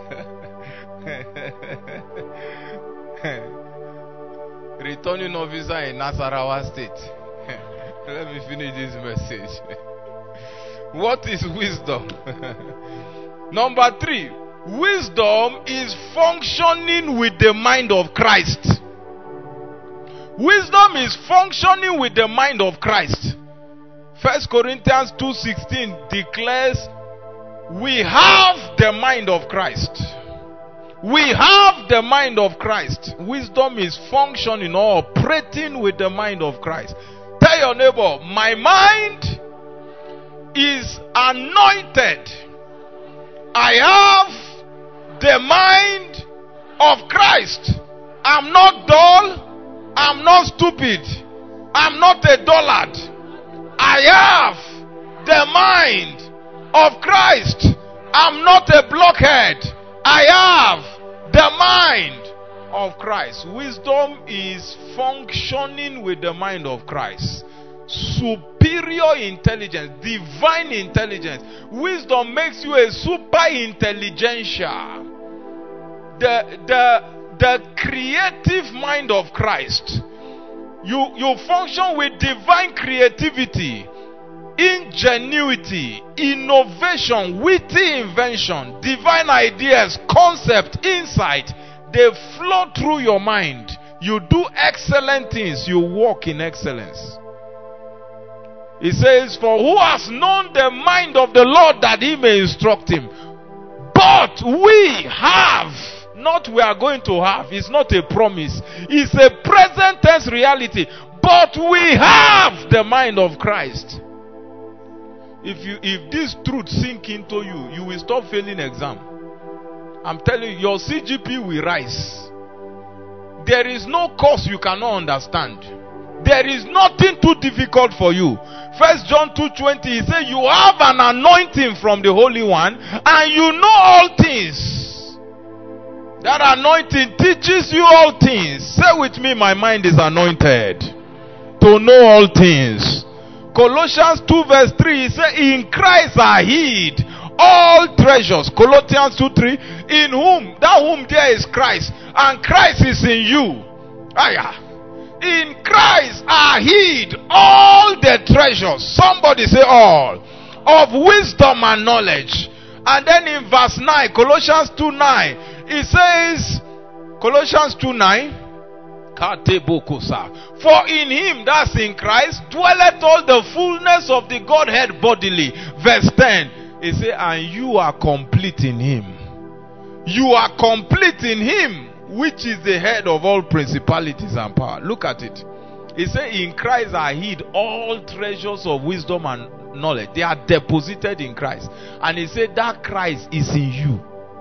returning officer in Nasarawa State. Let me finish this message. What is wisdom? Number 3, wisdom is functioning with the mind of Christ. Wisdom is functioning with the mind of Christ. 1 Corinthians 2:16 declares, we have the mind of Christ. We have the mind of Christ. Wisdom is functioning or operating with the mind of Christ. Tell your neighbor, my mind is anointed. I have the mind of Christ. I'm not dull. I'm not stupid. I'm not a dullard. I have the mind of Christ. I'm not a blockhead. I have the mind of Christ. Wisdom is functioning with the mind of Christ. Superior intelligence, divine intelligence. Wisdom makes you a super intelligentsia. The creative mind of Christ. You function with divine creativity, ingenuity, innovation, witty invention, divine ideas, concept, insight. They flow through your mind. You do excellent things. You walk in excellence. It says, for who has known the mind of the Lord that he may instruct him? But we have, not we are going to have. It's not a promise. It's a present tense reality. But we have the mind of Christ. If this truth sink into you, you will stop failing exam. I'm telling you, your CGP will rise. There is no course you cannot understand. There is nothing too difficult for you. 1 John 2:20, he says, you have an anointing from the Holy One, and you know all things. That anointing teaches you all things. Say with me, my mind is anointed to know all things. Colossians 2:3, he says, in Christ are hid all treasures. Colossians 2:3, in whom, that whom there is Christ, and Christ is in you. In Christ are hid all the treasures. Somebody say all. Of wisdom and knowledge. And then in verse 9, Colossians 2:9, it says, Colossians 2:9, for in him, that's in Christ, dwelleth all the fullness of the Godhead bodily. Verse 10, it says, and you are complete in him. You are complete in him, which is the head of all principalities and power. Look at it. It says, in Christ are hid all treasures of wisdom and knowledge. They are deposited in Christ. And he said that Christ is in you.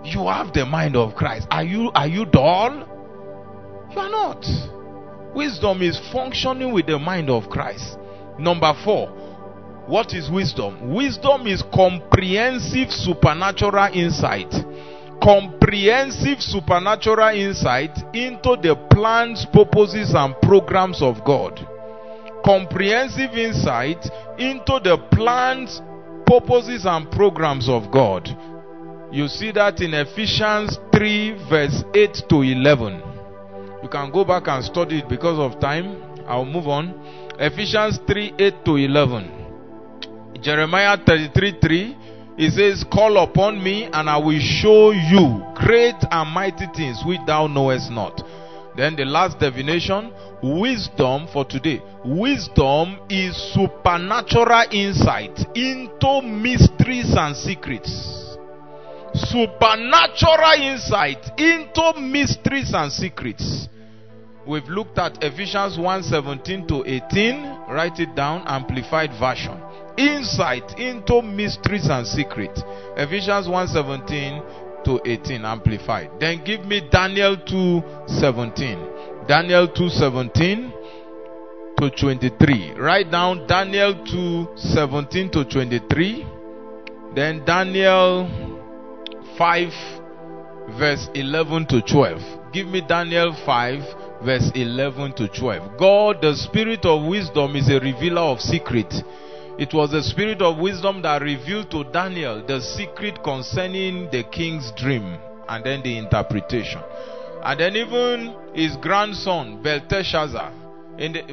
You have the mind of Christ. Are you dull? You are not. Wisdom is functioning with the mind of Christ. Number 4. What is wisdom? Wisdom is comprehensive supernatural insight. Comprehensive supernatural insight into the plans, purposes, and programs of God. Comprehensive insight into the plans, purposes, and programs of God. You see that in Ephesians 3 verse 8 to 11. You can go back and study it because of time. I'll move on. Ephesians 3 8 to 11. Jeremiah 33:3. It says, call upon me and I will show you great and mighty things which thou knowest not. Then the last definition, wisdom for today. Wisdom is supernatural insight into mysteries and secrets. Supernatural insight into mysteries and secrets. We've looked at Ephesians 1:17 to 18. Write it down, amplified version. Insight into mysteries and secrets. Ephesians 1:17 to 18, amplified. Then give me Daniel 2:17. Daniel 2:17 to 23. Write down Daniel 2:17 to 23. Then Daniel 5 verse 11 to 12. Give me Daniel 5 verse 11 to 12. God, the spirit of wisdom, is a revealer of secrets. It was the spirit of wisdom that revealed to Daniel the secret concerning the king's dream and then the interpretation. And then even his grandson Belshazzar, in the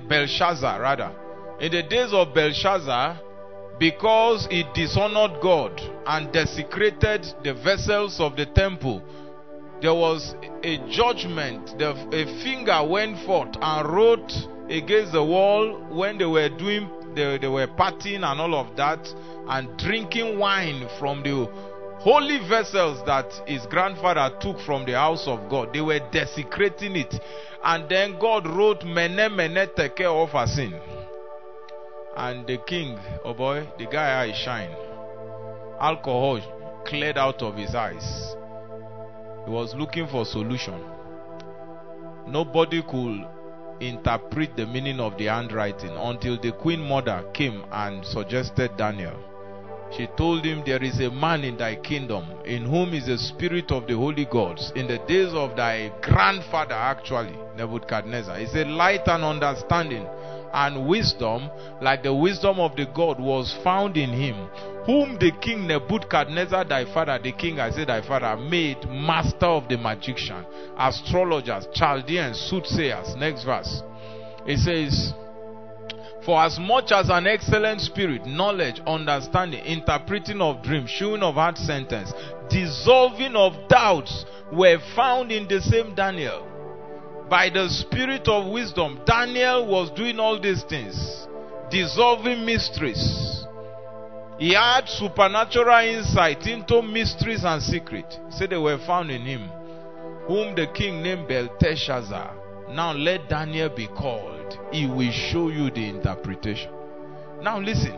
days of Belshazzar, because he dishonored God and desecrated the vessels of the temple, there was a judgment. A finger went forth and wrote against the wall when they were doing, they were partying and all of that, and drinking wine from the holy vessels that his grandfather took from the house of God. They were desecrating it. And then God wrote Mene Mene Tekel Upharsin. And the king, oh boy, the guy eye shine. Alcohol cleared out of his eyes. He was looking for solution. Nobody could interpret the meaning of the handwriting until the queen mother came and suggested Daniel. She told him, there is a man in thy kingdom in whom is the spirit of the holy gods. In the days of thy grandfather, actually, Nebuchadnezzar, he said, light and understanding and wisdom, like the wisdom of the God, was found in him, whom the king Nebuchadnezzar, thy father, the king, I said thy father, made master of the magician, astrologers, Chaldeans, soothsayers. Next verse. It says, for as much as an excellent spirit, knowledge, understanding, interpreting of dreams, shewing of hard sentence, dissolving of doubts, were found in the same Daniel. By the spirit of wisdom, Daniel was doing all these things, dissolving mysteries. He had supernatural insight into mysteries and secrets. So they were found in him, whom the king named Belteshazzar. Now let Daniel be called. He will show you the interpretation. Now listen.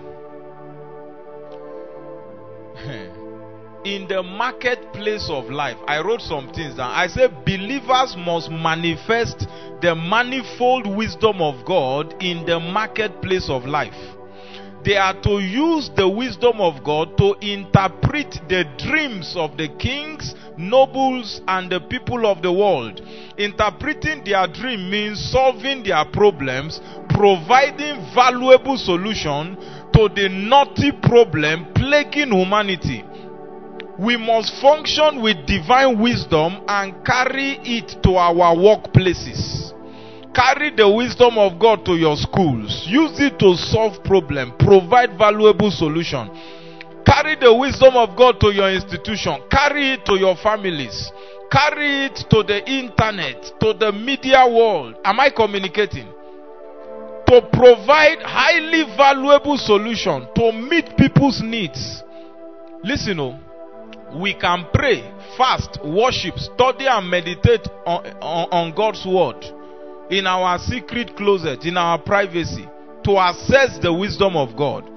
In the marketplace of life, I wrote some things down. I said believers must manifest the manifold wisdom of God in the marketplace of life. They are to use the wisdom of God to interpret the dreams of the kings, nobles, and the people of the world. Interpreting their dream means solving their problems, providing valuable solution to the knotty problem plaguing humanity. We must function with divine wisdom and carry it to our workplaces. Carry the wisdom of God to your schools. Use it to solve problems. Provide valuable solution. Carry the wisdom of God to your institution. Carry it to your families. Carry it to the internet, to the media world. Am I communicating? To provide highly valuable solution to meet people's needs. Listen, we can pray, fast, worship, study and meditate on God's word in our secret closet, in our privacy, to access the wisdom of God.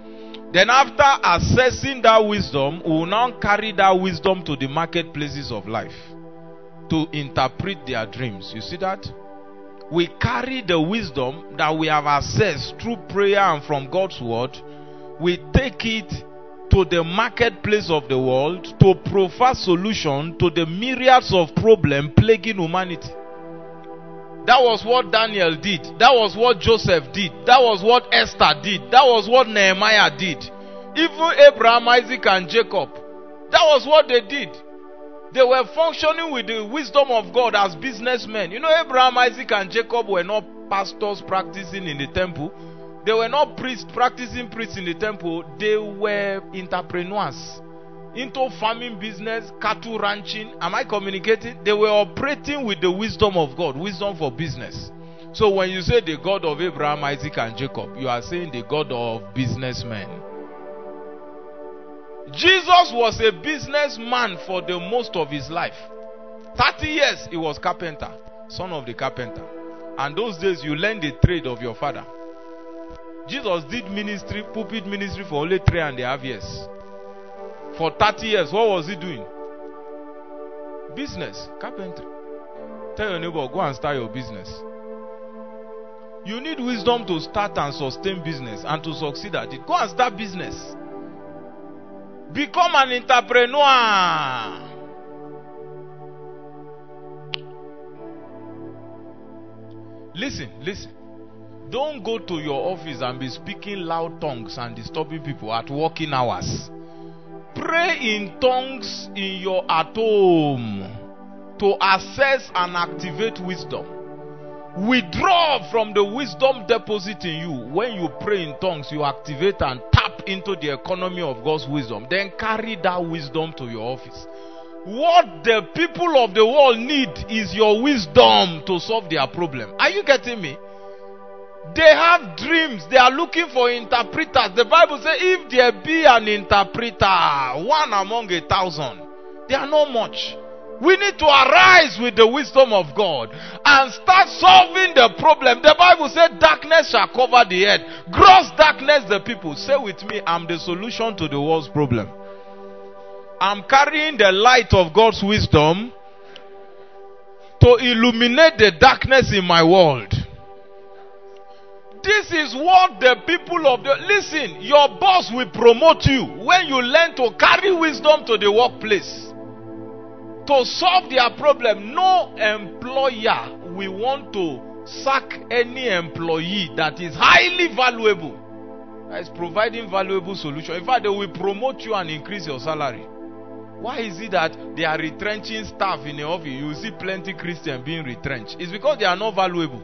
Then after assessing that wisdom, we will now carry that wisdom to the marketplaces of life to interpret their dreams. You see that? We carry the wisdom that we have accessed through prayer and from God's word. We take it to the marketplace of the world to provide solution to the myriads of problems plaguing humanity. That was what Daniel did. That was what Joseph did. That was what Esther did. That was what Nehemiah did. Even Abraham, Isaac, and Jacob. That was what they did. They were functioning with the wisdom of God as businessmen. You know, Abraham, Isaac, and Jacob were not pastors practicing in the temple. They were not practicing priests in the temple. They were entrepreneurs. Into farming business, cattle ranching. Am I communicating? They were operating with the wisdom of God. Wisdom for business. So when you say the God of Abraham, Isaac, and Jacob, you are saying the God of businessmen. Jesus was a businessman for the most of his life. 30 years he was carpenter, son of the carpenter. And those days you learned the trade of your father. Jesus did ministry, pulpit ministry for only 3.5 years. For 30 years, what was he doing? Business, carpentry. Tell your neighbor, go and start your business. You need wisdom to start and sustain business and to succeed at it. Go and start business. Become an entrepreneur. Listen. Don't go to your office and be speaking loud tongues and disturbing people at working hours. Pray in tongues in your at home to access and activate wisdom. Withdraw from the wisdom deposit in you. When you pray in tongues, you activate and tap into the economy of God's wisdom. Then carry that wisdom to your office. What the people of the world need is your wisdom to solve their problem. Are you getting me? They have dreams. They are looking for interpreters. The Bible says if there be an interpreter, one among 1,000, they are not much. We need to arise with the wisdom of God and start solving the problem. The Bible said darkness shall cover the earth. Gross darkness the people. Say with me, I'm the solution to the world's problem. I'm carrying the light of God's wisdom to illuminate the darkness in my world. This is what the people of the... Listen, your boss will promote you when you learn to carry wisdom to the workplace. To solve their problem. No employer will want to sack any employee that is highly valuable, that is providing valuable solution. In fact, they will promote you and increase your salary. Why is it that they are retrenching staff in the office? You see plenty Christians being retrenched. It's because they are not valuable.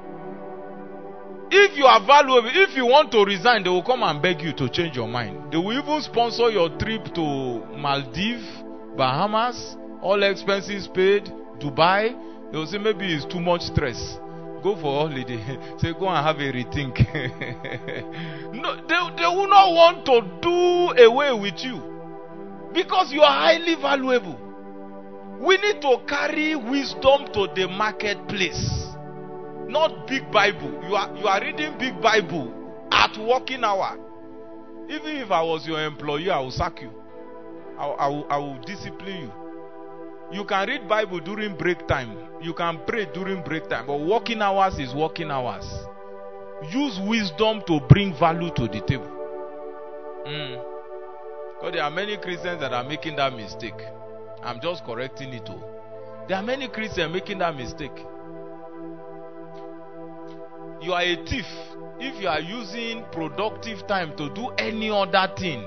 If you are valuable, if you want to resign, they will come and beg you to change your mind. They will even sponsor your trip to Maldives, Bahamas, all expenses paid, Dubai. They will say maybe it's too much stress. Go for holiday. Say go and have a rethink. No, they will not want to do away with you because you are highly valuable. We need to carry wisdom to the marketplace. Not big Bible. You are reading big Bible at working hour. Even if I was your employer, I will sack you. I will discipline you. You can read Bible during break time. You can pray during break time. But working hours is working hours. Use wisdom to bring value to the table. Because there are many Christians that are making that mistake. I'm just correcting it all. There are many Christians making that mistake. You are a thief if you are using productive time to do any other thing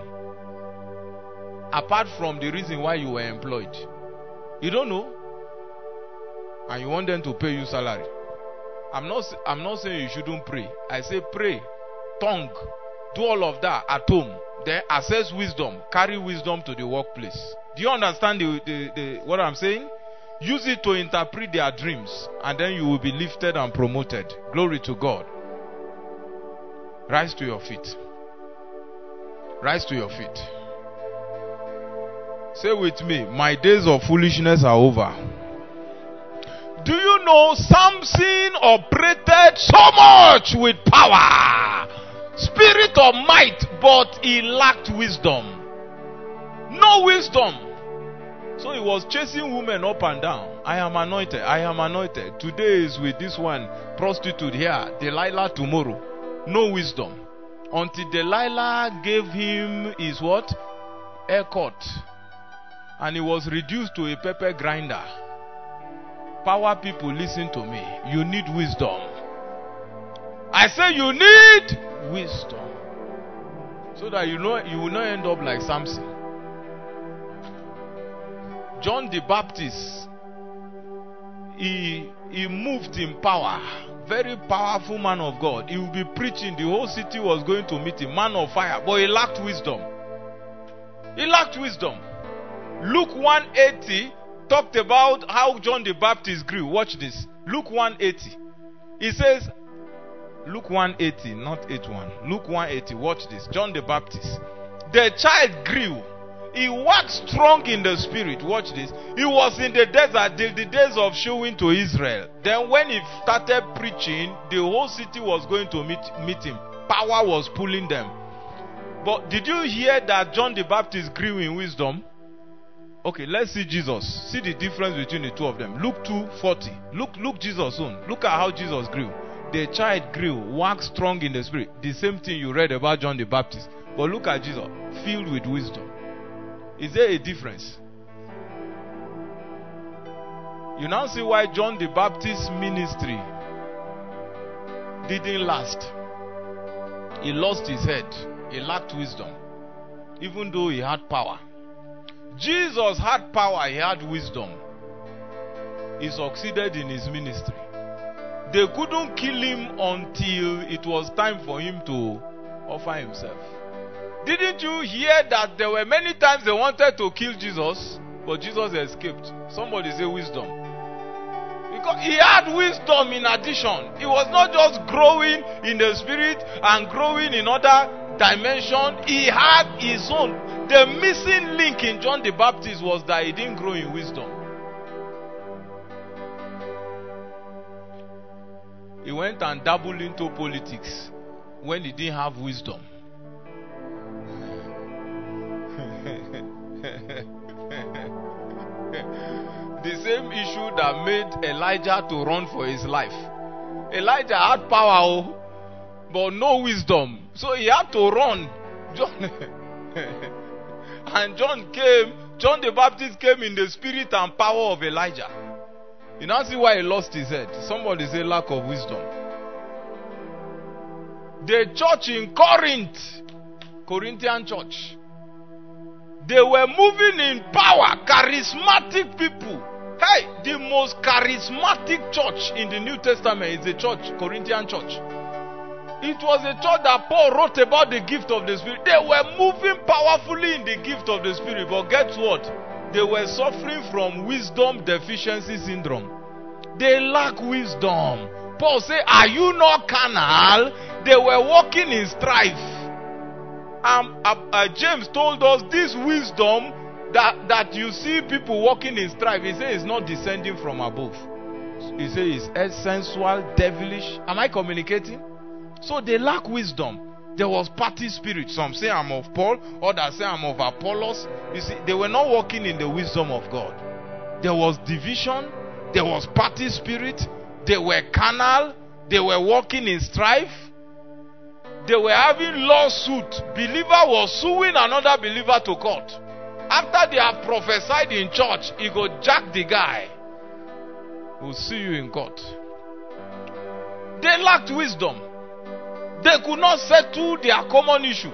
apart from the reason why you were employed. You don't know, and you want them to pay you salary. I'm not saying you shouldn't pray. I say pray, tongue, do all of that at home. Then access wisdom, carry wisdom to the workplace. Do you understand what I'm saying? Use it to interpret their dreams, and then you will be lifted and promoted. Glory to God. Rise to your feet. Rise to your feet. Say with me, my days of foolishness are over. Do you know Samson operated so much with power? Spirit spirit of might, but he lacked wisdom. No wisdom. So he was chasing women up and down. I am anointed. I am anointed. Today is with this one prostitute here. Delilah tomorrow. No wisdom. Until Delilah gave him his what? Haircut. And he was reduced to a pepper grinder. Power people, listen to me. You need wisdom. I say you need wisdom. So that you will not end up like Samson. John the Baptist, he moved in power. Very powerful man of God. He would be preaching. The whole city was going to meet him. Man of fire. But he lacked wisdom. He lacked wisdom. Luke 180 talked about how John the Baptist grew. Watch this. Luke 180. He says, Luke 180, not 81. Luke 180. Watch this. John the Baptist. The child grew. He waxed strong in the spirit. Watch this. He was in the desert till the days of showing to Israel. Then when he started preaching, the whole city was going to meet him. Power was pulling them. But did you hear that John the Baptist grew in wisdom? Okay, let's see Jesus. See the difference between the two of them. Luke 2:40. Look Jesus' own. Look at how Jesus grew. The child grew, waxed strong in the spirit. The same thing you read about John the Baptist. But look at Jesus, filled with wisdom. Is there a difference? You now see why John the Baptist's ministry didn't last. He lost his head. He lacked wisdom. Even though he had power. Jesus had power, he had wisdom. He succeeded in his ministry. They couldn't kill him until it was time for him to offer himself. Didn't you hear that there were many times they wanted to kill Jesus, but Jesus escaped? Somebody say wisdom. Because he had wisdom in addition. He was not just growing in the spirit and growing in other dimensions. He had his own. The missing link in John the Baptist was that he didn't grow in wisdom. He went and dabbled into politics when he didn't have wisdom. The same issue that made Elijah to run for his life. Elijah had power, but no wisdom. So he had to run. And John the Baptist came in the spirit and power of Elijah. You now see why he lost his head. Somebody say lack of wisdom. The church in Corinth, Corinthian church, they were moving in power, charismatic people. Hey, the most charismatic church in the New Testament is the church, Corinthian church. It was a church that Paul wrote about the gift of the Spirit. They were moving powerfully in the gift of the Spirit. But guess what? They were suffering from wisdom deficiency syndrome. They lack wisdom. Paul said, are you not carnal? They were walking in strife. James told us this wisdom that you see people walking in strife. He says it's not descending from above. He says it's sensual, devilish. Am I communicating? So they lack wisdom. There was party spirit. Some say I'm of Paul, others say I'm of Apollos. You see, they were not walking in the wisdom of God. There was division. There was party spirit. They were carnal. They were walking in strife. They were having lawsuit. Believer was suing another believer to court. After they have prophesied in church, he go jack the guy. We'll see you in court. They lacked wisdom. They could not settle their common issue.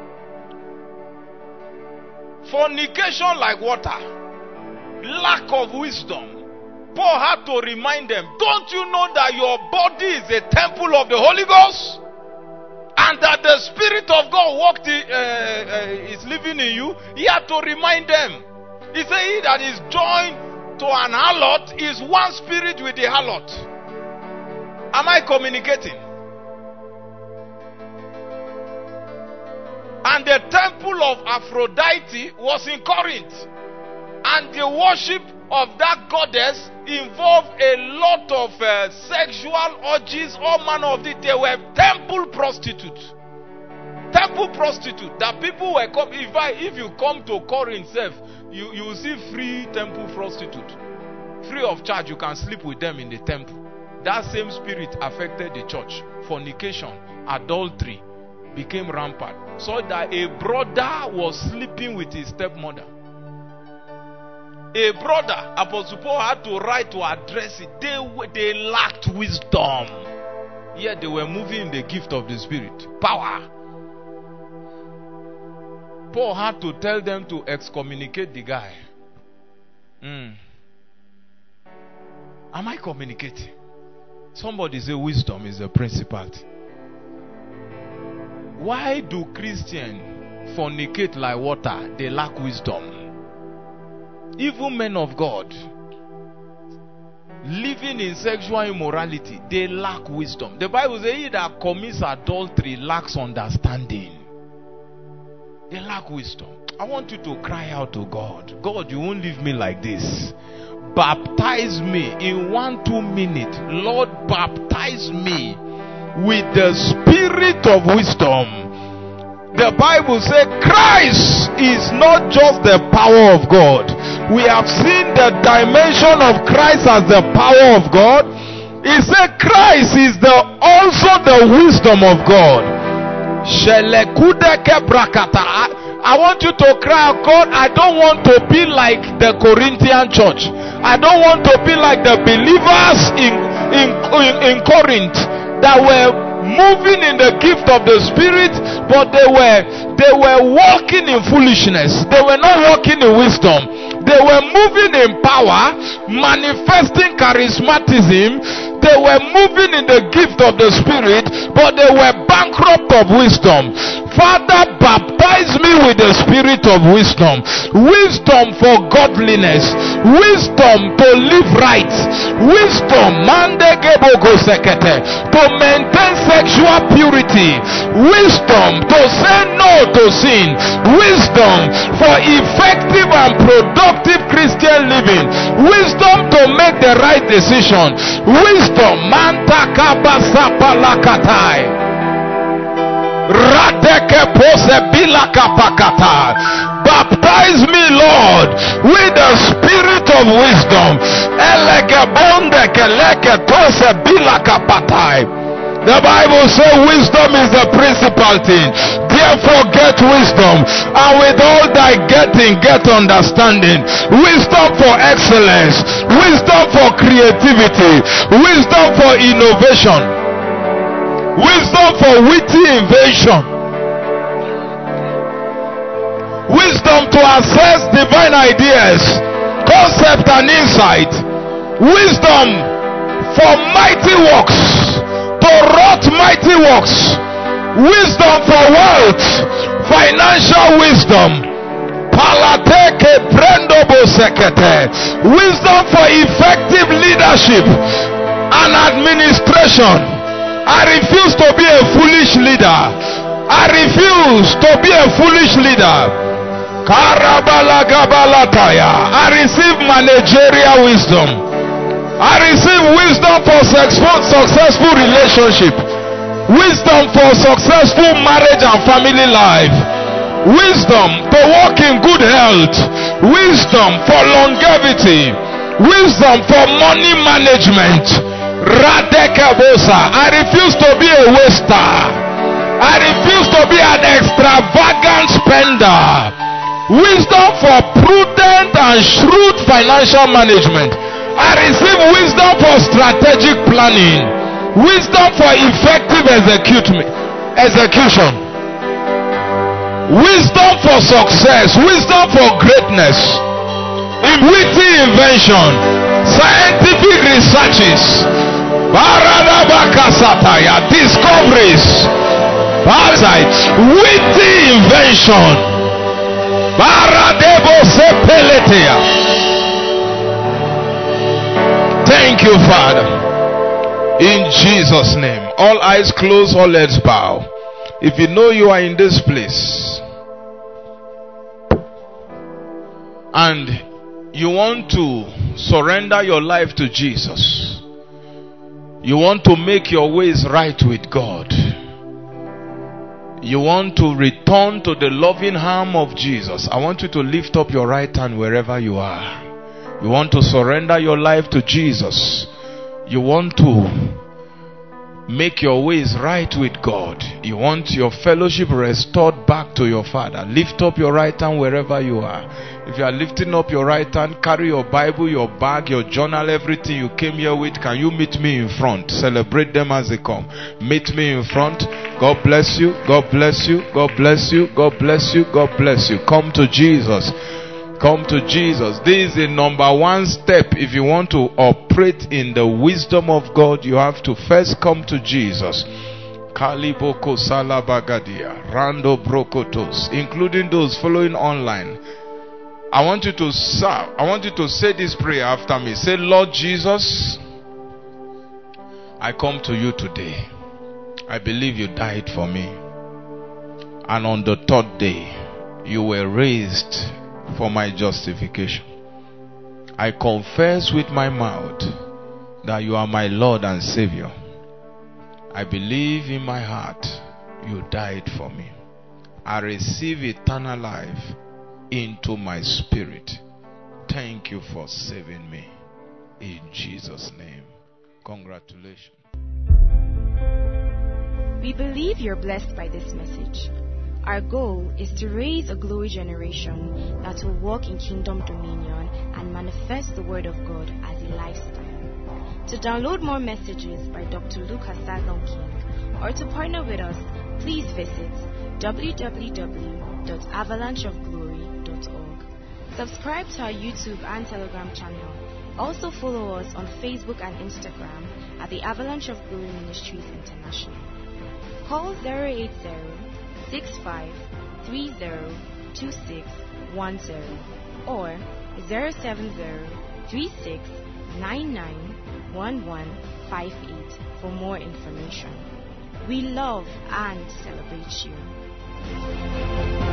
Fornication like water. Lack of wisdom. Paul had to remind them, don't you know that your body is a temple of the Holy Ghost? And that the Spirit of God is living in you? He had to remind them. He said, he that is joined to an harlot is one spirit with the harlot. Am I communicating? And the temple of Aphrodite was in Corinth. And the worship of that goddess involved a lot of sexual orgies, all manner of it. They were temple prostitutes. Temple prostitute. That people were come. If you come to Corinth, you will see free temple prostitute. Free of charge, you can sleep with them in the temple. That same spirit affected the church. Fornication, adultery became rampant. So that a brother was sleeping with his stepmother. A brother, Apostle Paul had to write to address it. They lacked wisdom. Yet they were moving in the gift of the Spirit. Power. Paul had to tell them to excommunicate the guy. Am I communicating? Somebody say wisdom is a principality. Why do Christians fornicate like water? They lack wisdom. Even men of God living in sexual immorality, they lack wisdom. The Bible says he that commits adultery lacks understanding. They lack wisdom. I want you to cry out to God. God, you won't leave me like this. Baptize me in 1-2 minutes. Lord, baptize me with the spirit of wisdom. The Bible says Christ is not just the power of God. We have seen the dimension of Christ as the power of God. He said Christ is also the wisdom of God. I want you to cry out, God, I don't want to be like the Corinthian church. I don't want to be like the believers in Corinth that were moving in the gift of the Spirit, but they were walking in foolishness. They were not walking in wisdom. They were moving in power, manifesting charismatism. They were moving in the gift of the Spirit, but they were bankrupt of wisdom. Father, baptize me with the spirit of wisdom. Wisdom for godliness. Wisdom to live right. Wisdom to maintain sexual purity. Wisdom to say no to sin. Wisdom for effective and productive Christian living. Wisdom to make the right decision. Wisdom. Baptize me, Lord, with the spirit of wisdom. The Bible says wisdom is the principal thing. Therefore get wisdom, and with all thy getting, get understanding. Wisdom for excellence, wisdom for creativity, wisdom for innovation, wisdom for witty invention, wisdom to assess divine ideas, concept and insight, wisdom for mighty works, to wrought mighty works, wisdom for wealth, financial wisdom, wisdom for effective leadership and administration. I refuse to be a foolish leader. I refuse to be a foolish leader. I receive managerial wisdom. I receive wisdom for successful relationship. Wisdom for successful marriage and family life. Wisdom to walk in good health. Wisdom for longevity. Wisdom for money management. I refuse to be a waster. I refuse to be an extravagant spender. Wisdom for prudent and shrewd financial management. I receive wisdom for strategic planning. Wisdom for effective execution. Wisdom for success. Wisdom for greatness. Witty invention. Scientific researches. Discoveries. Witty invention. Thank you, Father. In Jesus' name. All eyes closed, all heads bow. If you know you are in this place and you want to surrender your life to Jesus, you want to make your ways right with God, You want to return to the loving arm of Jesus. I want you to lift up your right hand wherever you are. You want to surrender your life to Jesus. You want to make your ways right with God. You want your fellowship restored back to your Father. Lift up your right hand wherever you are. If you are lifting up your right hand, carry your Bible, your bag, your journal, everything you came here with. Can you meet me in front? Celebrate them as they come. Meet me in front. God bless you. God bless you. God bless you. God bless you. God bless you. Come to Jesus. Come to Jesus. This is the number one step. If you want to operate in the wisdom of God, you have to first come to Jesus. Kaliboko Salabagadia, Rando Brokotos, including those following online. I want you to serve. I want you to say this prayer after me. Say, Lord Jesus, I come to you today. I believe you died for me. And on the third day, you were raised for my justification. I confess with my mouth that you are my Lord and Savior. I believe in my heart you died for me. I receive eternal life into my spirit. Thank you for saving me. In Jesus' name. Congratulations. We believe you're blessed by this message. Our goal is to raise a glory generation that will walk in kingdom dominion and manifest the word of God as a lifestyle. To download more messages by Dr. Lucas Sadlon King or to partner with us, please visit www.avalancheofglory.org. Subscribe to our YouTube and Telegram channel. Also follow us on Facebook and Instagram at the Avalanche of Glory Ministries International. Call 080-6530-2610 or 070-3699-1158 for more information. We love and celebrate you.